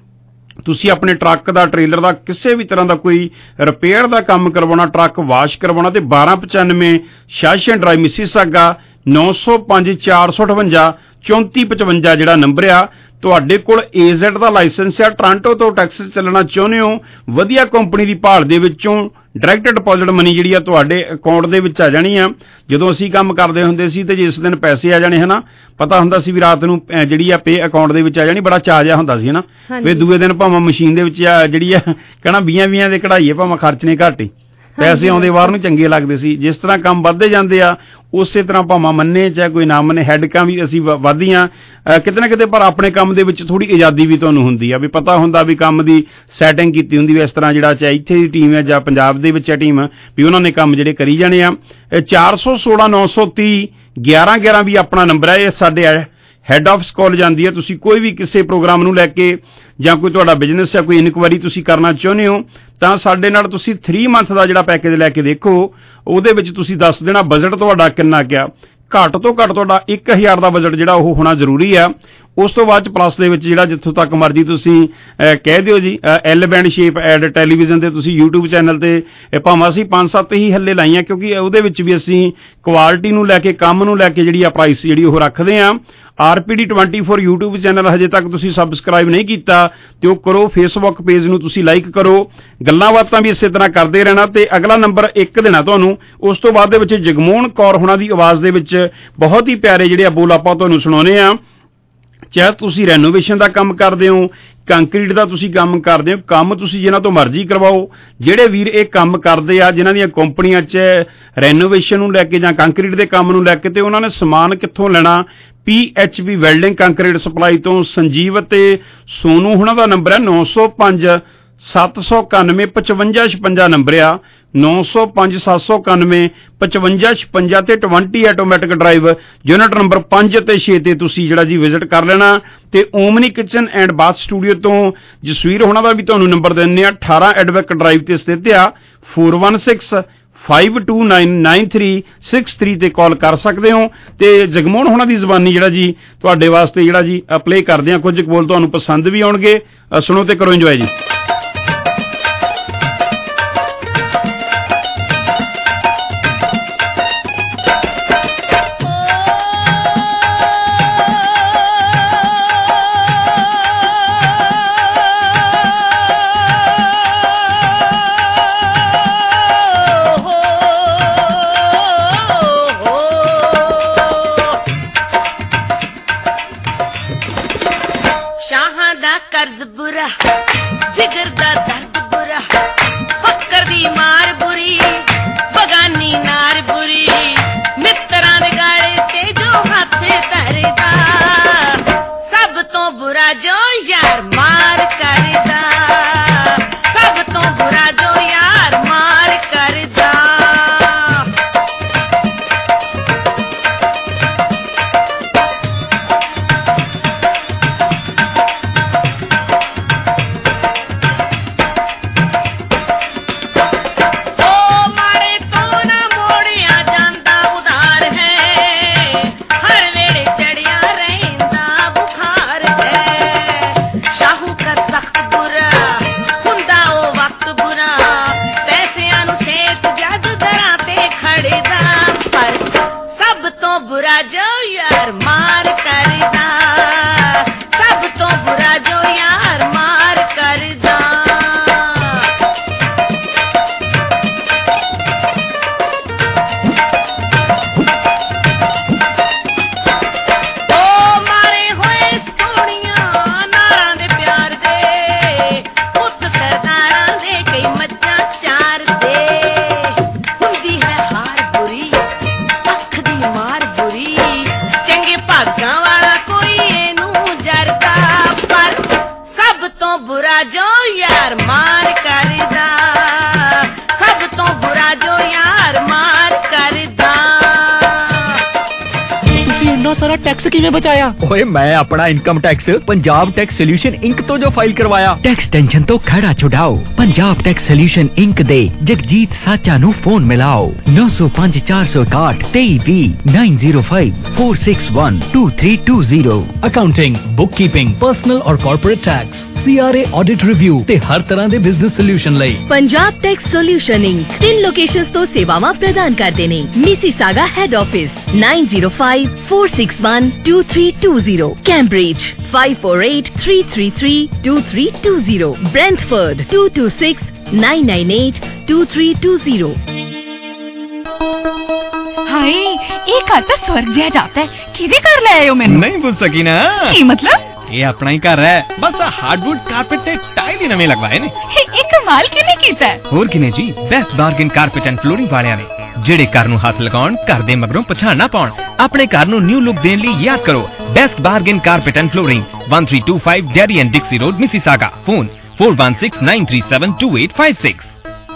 ਤੁਸੀਂ ਆਪਣੇ ਟਰੱਕ ਦਾ, ਟ੍ਰੇਲਰ ਦਾ, ਕਿਸੇ ਵੀ ਤਰ੍ਹਾਂ ਦਾ ਕੋਈ ਰਿਪੇਅਰ ਦਾ ਕੰਮ ਕਰਵਾਉਣਾ, ਟਰੱਕ ਵਾਸ਼ ਕਰਵਾਉਣਾ ਤੇ ਬਾਰਾਂ ਪਚਾਨਵੇਂ ਸ਼ਾਸ਼ਨ ਡਰਾਈਵ ਮਿਸੀਸਾਗਾ, ਨੌ ਸੌ ਪੰਜ ਚਾਰ ਸੌ ਅਠਵੰਜਾ ਚੌਂਤੀ ਪਚਵੰਜਾ ਜਿਹੜਾ ਨੰਬਰ ਆ। ਤੁਹਾਡੇ ਕੋਲ ਏਜ਼ੈਡ ਦਾ ਲਾਇਸੈਂਸ ਆ, ਟੋਰਾਂਟੋ ਤੋਂ ਟੈਕਸਸ ਚੱਲਣਾ ਚਾਹੁੰਦੇ ਹੋ, ਵਧੀਆ ਕੰਪਨੀ ਦੀ ਭਾਲ ਦੇ ਵਿੱਚੋਂ ਡਾਇਰੈਕਟ ਡਿਪੋਜ਼ਿਟ ਮਨੀ ਜਿਹੜੀ ਆ ਤੁਹਾਡੇ ਅਕਾਊਂਟ ਦੇ ਵਿੱਚ ਆ ਜਾਣੀ ਆ। ਜਦੋਂ ਅਸੀਂ ਕੰਮ ਕਰਦੇ ਹੁੰਦੇ ਸੀ ਤੇ ਜਿਸ ਦਿਨ ਪੈਸੇ ਆ ਜਾਣੇ ਹਨਾ, ਪਤਾ ਹੁੰਦਾ ਸੀ ਵੀ ਰਾਤ ਨੂੰ ਜਿਹੜੀ ਆ ਪੇ ਅਕਾਊਂਟ ਦੇ ਵਿੱਚ ਆ ਜਾਣੀ, ਬੜਾ ਚਾਅ ਜਿਹਾ ਹੁੰਦਾ ਸੀ ਹਨਾ। ਫਿਰ ਦੂਏ ਦਿਨ ਭਾਵੇਂ ਮਸ਼ੀਨ ਦੇ ਵਿੱਚ ਜਿਹੜੀ ਆ ਕਹਿਣਾ ਵੀਹਾਂ ਵੀਹਾਂ ਦੇ ਕਢਾਈਏ, ਭਾਵੇਂ ਖਰਚਣੇ ਘੱਟ ਹੀ, ਪੈਸੇ ਆਉਂਦੇ ਬਾਹਰ ਨੂੰ ਚੰਗੇ ਲੱਗਦੇ ਸੀ। ਜਿਸ ਤਰ੍ਹਾਂ ਕੰਮ ਵੱਧਦੇ ਜਾਂਦੇ ਆ ਉਸੇ ਤਰ੍ਹਾਂ ਭਾਵੇਂ ਮੰਨੇ ਚਾਹੇ ਕੋਈ ਨਾ ਮੰਨੇ, ਹੈਡਕਾਂ ਵੀ ਅਸੀਂ ਵੱਧਦੀਆਂ ਕਿਤੇ ਨਾ ਕਿਤੇ। ਪਰ ਆਪਣੇ ਕੰਮ ਦੇ ਵਿੱਚ ਥੋੜੀ ਆਜ਼ਾਦੀ ਵੀ ਤੁਹਾਨੂੰ ਹੁੰਦੀ ਆ, ਵੀ ਪਤਾ ਹੁੰਦਾ ਵੀ ਕੰਮ ਦੀ ਸੈਟਿੰਗ ਕੀਤੀ ਹੁੰਦੀ ਵੀ ਇਸ ਤਰ੍ਹਾਂ ਜਿਹੜਾ ਚਾਹੇ ਇੱਥੇ ਦੀ ਟੀਮ ਹੈ ਜਾਂ ਪੰਜਾਬ ਦੇ ਵਿੱਚ ਹੈ ਟੀਮ, ਵੀ ਉਹਨਾਂ ਨੇ ਕੰਮ ਜਿਹੜੇ ਕਰੀ ਜਾਣੇ ਆ। ਚਾਰ ਸੌ ਸੋਲਾਂ ਨੌ ਸੌ ਤੀਹ ਗਿਆਰਾਂ ਗਿਆਰਾਂ ਵੀ ਆਪਣਾ ਨੰਬਰ ਹੈ। ਇਹ ਸਾਡੇ ਹੈੱਡ ਆਫਿਸ ਕਾਲ ਜਾਂਦੀ ਹੈ। ਤੁਸੀਂ ਕੋਈ ਵੀ ਕਿਸੇ ਪ੍ਰੋਗਰਾਮ ਨੂੰ ਲੈ ਕੇ ਜਾਂ ਕੋਈ ਤੁਹਾਡਾ ਬਿਜ਼ਨਸ ਜਾਂ ਕੋਈ ਇਨਕੁਆਇਰੀ ਤੁਸੀਂ ਕਰਨਾ ਚਾਹੁੰਦੇ ਹੋ ਤਾਂ ਸਾਡੇ ਨਾਲ ਤੁਸੀਂ ਥ੍ਰੀ ਮੰਥ ਦਾ ਜਿਹੜਾ ਪੈਕੇਜ ਲੈ ਕੇ ਦੇਖੋ। ਉਹਦੇ ਵਿੱਚ ਤੁਸੀਂ ਦੱਸ ਦੇਣਾ ਬਜਟ ਤੁਹਾਡਾ ਕਿੰਨਾ ਕਿਆ, ਘੱਟ ਤੋਂ ਘੱਟ ਤੁਹਾਡਾ ਇੱਕ ਹਜ਼ਾਰ ਦਾ ਬਜਟ ਜਿਹੜਾ ਉਹ ਹੋਣਾ ਜ਼ਰੂਰੀ ਆ। ਉਸ ਤੋਂ ਬਾਅਦ ਚ ਪਲੱਸ ਦੇ ਵਿੱਚ ਜਿਹੜਾ ਜਿੱਥੋਂ ਤੱਕ ਮਰਜ਼ੀ ਤੁਸੀਂ ਕਹਿ ਦਿਓ ਜੀ ਐਲ ਬੈਂਡ ਸ਼ੇਪ ਐਡ ਟੈਲੀਵਿਜ਼ਨ ਤੇ ਤੁਸੀਂ YouTube ਚੈਨਲ ਤੇ ਭਾਵੇਂ ਅਸੀਂ ਪੰਜ ਸੱਤ ਹੀ ਹੱਲੇ ਲਾਈਆਂ, ਕਿਉਂਕਿ ਉਹਦੇ ਵਿੱਚ ਵੀ ਅਸੀਂ ਕੁਆਲਿਟੀ ਨੂੰ ਲੈ ਕੇ, ਕੰਮ ਨੂੰ ਲੈ ਕੇ ਜਿਹੜੀ ਆ ਪ੍ਰਾਈਸ ਜਿਹੜੀ ਉਹ ਰੱਖਦੇ ਆ। R P D twenty four YouTube channel ਹਜੇ ਤੱਕ ਤੁਸੀਂ ਸਬਸਕ੍ਰਾਈਬ ਨਹੀਂ ਕੀਤਾ ਤੇ ਉਹ ਕਰੋ। ਫੇਸਬੁੱਕ ਪੇਜ ਨੂੰ ਤੁਸੀਂ ਲਾਈਕ ਕਰੋ। ਗੱਲਾਂ ਬਾਤਾਂ ਵੀ ਇਸੇ ਤਰ੍ਹਾਂ ਕਰਦੇ ਰਹਿਣਾ। ਤੇ ਅਗਲਾ ਨੰਬਰ ਇੱਕ ਦੇਣਾ ਤੁਹਾਨੂੰ। ਉਸ ਤੋਂ ਬਾਅਦ ਦੇ ਵਿੱਚ ਜਗਮੋਹਨ ਕੌਰ ਹੋਣਾ ਦੀ ਆਵਾਜ਼ ਦੇ ਵਿੱਚ ਬਹੁਤ ਹੀ ਪਿਆਰੇ ਜਿਹੜੇ ਆ ਬੋਲ ਆਪਾਂ ਤੁਹਾਨੂੰ ਸੁਣਾਉਣੇ ਆ। ਚਾਹੇ ਤੁਸੀਂ ਰੈਨੋਵੇਸ਼ਨ ਦਾ ਕੰਮ ਕਰਦੇ ਹੋ, ਕੰਕਰੀਟ ਦਾ ਤੁਸੀਂ ਕੰਮ ਕਰਦੇ ਹੋ, ਕੰਮ ਤੁਸੀਂ ਜਿਨ੍ਹਾਂ ਤੋਂ ਮਰਜ਼ੀ ਕਰਵਾਓ। ਜਿਹੜੇ ਵੀਰ ਇਹ ਕੰਮ ਕਰਦੇ ਆ ਜਿਨ੍ਹਾਂ ਦੀਆਂ ਕੰਪਨੀਆਂ 'ਚ ਰੈਨੋਵੇਸ਼ਨ ਨੂੰ ਲੈ ਕੇ ਜਾਂ ਕੰਕਰੀਟ ਦੇ ਕੰਮ ਨੂੰ ਲੈ ਕੇ, ਤੇ ਉਹਨਾਂ ਨੇ ਸਮਾਨ ਕਿੱਥੋਂ ਲੈਣਾ? P H P welding concrete supply ਤੋਂ ਸੰਜੀਵ ਤੇ ਸੋਨੂ ਹੁਣਾਂ ਦਾ ਨੰਬਰ ਹੈ ਨੌ ਸੌ ਪੰਜ ਸੱਤ ਸੌ ਇਕਾਨਵੇਂ ਪਚਵੰਜਾ ਛਪੰਜਾ ਨੰਬਰ ਆ। ਨੌ ਸੌ ਪੰਜ ਸੱਤ ਸੌ ਇਕਾਨਵੇਂ ਪਚਵੰਜਾ ਛਪੰਜਾ ਤੇ twenty automatic drive unit number ਪੰਜ ਅਤੇ ਛੇ ਤੇ ਤੁਸੀਂ ਜਿਹੜਾ ਜੀ ਵਿਜ਼ਿਟ ਕਰ ਲੈਣਾ। ਤੇ Omni kitchen and bath studio ਤੋਂ ਜਸਵੀਰ ਹੋਣਾ ਦਾ ਵੀ ਤੁਹਾਨੂੰ ਨੰਬਰ ਦਿੰਦੇ ਆ, ਅਠਾਰਾਂ ਐਡਵੈਕ ਡਰਾਈਵ ਤੇ ਸਥਿਤ ਆ। Four one six five two nine nine three six three ਤੇ ਕਾਲ ਕਰ ਸਕਦੇ ਹੋ। ਤੇ ਜਗਮੋਹਨ ਹੋਣਾ ਦੀ ਜ਼ਬਾਨੀ ਜਿਹੜਾ ਜੀ ਤੁਹਾਡੇ ਵਾਸਤੇ ਜਿਹੜਾ ਜੀ ਪਲੇ ਕਰਦੇ ਆ, ਕੁਝ ਬੋਲ ਤੁਹਾਨੂੰ ਪਸੰਦ ਵੀ ਆਉਣਗੇ, ਸੁਣੋ ਤੇ ਕਰੋ ਇੰਜੋਏ ਜੀ। जिगर दा दर्द बुरा, फक्कर दी मार बुरी, बगानी नार बुरी, मित्तरां दे गाले ते जो हथ धरदा, सब तो बुरा जो यार मार करदा, सब तो बुरा जो यार मार करदा। बुरा जो यार मार करदा, सब तो बुरा जो यार मार करदा। ओ मारे होए सोनिया नारां दे प्यार दे, पुत सरदारां दे कई मज्जां चार दे, हुंदी है हार बुरी, अख दी मार बुरी, चंगे भागां वाला कोई एनू जरदा, पर सब तो बुरा जो यार मार करदा, सब तो बुरा जो यार मार करदा। ਤੁਸੀਂ ਇੰਨਾ ਸਾਰਾ ਟੈਕਸ ਕਿਵੇਂ ਬਚਾਇਆ? ਓਏ ਮੈਂ ਆਪਣਾ income tax Punjab tax solution inc ਤੋਂ ਜੋ ਫਾਈਲ ਕਰਵਾਇਆ। ਟੈਕਸ ਟੈਨਸ਼ਨ ਤੋਂ ਖੜਾ ਛੁਡਾਓ, ਪੰਜਾਬ ਟੈਕਸ ਸੋਲਿਊਸ਼ਨ ਇੰਕ ਦੇ ਜਗਜੀਤ ਸਾਚਾ ਨੂੰ ਫੋਨ ਮਿਲਾਓ ਨੌ ਸੌ ਪੰਜ ਚਾਰ ਸੌ ਇਕਾਹਠ ਤੇਈ ਵੀਹ nine zero five four six one two three two zero. Accounting, bookkeeping, personal ਔਰ corporate tax, C R A audit review ਤੇ ਹਰ ਤਰ੍ਹਾਂ ਦੇ ਬਿਜ਼ਨਸ ਸੋਲਿਊਸ਼ਨ ਲਈ ਪੰਜਾਬ ਟੈਕਸ ਸੋਲਿਊਸ਼ਨ ਇੰਕ ਤਿੰਨ ਲੋਕੇਸ਼ਨਸ ਤੋਂ ਸੇਵਾਵਾਂ ਪ੍ਰਦਾਨ ਕਰਦੇ ਨੇ। Mississauga head office nine zero five four six one two three two zero, Cambridge five four eight three three three two three two zero, Brentford two two six nine nine eight two three two zero। हाय ਇਹ ਘਰ ਤਾਂ ਸਵਰਗ ਜਿਹਾ ਜਾਪਦਾ ਹੈ। ਕਿਹਦੇ ਘਰ ਲੈ ਆਏ ਹੋ ਮੈਨੂੰ? ਨਹੀਂ ਪੁੱਛ ਸਕੀ ਨਾ। ਕੀ ਮਤਲਬ? ਇਹ ਆਪਣਾ ਹੀ ਘਰ ਹੈ, ਬਸ ਹਾਰਡਵੁੱਡ ਕਾਰਪੇਟ ਤੇ ਟਾਈਲ ਹੀ ਨਵੇਂ ਲਗਵਾਏ ਨੇ। ਇਹ ਕਮਾਲ ਕਿਵੇਂ ਕੀਤਾ ਹੈ? ਹੋਰ ਕਿਨੇ ਜੀ, best bargain carpet and flooring ਵਾਲਿਆਂ ਨੇ, ਜਿਹੜੇ ਘਰ ਨੂੰ ਹੱਥ ਲਗਾਉਣ, ਘਰ ਦੇ ਮਗਰੋਂ ਪਛਾਣ ਨਾ ਪਾਉਣ। ਆਪਣੇ ਘਰ ਨੂੰ ਨਿਊ ਲੁੱਕ ਦੇਣ ਲਈ ਯਾਦ ਕਰੋ best bargain carpet and flooring, one three two five Derry and Dixie Road, Mississauga, phone four one six nine three seven two eight five six।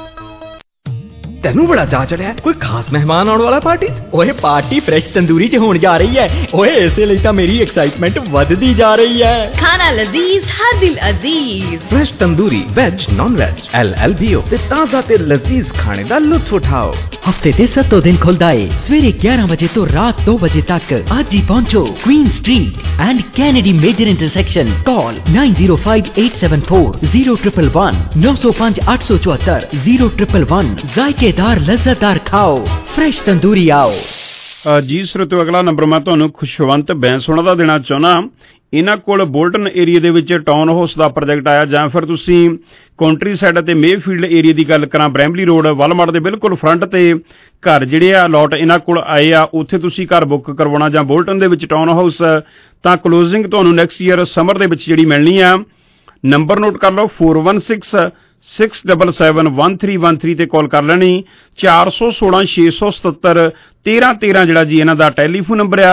ਤੈਨੂੰ ਬੜਾ ਚਾਅ ਚੜਿਆ, ਕੋਈ ਖਾਸ ਮਹਿਮਾਨ ਆਉਣ ਵਾਲਾ ਪਾਰਟੀ? ਓਏ ਪਾਰਟੀ ਫਰੈਸ਼ ਤੰਦੂਰੀ ਚ ਹੋਣ ਜਾ ਰਹੀ ਹੈ। ਓਏ ਇਸੇ ਲਈ ਤਾਂ ਮੇਰੀ ਐਕਸਾਈਟਮੈਂਟ ਵੱਧਦੀ ਜਾ ਰਹੀ ਹੈ। ਖਾਣਾ ਲਜ਼ੀਜ਼ ਹਰ ਦਿਲ ਅਜ਼ੀਜ਼। Fresh tandoori veg non veg L L B O ਤੇ ਤਾਜ਼ਾ ਤੇ ਲਜ਼ੀਜ਼ ਖਾਣੇ ਦਾ ਲੁਤਫ ਉਠਾਓ। ਹਫਤੇ ਦੇ ਸੱਤੋਂ ਦਿਨ ਖੁੱਲਦਾ ਏ ਸਵੇਰੇ ਗਿਆਰਾਂ ਵਜੇ ਤੋਂ ਰਾਤ ਦੋ ਵਜੇ ਤੱਕ। ਅੱਜ ਹੀ ਪਹੁੰਚੋ Queen street and Kennedy major intersection. Call nine zero five eight seven four zero one one one ਨੌ ਸੌ ਪੰਜ ਅੱਠ ਸੌ ਚੁਹੱਤਰ ਜ਼ੀਰੋ ਟ੍ਰਿਪਲ ਵਨ। ਜ਼ਾਇਕੇਦਾਰ ਲਜ਼ਤਦਾਰ ਖਾਓ, ਫਰੈਸ਼ ਤੰਦੂਰੀ ਆਓ। ਜੀ ਸਰੋਤਿਓ, ਅਗਲਾ ਨੰਬਰ ਮੈਂ ਤੁਹਾਨੂੰ ਖੁਸ਼ਵੰਤ ਬੈਂਸੋਣਾ ਦਾ ਦੇਣਾ ਚਾਹੁੰਦਾ। ਇਹਨਾਂ ਕੋਲ ਬੋਲਟਨ ਏਰੀਆ ਦੇ ਵਿੱਚ ਟਾਊਨ ਹਾਊਸ ਦਾ ਪ੍ਰੋਜੈਕਟ ਆਇਆ, ਜਾਂ ਫਿਰ ਤੁਸੀਂ ਕਾਉਂਟਰੀ ਸਾਈਡ ਅਤੇ ਮੇਫੀਲਡ ਏਰੀਆ ਦੀ ਗੱਲ ਕਰਾਂ, ਬ੍ਰੈਮਲੀ ਰੋਡ ਵਲਮਾਰਟ ਦੇ ਬਿਲਕੁਲ ਫਰੰਟ ਤੇ ਘਰ ਜਿਹੜੇ ਆ ਲੋਟ ਇਹਨਾਂ ਕੋਲ ਆਏ ਆ, ਉੱਥੇ ਤੁਸੀਂ ਘਰ ਬੁੱਕ ਕਰਵਾਉਣਾ ਜਾਂ ਬੋਲਟਨ ਦੇ ਵਿੱਚ ਟਾਊਨ ਹਾਊਸ, ਤਾਂ ਕਲੋਜ਼ਿੰਗ ਤੁਹਾਨੂੰ ਨੈਕਸਟ ਈਅਰ ਸਮਰ ਦੇ ਵਿੱਚ ਜਿਹੜੀ ਮਿਲਣੀ ਆ। ਨੰਬਰ ਨੋਟ ਕਰ ਲਓ four one six six seven seven one three one three ਤੇ ਕਾਲ ਕਰ ਲੈਣੀ। ਚਾਰ ਸੌ ਸੋਲਾਂ ਛੇ ਸੌ ਸਤੱਤਰ ਤੇਰਾਂ ਤੇਰਾਂ ਜਿਹੜਾ ਜੀ ਇਹਨਾਂ ਦਾ ਟੈਲੀਫੋਨ ਨੰਬਰ ਆ।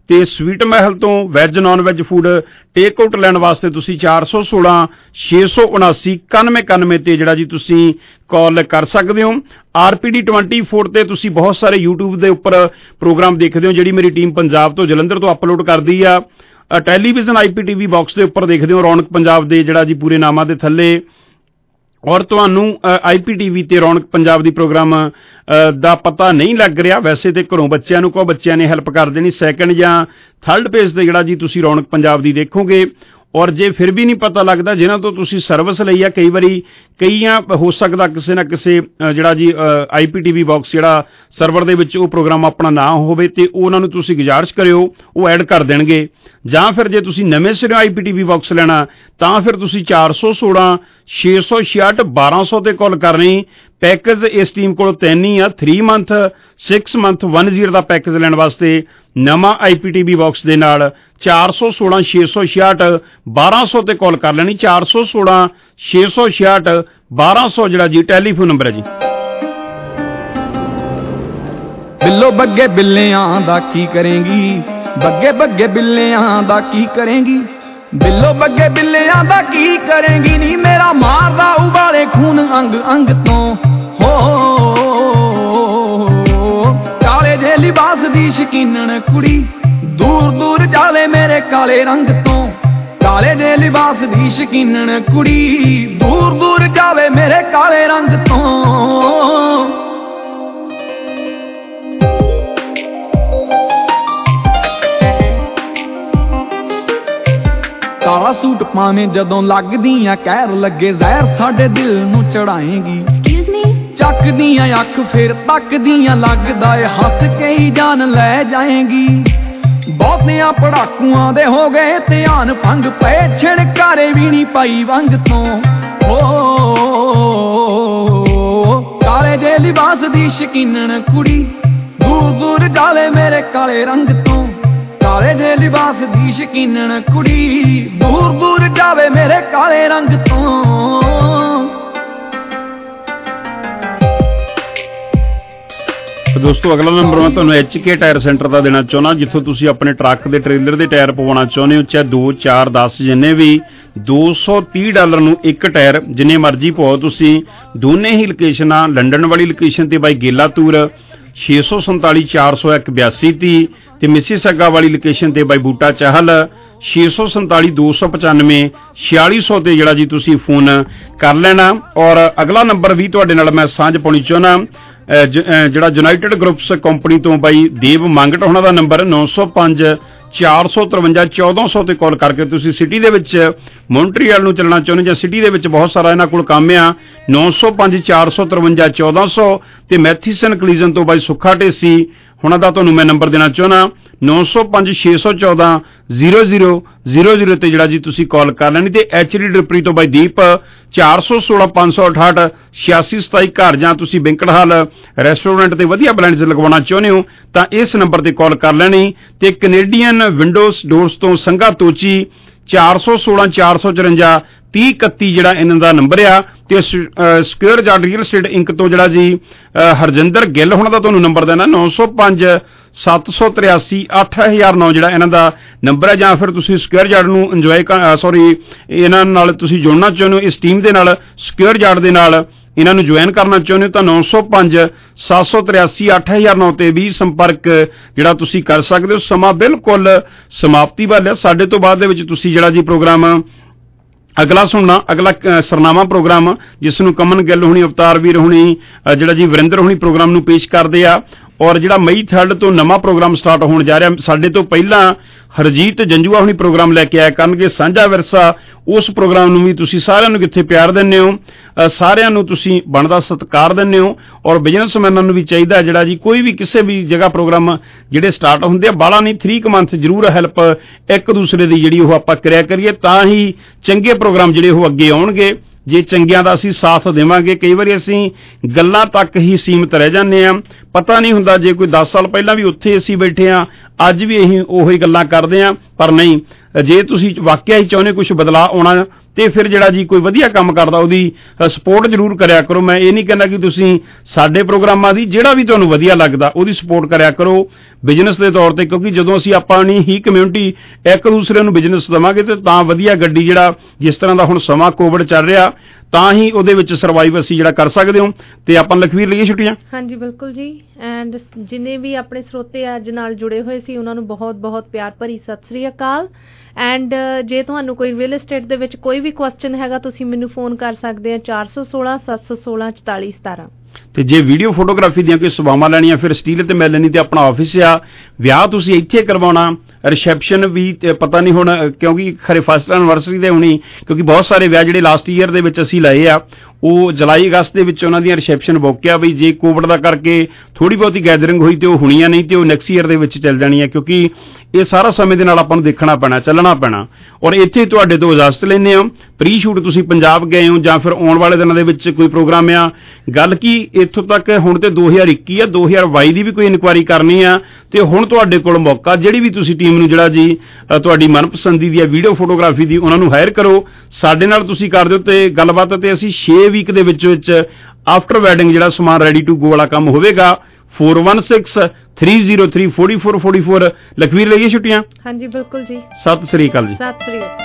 ਤੇ ਸਵੀਟ ਮਹਿਲ ਤੋਂ veg non veg food take out ਲੈਣ ਵਾਸਤੇ ਤੁਸੀਂ ਚਾਰ ਸੌ ਸੋਲਾਂ ਛੇ ਸੌ ਉਨਾਸੀ ਇਕਾਨਵੇਂ ਇਕਾਨਵੇਂ ਤੇ ਜਿਹੜਾ ਜੀ ਤੁਸੀਂ ਕਾਲ ਕਰ ਸਕਦੇ ਹੋ। R P D twenty four ਤੇ ਤੁਸੀਂ ਬਹੁਤ ਸਾਰੇ YouTube ਦੇ ਉੱਪਰ ਪ੍ਰੋਗਰਾਮ ਦੇਖਦੇ ਹੋ ਜਿਹੜੀ ਮੇਰੀ ਟੀਮ ਪੰਜਾਬ ਤੋਂ ਜਲੰਧਰ ਤੋਂ ਅਪਲੋਡ ਕਰਦੀ ਆ। Television I P T V box ਦੇ ਉੱਪਰ ਦੇਖਦੇ ਹੋ ਰੌਣਕ ਪੰਜਾਬ ਦੇ ਜਿਹੜਾ ਜੀ ਪੂਰੇ ਨਾਮਾਂ ਦੇ ਥੱਲੇ, ਔਰ ਤੁਹਾਨੂੰ ਆਈ ਪੀ ਟੀ ਵੀ ਤੇ ਰੌਣਕ ਪੰਜਾਬ ਦੀ ਪ੍ਰੋਗਰਾਮ ਦਾ ਪਤਾ ਨਹੀਂ ਲੱਗ ਰਿਹਾ ਵੈਸੇ ਤੇ ਘਰੋਂ ਬੱਚਿਆਂ ਨੂੰ ਕਹੋ, ਬੱਚਿਆਂ ਨੇ ਹੈਲਪ ਕਰ ਦੇਣੀ। ਸੈਕੰਡ ਜਾਂ ਥਰਡ ਪੇਜ ਤੇ ਜਿਹੜਾ ਜੀ ਤੁਸੀਂ ਰੌਣਕ ਪੰਜਾਬ ਦੀ ਦੇਖੋਗੇ। ਔਰ ਜੇ ਫਿਰ ਵੀ ਨਹੀਂ ਪਤਾ ਲੱਗਦਾ ਜਿਨ੍ਹਾਂ ਤੋਂ ਤੁਸੀਂ ਸਰਵਿਸ ਲਈ ਆ, ਕਈ ਵਾਰੀ ਕਈਆਂ ਹੋ ਸਕਦਾ ਕਿਸੇ ਨਾ ਕਿਸੇ ਜਿਹੜਾ ਜੀ I P T V box ਜਿਹੜਾ ਸਰਵਰ ਦੇ ਵਿੱਚ ਉਹ ਪ੍ਰੋਗਰਾਮ ਆਪਣਾ ਨਾ ਹੋਵੇ ਤੇ ਉਹਨਾਂ ਨੂੰ ਤੁਸੀਂ ਗੁਜ਼ਾਰਿਸ਼ ਕਰਿਓ, ਉਹ ਐਡ ਕਰ ਦੇਣਗੇ। ਜਾਂ ਫਿਰ ਜੇ ਤੁਸੀਂ ਨਵੇਂ ਸਿਰੋਂ ਆਈ ਪੀ ਟੀ ਵੀ ਬਾਕਸ ਲੈਣਾ ਤਾਂ ਫਿਰ ਤੁਸੀਂ ਚਾਰ ਸੌ ਸੋਲਾਂ ਛੇ ਸੌ ਛਿਆਹਠ ਬਾਰਾਂ ਸੌ ਤੇ ਕਾਲ ਕਰਨੀ। ਪੈਕੇਜ ਇਸ ਟੀਮ ਕੋਲ ਤਿੰਨ ਹੀ ਆ, three month six month one zero ਦਾ ਪੈਕੇਜ ਲੈਣ ਵਾਸਤੇ ਨਵਾਂ ਆਈ ਪੀ ਟੀ ਵੀ ਬਾਕਸ ਦੇ ਨਾਲ ਚਾਰ ਸੌ ਸੋਲਾਂ ਛੇ ਸੌ ਛਿਆਹਠ ਬਾਰਾਂ ਸੌ ਤੇ ਕਾਲ ਕਰ ਲੈਣੀ। ਚਾਰ ਸੌ ਸੋਲਾਂ ਛੇ ਸੌ ਛਿਆਹਠ ਬਾਰਾਂ ਸੌ ਜਿਹੜਾ ਜੀ ਟੈਲੀਫੋਨ ਨੰਬਰ ਹੈ ਜੀ। ਬਿੱਲੋ ਬੱਗੇ ਬਿੱਲਿਆਂ ਦਾ ਕੀ ਕਰੇਂਗੀ, ਬੱਗੇ ਬੱਗੇ ਬਿੱਲਿਆਂ ਦਾ ਕੀ ਕਰੇਂਗੀ, ਬਿੱਲੋ ਬੱਗੇ ਬਿੱਲਿਆਂ ਦਾ ਕੀ ਕਰੇਂਗੀ ਨੀ ਮੇਰਾ ਮਾਰਦਾ ਉਬਾਲੇ ਖੂਨ ਅੰਗ ਅੰਗ ਤੋਂ। ਹੋ ਕਾਲੇ ਜੇ ਲਿਬਾਸ ਦੀ ਸ਼ਕੀਨਣ ਕੁੜੀ ਦੂਰ ਦੂਰ ਜਾਵੇ ਮੇਰੇ ਕਾਲੇ ਰੰਗ ਤੋਂ, ਕਾਲੇ ਜੇ ਲਿਬਾਸ ਦੀ ਸ਼ਕੀਨਣ ਕੁੜੀ ਦੂਰ ਦੂਰ ਜਾਵੇ ਮੇਰੇ ਕਾਲੇ ਰੰਗ ਤੋਂ। ਕਾਲਾ ਸੂਟ ਪਾਵੇਂ ਜਦੋਂ ਲੱਗਦੀਆਂ ਕਹਿਰ ਲੱਗੇ ਜ਼ਹਿਰ ਸਾਡੇ ਦਿਲ ਨੂੰ ਚੜਾਏਂਗੀ। ਚੱਕਦੀਆਂ ਅੱਖ ਫਿਰ ਤੱਕਦੀਆਂ ਲੱਗਦਾ ਏ ਹੱਸ ਕੇ ਹੀ ਜਾਨ ਲੈ ਜਾਏਂਗੀ। ਬਹੁਤਿਆਂ ਪੜਾਕੂਆਂ ਦੇ ਹੋ ਗਏ ਧਿਆਨ ਭੰਗ ਪਏ ਛਿੜਕਾਰੇ ਵੀ ਨਹੀਂ ਪਾਈ ਵੰਗ ਤੋਂ। ਹੋ ਕਾਲੇ ਜੇ ਲਿਬਾਸ ਦੀ ਸ਼ਕੀਨਣ ਕੁੜੀ ਦੂਰ ਦੂਰ ਜਾਵੇ ਮੇਰੇ ਕਾਲੇ ਰੰਗ ਤੋਂ, ਕਾਲੇ ਜੇ ਲਿਬਾਸ ਦੀ ਸ਼ਕੀਨਣ ਕੁੜੀ ਦੂਰ ਦੂਰ ਜਾਵੇ ਮੇਰੇ ਕਾਲੇ ਰੰਗ ਤੋਂ। ਦੋਸਤੋ ਅਗਲਾ ਨੰਬਰ ਮੈਂ ਤੁਹਾਨੂੰ ਐਚ ਕੇ ਟਾਇਰ ਸੈਂਟਰ ਦਾ ਦੇਣਾ ਚਾਹੁੰਦਾ, ਜਿੱਥੋਂ ਤੁਸੀਂ ਆਪਣੇ ਟਰੱਕ ਦੇ ਟ੍ਰੇਲਰ ਦੇ ਟਾਇਰ ਪਵਾਉਣਾ ਚਾਹੁੰਦੇ ਹੋ, ਚਾਹੇ ਦੋ ਚਾਰ ਦਸ ਜਿੰਨੇ ਵੀ, ਦੋ ਸੌ ਤੀਹ ਡਾਲਰ ਨੂੰ ਇੱਕ ਟਾਇਰ ਜਿੰਨੇ ਮਰਜ਼ੀ ਪਵਾਓ ਤੁਸੀਂ। ਦੋਨੇ ਹੀ ਲੋਕੇਸ਼ਨਾਂ ਲੰਡਨ ਵਾਲੀ ਲੋਕੇਸ਼ਨ ਤੇ ਬਾਈ ਗੇਲਾ ਤੂਰ ਛੇ ਸੌ ਸੰਤਾਲੀ ਚਾਰ ਸੌ ਇੱਕ ਬਿਆਸੀ ਤੀਹ ਤੇ ਮਿਸੀਸਗਾ ਵਾਲੀ ਲੋਕੇਸ਼ਨ ਤੇ ਬਾਈ ਬੂਟਾ ਚਾਹਲ ਛੇ ਸੌ ਸੰਤਾਲੀ ਦੋ ਸੌ ਪਚਾਨਵੇਂ ਛਿਆਲੀ ਸੌ ਤੇ ਜਿਹੜਾ ਜੀ ਤੁਸੀਂ ਫੋਨ ਕਰ ਲੈਣਾ। ਔਰ ਅਗਲਾ ਨੰਬਰ ਵੀ ਤੁਹਾਡੇ ਨਾਲ ਮੈਂ ਸਾਂਝ ਪਾਉਣੀ ਚਾਹੁੰਦਾ, ਜਿਹੜਾ ਯੂਨਾਈਟਿਡ ਗਰੁੱਪਸ ਕੰਪਨੀ ਤੋਂ ਬਾਈ ਦੇਵ ਮੰਗਟ ਉਹਨਾਂ ਦਾ ਨੰਬਰ ਨੌ ਸੌ ਪੰਜ ਚਾਰ ਸੌ ਤਰਵੰਜਾ ਚੌਦਾਂ ਸੌ ਤੇ ਕਾਲ ਕਰਕੇ ਤੁਸੀਂ ਸਿਟੀ ਦੇ ਵਿੱਚ ਮੌਂਟਰੀਅਲ ਨੂੰ ਚੱਲਣਾ ਚਾਹੁੰਦੇ ਜਾਂ ਸਿਟੀ ਦੇ ਵਿੱਚ ਬਹੁਤ ਸਾਰਾ ਇਹਨਾਂ ਕੋਲ ਕੰਮ ਆ। ਨੌ ਸੌ ਪੰਜ ਚਾਰ ਸੌ ਤਰਵੰਜਾ ਚੌਦਾਂ ਸੌ ਤੇ ਮੈਥੀਸਨ ਕਲੀਜ਼ਨ ਤੋਂ ਬਾਈ ਸੁੱਖਾ ਢੇਸੀ ਉਹਨਾਂ ਦਾ ਤੁਹਾਨੂੰ ਮੈਂ ਨੰਬਰ ਦੇਣਾ ਚਾਹੁੰਦਾ ਨੌ ਸੌ ਪੰਜ ਛੇ ਸੌ ਚੌਦਾਂ ਜ਼ੀਰੋ ਜ਼ੀਰੋ ਜ਼ੀਰੋ ਜ਼ੀਰੋ ਤੇ ਜਿਹੜਾ ਜੀ ਤੁਸੀਂ ਕਾਲ ਕਰ ਲੈਣੀ। ਤੇ ਐਚ ਡੀ ਡਿਪਰੀ ਤੋਂ ਬਾਈ ਦੀਪ ਚਾਰ ਸੌ ਸੋਲਾਂ ਪੰਜ ਸੌ ਅਠਾਹਠ ਛਿਆਸੀ ਸਤਾਈ ਘਰ ਜਾਂ ਤੁਸੀਂ ਬੈਂਕਟ ਹਾਲ ਰੈਸਟੋਰੈਂਟ ਤੇ ਵਧੀਆ ਬਲੈਂਡਸ ਲਗਵਾਉਣਾ ਚਾਹੁੰਦੇ ਹੋ ਤਾਂ ਇਸ ਨੰਬਰ ਤੇ ਕਾਲ ਕਰ ਲੈਣੀ। ਤੇ ਕੈਨੇਡੀਅਨ ਵਿੰਡੋਜ਼ ਡੋਰਸ ਤੋਂ ਸੰਘਾ ਤੋਚੀ ਚਾਰ ਸੌ ਸੋਲਾਂ ਚਾਰ ਸੌ ਚੁਰੰਜਾ ਤੀਹ ਇਕੱਤੀ ਜਿਹੜਾ ਇਹਨਾਂ ਦਾ ਨੰਬਰ ਆ। ਤੇ Square Yard Real Estate Inc ਤੋਂ ਜਿਹੜਾ ਜੀ ਹਰਜਿੰਦਰ ਗਿੱਲ ਹੋਣਾ ਦਾ ਤੁਹਾਨੂੰ ਨੰਬਰ ਦੇਣਾ ਨੌ ਸੌ ਪੰਜ ਸੱਤ ਸੌ ਤਰਿਆਸੀ ਅੱਠ ਹਜ਼ਾਰ ਨੌ ਜਿਹੜਾ ਇਹਨਾਂ ਦਾ ਨੰਬਰ ਹੈ। ਜਾਂ ਫਿਰ ਤੁਸੀਂ ਸਕੁਅਰ ਜਾਰਡ ਨੂੰ ਇੰਜੋਏ ਸੌਰੀ ਇਹਨਾਂ ਨਾਲ ਤੁਸੀਂ ਜੁੜਨਾ ਚਾਹੁੰਦੇ ਹੋ ਇਸ ਟੀਮ ਦੇ ਨਾਲ, ਸਕੁਅਰ ਜਾਰਡ ਦੇ ਨਾਲ ਇਹਨਾਂ ਨੂੰ ਜੁਆਇਨ ਕਰਨਾ ਚਾਹੁੰਦੇ ਹੋ ਤਾਂ ਨੌ ਸੌ ਪੰਜ ਸੱਤ ਸੌ ਤਰਿਆਸੀ ਅੱਠ ਹਜ਼ਾਰ ਨੌ ਤੇ ਵੀ ਸੰਪਰਕ ਜਿਹੜਾ ਤੁਸੀਂ ਕਰ ਸਕਦੇ ਹੋ। ਸਮਾਂ ਬਿਲਕੁਲ ਸਮਾਪਤੀ ਵੱਲ ਹੈ। ਸਾਡੇ ਤੋਂ ਬਾਅਦ ਦੇ ਵਿੱਚ ਤੁਸੀਂ ਜਿਹੜਾ ਜੀ ਪ੍ਰੋਗਰਾਮ ਅਗਲਾ ਸੁਣਨਾ, ਅਗਲਾ ਸਰਨਾਮਾ ਪ੍ਰੋਗਰਾਮ ਜਿਸ ਨੂੰ ਕਮਨ ਗਿੱਲ ਹੋਣੀ, ਅਵਤਾਰ ਵੀਰ ਹੋਣੀ, ਜਿਹੜਾ ਜੀ ਵਰਿੰਦਰ ਹੋਣੀ ਪ੍ਰੋਗਰਾਮ ਨੂੰ ਪੇਸ਼ ਕਰਦੇ ਆ। ਔਰ ਜਿਹੜਾ ਮਈ ਥਰਡ ਤੋਂ ਨਵਾਂ ਪ੍ਰੋਗਰਾਮ ਸਟਾਰਟ ਹੋਣ ਜਾ ਰਿਹਾ, ਸਾਡੇ ਤੋਂ ਪਹਿਲਾਂ ਹਰਜੀਤ ਜੰਜੂਆ ਹੋਣੀ ਪ੍ਰੋਗਰਾਮ ਲੈ ਕੇ ਆਇਆ ਕਰਨਗੇ ਸਾਂਝਾ ਵਿਰਸਾ। ਉਸ ਪ੍ਰੋਗਰਾਮ ਨੂੰ ਵੀ ਤੁਸੀਂ ਸਾਰਿਆਂ ਨੂੰ ਕਿੱਥੇ ਪਿਆਰ ਦਿੰਦੇ ਹੋ, ਸਾਰਿਆਂ ਨੂੰ ਤੁਸੀਂ ਬਣਦਾ ਸਤਿਕਾਰ ਦਿੰਦੇ ਹੋ। ਔਰ ਬਿਜ਼ਨਸਮੈਨਾਂ ਨੂੰ ਵੀ ਚਾਹੀਦਾ ਜਿਹੜਾ ਜੀ ਕੋਈ ਵੀ ਕਿਸੇ ਵੀ ਜਗ੍ਹਾ ਪ੍ਰੋਗਰਾਮ ਜਿਹੜੇ ਸਟਾਰਟ ਹੁੰਦੇ ਆ ਬਾਲਾ ਨਹੀਂ ਥ੍ਰੀ ਕੁ ਮੰਥ ਜ਼ਰੂਰ ਹੈਲਪ ਇੱਕ ਦੂਸਰੇ ਦੀ ਜਿਹੜੀ ਉਹ ਆਪਾਂ ਕਰਿਆ ਕਰੀਏ ਤਾਂ ਹੀ ਚੰਗੇ ਪ੍ਰੋਗਰਾਮ ਜਿਹੜੇ ਉਹ ਅੱਗੇ ਆਉਣਗੇ। ਜੇ ਚੰਗਿਆਂ ਦਾ ਅਸੀਂ ਸਾਥ ਦੇਵਾਂਗੇ, ਕਈ ਵਾਰੀ ਅਸੀਂ ਗੱਲਾਂ ਤੱਕ ਹੀ ਸੀਮਿਤ ਰਹਿ ਜਾਂਦੇ ਹਾਂ, ਪਤਾ ਨਹੀਂ ਹੁੰਦਾ ਜੇ ਕੋਈ ਦਸ ਸਾਲ ਪਹਿਲਾਂ ਵੀ ਉੱਥੇ ਅਸੀਂ ਬੈਠੇ ਹਾਂ ਅੱਜ ਵੀ ਅਸੀਂ ਉਹੀ ਗੱਲਾਂ ਕਰਦੇ ਹਾਂ। ਪਰ ਨਹੀਂ, ਜੇ ਤੁਸੀਂ ਵਾਕਿਆ ਹੀ ਚਾਹੁੰਦੇ ਕੁਝ ਬਦਲਾਅ ਆਉਣਾ ਤੇ ਫਿਰ ਜਿਹੜਾ ਜੀ ਕੋਈ ਵਧੀਆ ਕੰਮ ਕਰਦਾ ਉਹਦੀ ਸਪੋਰਟ ਜ਼ਰੂਰ ਕਰਿਆ ਕਰੋ। ਮੈਂ ਇਹ ਨਹੀਂ ਕਹਿੰਦਾ ਕਿ ਤੁਸੀਂ ਸਾਡੇ ਪ੍ਰੋਗਰਾਮਾਂ ਦੀ, ਜਿਹੜਾ ਵੀ ਤੁਹਾਨੂੰ ਵਧੀਆ ਲੱਗਦਾ ਉਹਦੀ ਸਪੋਰਟ ਕਰਿਆ ਕਰੋ ਬਿਜ਼ਨਸ ਦੇ ਤੌਰ ਤੇ, ਕਿਉਂਕਿ ਜਦੋਂ ਅਸੀਂ ਆਪਣੀ ਹੀ ਕਮਿਊਨਿਟੀ ਇੱਕ ਦੂਸਰੇ ਨੂੰ ਬਿਜ਼ਨਸ ਦੇਵਾਂਗੇ ਤੇ ਤਾਂ ਵਧੀਆ ਗੱਡੀ, ਜਿਹੜਾ ਜਿਸ ਤਰ੍ਹਾਂ ਦਾ ਹੁਣ ਸਮਾਂ ਕੋਵਿਡ ਚੱਲ ਰਿਹਾ, ਤਾਂ ਹੀ ਉਹਦੇ ਵਿੱਚ ਸਰਵਾਈਵ ਅਸੀਂ ਜਿਹੜਾ ਕਰ ਸਕਦੇ ਹਾਂ। ਤੇ ਆਪਾਂ ਲਖਵੀਰ ਲਈਏ ਛੁੱਟੀਆਂ। ਹਾਂਜੀ ਬਿਲਕੁਲ ਜੀ। ਐਂਡ ਜਿੰਨੇ ਵੀ ਆਪਣੇ ਸਰੋਤੇ ਅੱਜ ਨਾਲ ਜੁੜੇ ਹੋਏ ਸੀ ਉਹਨਾਂ ਨੂੰ ਬਹੁਤ ਬਹੁਤ ਪਿਆਰ ਭਰੀ ਸਤਿ ਸ੍ਰੀ ਅਕਾਲ। ਐਂਡ ਜੇ ਤੁਹਾਨੂੰ ਕੋਈ ਰੀਅਲ ਏਸਟੇਟ ਦੇ ਵਿੱਚ ਕੋਈ ਵੀ ਕੁਐਸਚਨ ਹੈਗਾ ਤੁਸੀਂ ਮੈਨੂੰ ਫੋਨ ਕਰ ਸਕਦੇ ਆ ਚਾਰ ਸੌ ਸੋਲਾਂ ਸੱਤ ਸੌ ਸੋਲਾਂ ਚੁਤਾਲੀ ਸਤਾਰਾਂ। ਤੇ ਜੇ ਵੀਡੀਓ ਫੋਟੋਗ੍ਰਾਫੀ ਦੀਆਂ ਕੋਈ ਸੇਵਾਵਾਂ ਲੈਣੀਆਂ ਫਿਰ ਸਟੀਲ ਤੇ ਮਿਲਣੀ ਤੇ ਆਪਣਾ ਆਫਿਸ ਆ। ਵਿਆਹ ਤੁਸੀਂ ਇੱਥੇ ਕਰਵਾਉਣਾ, ਰਿਸੈਪਸ਼ਨ ਵੀ ਪਤਾ ਨਹੀਂ ਹੁਣ ਕਿਉਂਕਿ ਖਰੇ ਫਸਟ ਐਨਵਰਸਰੀ ਦੇ ਹੋਣੀ, ਕਿਉਂਕਿ ਬਹੁਤ ਸਾਰੇ ਵਿਆਹ ਜਿਹੜੇ ਲਾਸਟ ਈਅਰ ਦੇ ਵਿੱਚ ਅਸੀਂ ਲਏ ਆ ਉਹ ਜੁਲਾਈ ਅਗਸਤ ਦੇ ਵਿੱਚ ਉਹਨਾਂ ਦੀਆਂ ਰਿਸੈਪਸ਼ਨ ਬੁੱਕ ਆ। ਬਈ ਜੇ ਕੋਵਿਡ ਦਾ ਕਰਕੇ ਥੋੜੀ ਬਹੁਤੀ ਗੈਦਰਿੰਗ ਹੋਈ ਤੇ ਉਹ ਹੋਣੀਆਂ ਨਹੀਂ ਤੇ ਉਹ ਨੈਕਸਟ ਈਅਰ ਦੇ ਵਿੱਚ ਚੱਲ ਜਾਣੀ ਆ, ਕਿਉਂਕਿ ਇਹ ਸਾਰਾ ਸਮੇਂ ਦੇ ਨਾਲ ਆਪਾਂ ਨੂੰ ਦੇਖਣਾ ਪੈਣਾ, ਚੱਲਣਾ ਪੈਣਾ। ਔਰ ਇੱਥੇ ਤੁਹਾਡੇ ਤੋਂ ਇਜਾਜ਼ਤ ਲੈਂਦੇ ਹਾਂ। ਪ੍ਰੀ ਸ਼ੂਟ ਤੁਸੀਂ ਪੰਜਾਬ ਗਏ ਹੋ ਜਾਂ ਫਿਰ ਆਉਣ ਵਾਲੇ ਦਿਨਾਂ ਦੇ ਵਿੱਚ ਕੋਈ ਪ੍ਰੋਗਰਾਮ ਆ, ਗੱਲ ਕੀ ਇੱਥੋਂ ਤੱਕ ਹੁਣ ਤੇ ਦੋ ਹਜ਼ਾਰ ਇੱਕੀ ਆ, ਦੋ ਹਜ਼ਾਰ ਬਾਈ ਦੀ ਵੀ ਕੋਈ ਇਨਕੁਆਇਰੀ ਕਰਨੀ ਆ ਤੇ ਹੁਣ ਤੁਹਾਡੇ ਕੋਲ ਮੌਕਾ, ਜਿਹੜੀ ਵੀ ਤੁਸੀਂ ਟੀਮ ਨੂੰ ਜਿਹੜਾ ਜੀ ਤੁਹਾਡੀ ਮਨਪਸੰਦੀ ਦੀ ਵੀਡੀਓ ਫੋਟੋਗ੍ਰਾਫੀ ਦੀ ਉਹਨਾਂ ਨੂੰ ਹਾਇਰ ਕਰੋ, ਸਾਡੇ ਨਾਲ ਤੁਸੀਂ ਕਰ ਦਿਓ ਤੇ ਗੱਲਬਾਤ, ਤੇ ਅਸੀਂ ਛੇ ਵੀਕ ਦੇ ਵਿੱਚ ਵਿੱਚ ਆਫਟਰ ਵੈਡਿੰਗ ਜਿਹੜਾ ਸਮਾਨ ਰੈਡੀ ਟੂ ਗੋ ਵਾਲਾ ਕੰਮ ਹੋਵੇਗਾ। Four one six three zero three four four four four. Lakhvir ਲਈਏ ਛੁੱਟੀਆਂ। ਹਾਂਜੀ ਬਿਲਕੁਲ ਜੀ। ਸਤਿ ਸ੍ਰੀ ਅਕਾਲ ਜੀ। ਸਤਿ ਸ੍ਰੀ ਅਕਾਲ।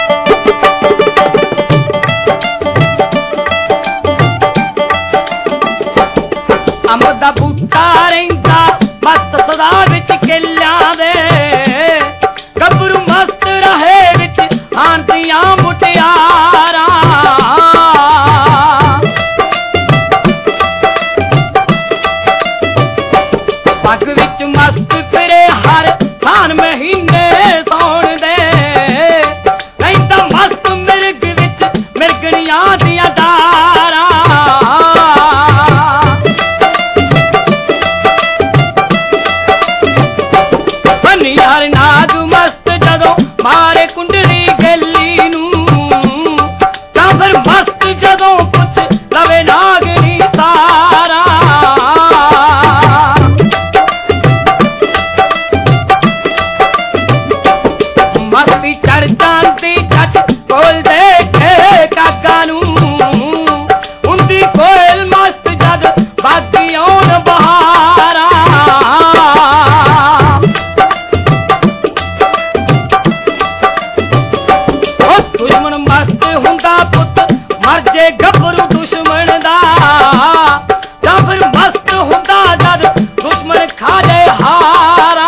ਅੰਬ ਦਾ ਬੂਟਾ ਰਹਿੰਦਾ ਮਸਤ ਸਦਾ ਵਿੱਚ ਕਿੱਲਿਆਂ ਦੇ, ਗੱਭਰੂ ਮਸਤ ਰਹੇ ਵਿੱਚ ਆਂਦੀਆਂ ਮੁਟਿਆਰਾਂ। ਪੱਗ ਵਿੱਚ ਮਸਤ ਫਿਰੇ ਹਰ ਥਾਨ ਮਹੀਨੇ ਸੌਣ ਦੇ, ਰਹਿੰਦਾ ਮਸਤ ਮਿਰਗ ਵਿੱਚ ਮਿਰਗਣੀਆਂ ਦੀਆਂ ਡਾਰਾਂ। ਯਾਰ ਨਾਗ ਮਸਤ ਜਦੋਂ ਮਾਰੇ ਕੁੰਡਲੀ ਗੱਲੀ ਨੂੰ, ਤਾਂ ਫਿਰ ਮਸਤ ਜਦੋਂ ਕੁਛ ਲਵੇ ਨਾਗਣੀ ਸਾਰਾ। ਮਸਤੀ ਚੜ ਜਾਂਦੀ ਜੱਟ ਕੋਲ ਦੇ ਕੇ ਕਾਗਾ ਨੂੰ, ਹੁੰਦੀ ਕੋਇਲ ਮਸਤ ਜਦ ਬਾਗੀ ਆਉਣ ਬਹਾਰਾਂ। ਦੁਸ਼ਮਣ ਮਸਤ ਹੁੰਦਾ ਪੁੱਤ ਮਰ ਜੇ ਗੱਭਰੂ ਦੁਸ਼ਮਣ ਦਾ, ਜਾਂ ਫਿਰ ਮਸਤ ਹੁੰਦਾ ਜਦ ਦੁਸ਼ਮਣ ਖਾ ਜਾਏ ਹਾਰਾ।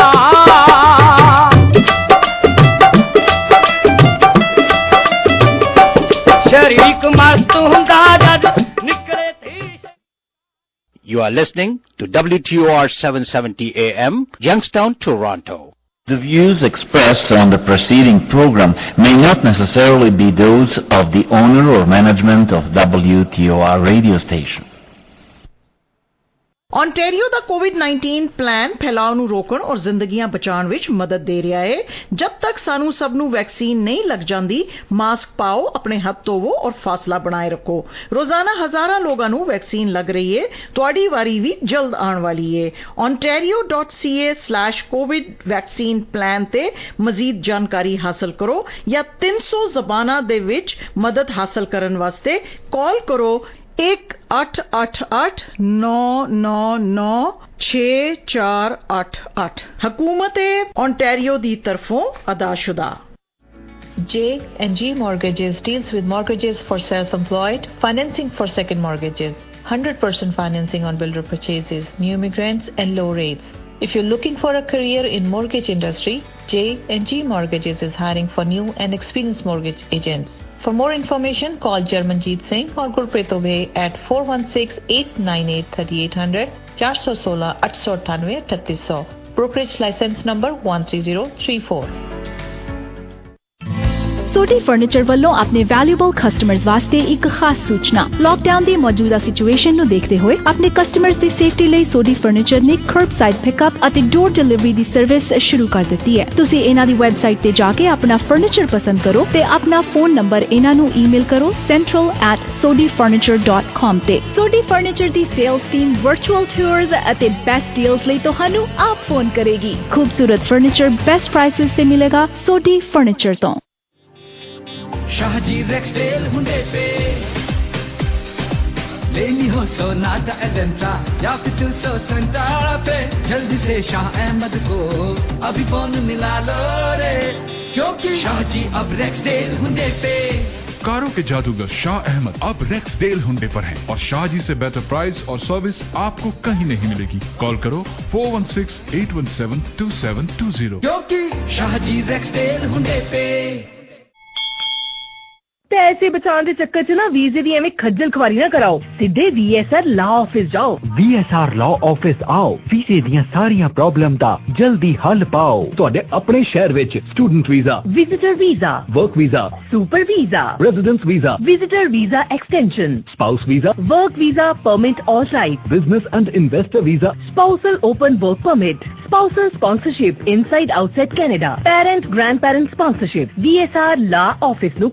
ਸ਼ਰੀਕ ਮਸਤ ਹੁੰਦਾ ਜਦ ਨਿਕਲੇ ਤੀ। You are listening to W T O R seven seventy A M, Youngstown, Toronto. The views expressed on the preceding program may not necessarily be those of the owner or management of W T O R radio station. Ontario ਦਾ COVID nineteen plan ਫੈਲਾਅ ਨੂੰ ਰੋਕਣ ਔਰ ਜ਼ਿੰਦਗੀਆਂ ਬਚਾਉਣ ਵਿੱਚ ਮਦਦ ਦੇ ਰਿਹਾ ਹੈ। ਜਦ ਤੱਕ ਸਾਨੂੰ ਸਭ ਨੂੰ ਵੈਕਸੀਨ ਨਹੀਂ ਲੱਗ ਜਾਂਦੀ, ਮਾਸਕ ਪਾਓ, ਆਪਣੇ ਹੱਥ ਧੋਵੋ ਔਰ ਫਾਸਲਾ ਬਣਾਏ ਰੱਖੋ। ਰੋਜ਼ਾਨਾ ਹਜ਼ਾਰਾਂ ਲੋਕਾਂ ਨੂੰ ਵੈਕਸੀਨ ਲੱਗ ਰਹੀ ਹੈ, ਤੁਹਾਡੀ ਵਾਰੀ ਵੀ ਜਲਦ ਆਉਣ ਵਾਲੀ ਹੈ। ontario dot c a slash covid vaccine plan ਤੇ ਮਜ਼ੀਦ ਜਾਣਕਾਰੀ ਹਾਸਲ ਕਰੋ ਜਾਂ ਤਿੰਨ ਸੌ ਜ਼ਬਾਨਾਂ ਦੇ ਵਿੱਚ ਮਦਦ ਹਾਸਲ ਕਰਨ ਵਾਸਤੇ ਕਾਲ ਕਰੋ ਇੱਕ ਅੱਠ ਅੱਠ ਅੱਠ ਨੌ ਨੌ ਨੌ ਛੇ ਚਾਰ ਅੱਠ ਅੱਠ। ਹਕੂਮਤ ontario ਦੀ ਤਰਫੋਂ ਅਦਾਸ਼ੁਦਾ। J and G Mortgages deals with mortgages for self-employed, financing for second mortgages, one hundred percent financing on builder purchases, new immigrants and low rates. If you're looking for a career in mortgage industry, J and G Mortgages is hiring for new and experienced mortgage agents. For more information, call Jarmanjeet Singh or Gurpreet Obey at four one six, eight nine eight, three eight zero zero, four one six, eight eight nine eight, three eight zero zero. Brokerage license number one three zero three four. Sodhi furniture ਵੱਲੋਂ ਆਪਣੇ valuable customers ਵਾਸਤੇ ਇੱਕ ਖਾਸ ਸੂਚਨਾ। Lockdown ਦੀ ਮੌਜੂਦਾ situation ਨੂੰ ਦੇਖਦੇ ਹੋਏ ਆਪਣੇ ਕਸਟਮਰਜ਼ ਦੀ ਸੇਫਟੀ ਲਈ ਸੋਢੀ ਫਰਨੀਚਰ ਨੇ ਕਰਬਸਾਈਡ ਪਿਕਅਪ ਅਤੇ ਡੋਰ ਡਿਲੀਵਰੀ ਦੀ ਸਰਵਿਸ ਸ਼ੁਰੂ ਕਰ ਦਿੱਤੀ ਹੈ। ਤੁਸੀਂ ਇਹਨਾਂ ਦੀ ਵੈਬਸਾਈਟ ਤੇ ਜਾ ਕੇ ਆਪਣਾ ਫਰਨੀਚਰ ਪਸੰਦ ਕਰੋ ਤੇ ਆਪਣਾ ਫੋਨ ਨੰਬਰ ਇਹਨਾਂ ਨੂੰ ਈਮੇਲ ਕਰੋ central at sodhi furniture dot com ਤੇ। ਸੋਢੀ ਫਰਨੀਚਰ ਦੀ ਸੇਲਸ ਟੀਮ ਵਰਚੁਅਲ ਟੂਰਸ ਅਤੇ ਬੈਸਟ ਡੀਲਸ ਲਈ ਤੁਹਾਨੂੰ ਆਪ ਫੋਨ ਕਰੇਗੀ। ਖੂਬਸੂਰਤ ਫਰਨੀਚਰ ਬੈਸਟ ਪ੍ਰਾਈਸਸ ਤੇ ਮਿਲੇਗਾ ਸੋਢੀ ਫਰਨੀਚਰ ਤੋਂ। शाहजी रेक्सडेल हुंडे पे लेनी हो सोनाटा एलेंट्रा या फिर टू सौ सेंटा पे जल्दी से शाह अहमद को अभी फोन मिला लो रे क्योंकि शाहजी अब रेक्सडेल हुंडे पे। कारों के जादूगर शाह अहमद अब रेक्सडेल हुंडे पर हैं और शाहजी से बेटर प्राइस और सर्विस आपको कहीं नहीं मिलेगी। कॉल करो four one six eight one seven two seven two zero क्योंकि शाहजी रेक्सडेल हुंडे पे। पैसे बचाने के चक्कर च ना वीजे दी एवें खज्जल खुआरी ना कराओ, सीधे वीएसआर लॉ ऑफिस जाओ। वीएसआर लॉ ऑफिस आओ, वीजे ਦੀਆਂ ਸਾਰੀਆਂ ਪ੍ਰੋਬਲਮ ਦਾ ਜਲਦੀ ਹੱਲ ਪਾਓ। ਤੁਹਾਡੇ ਆਪਣੇ ਸ਼ਹਿਰ ਵਿੱਚ student visa, visitor visa, work visa, super visa, residence visa, visitor visa extension, spouse visa, work visa permit और राइट, business and investor visa, spousal open work permit, spousal sponsorship inside outside Canada, parent grandparent sponsorship। VSR law office ਨੂੰ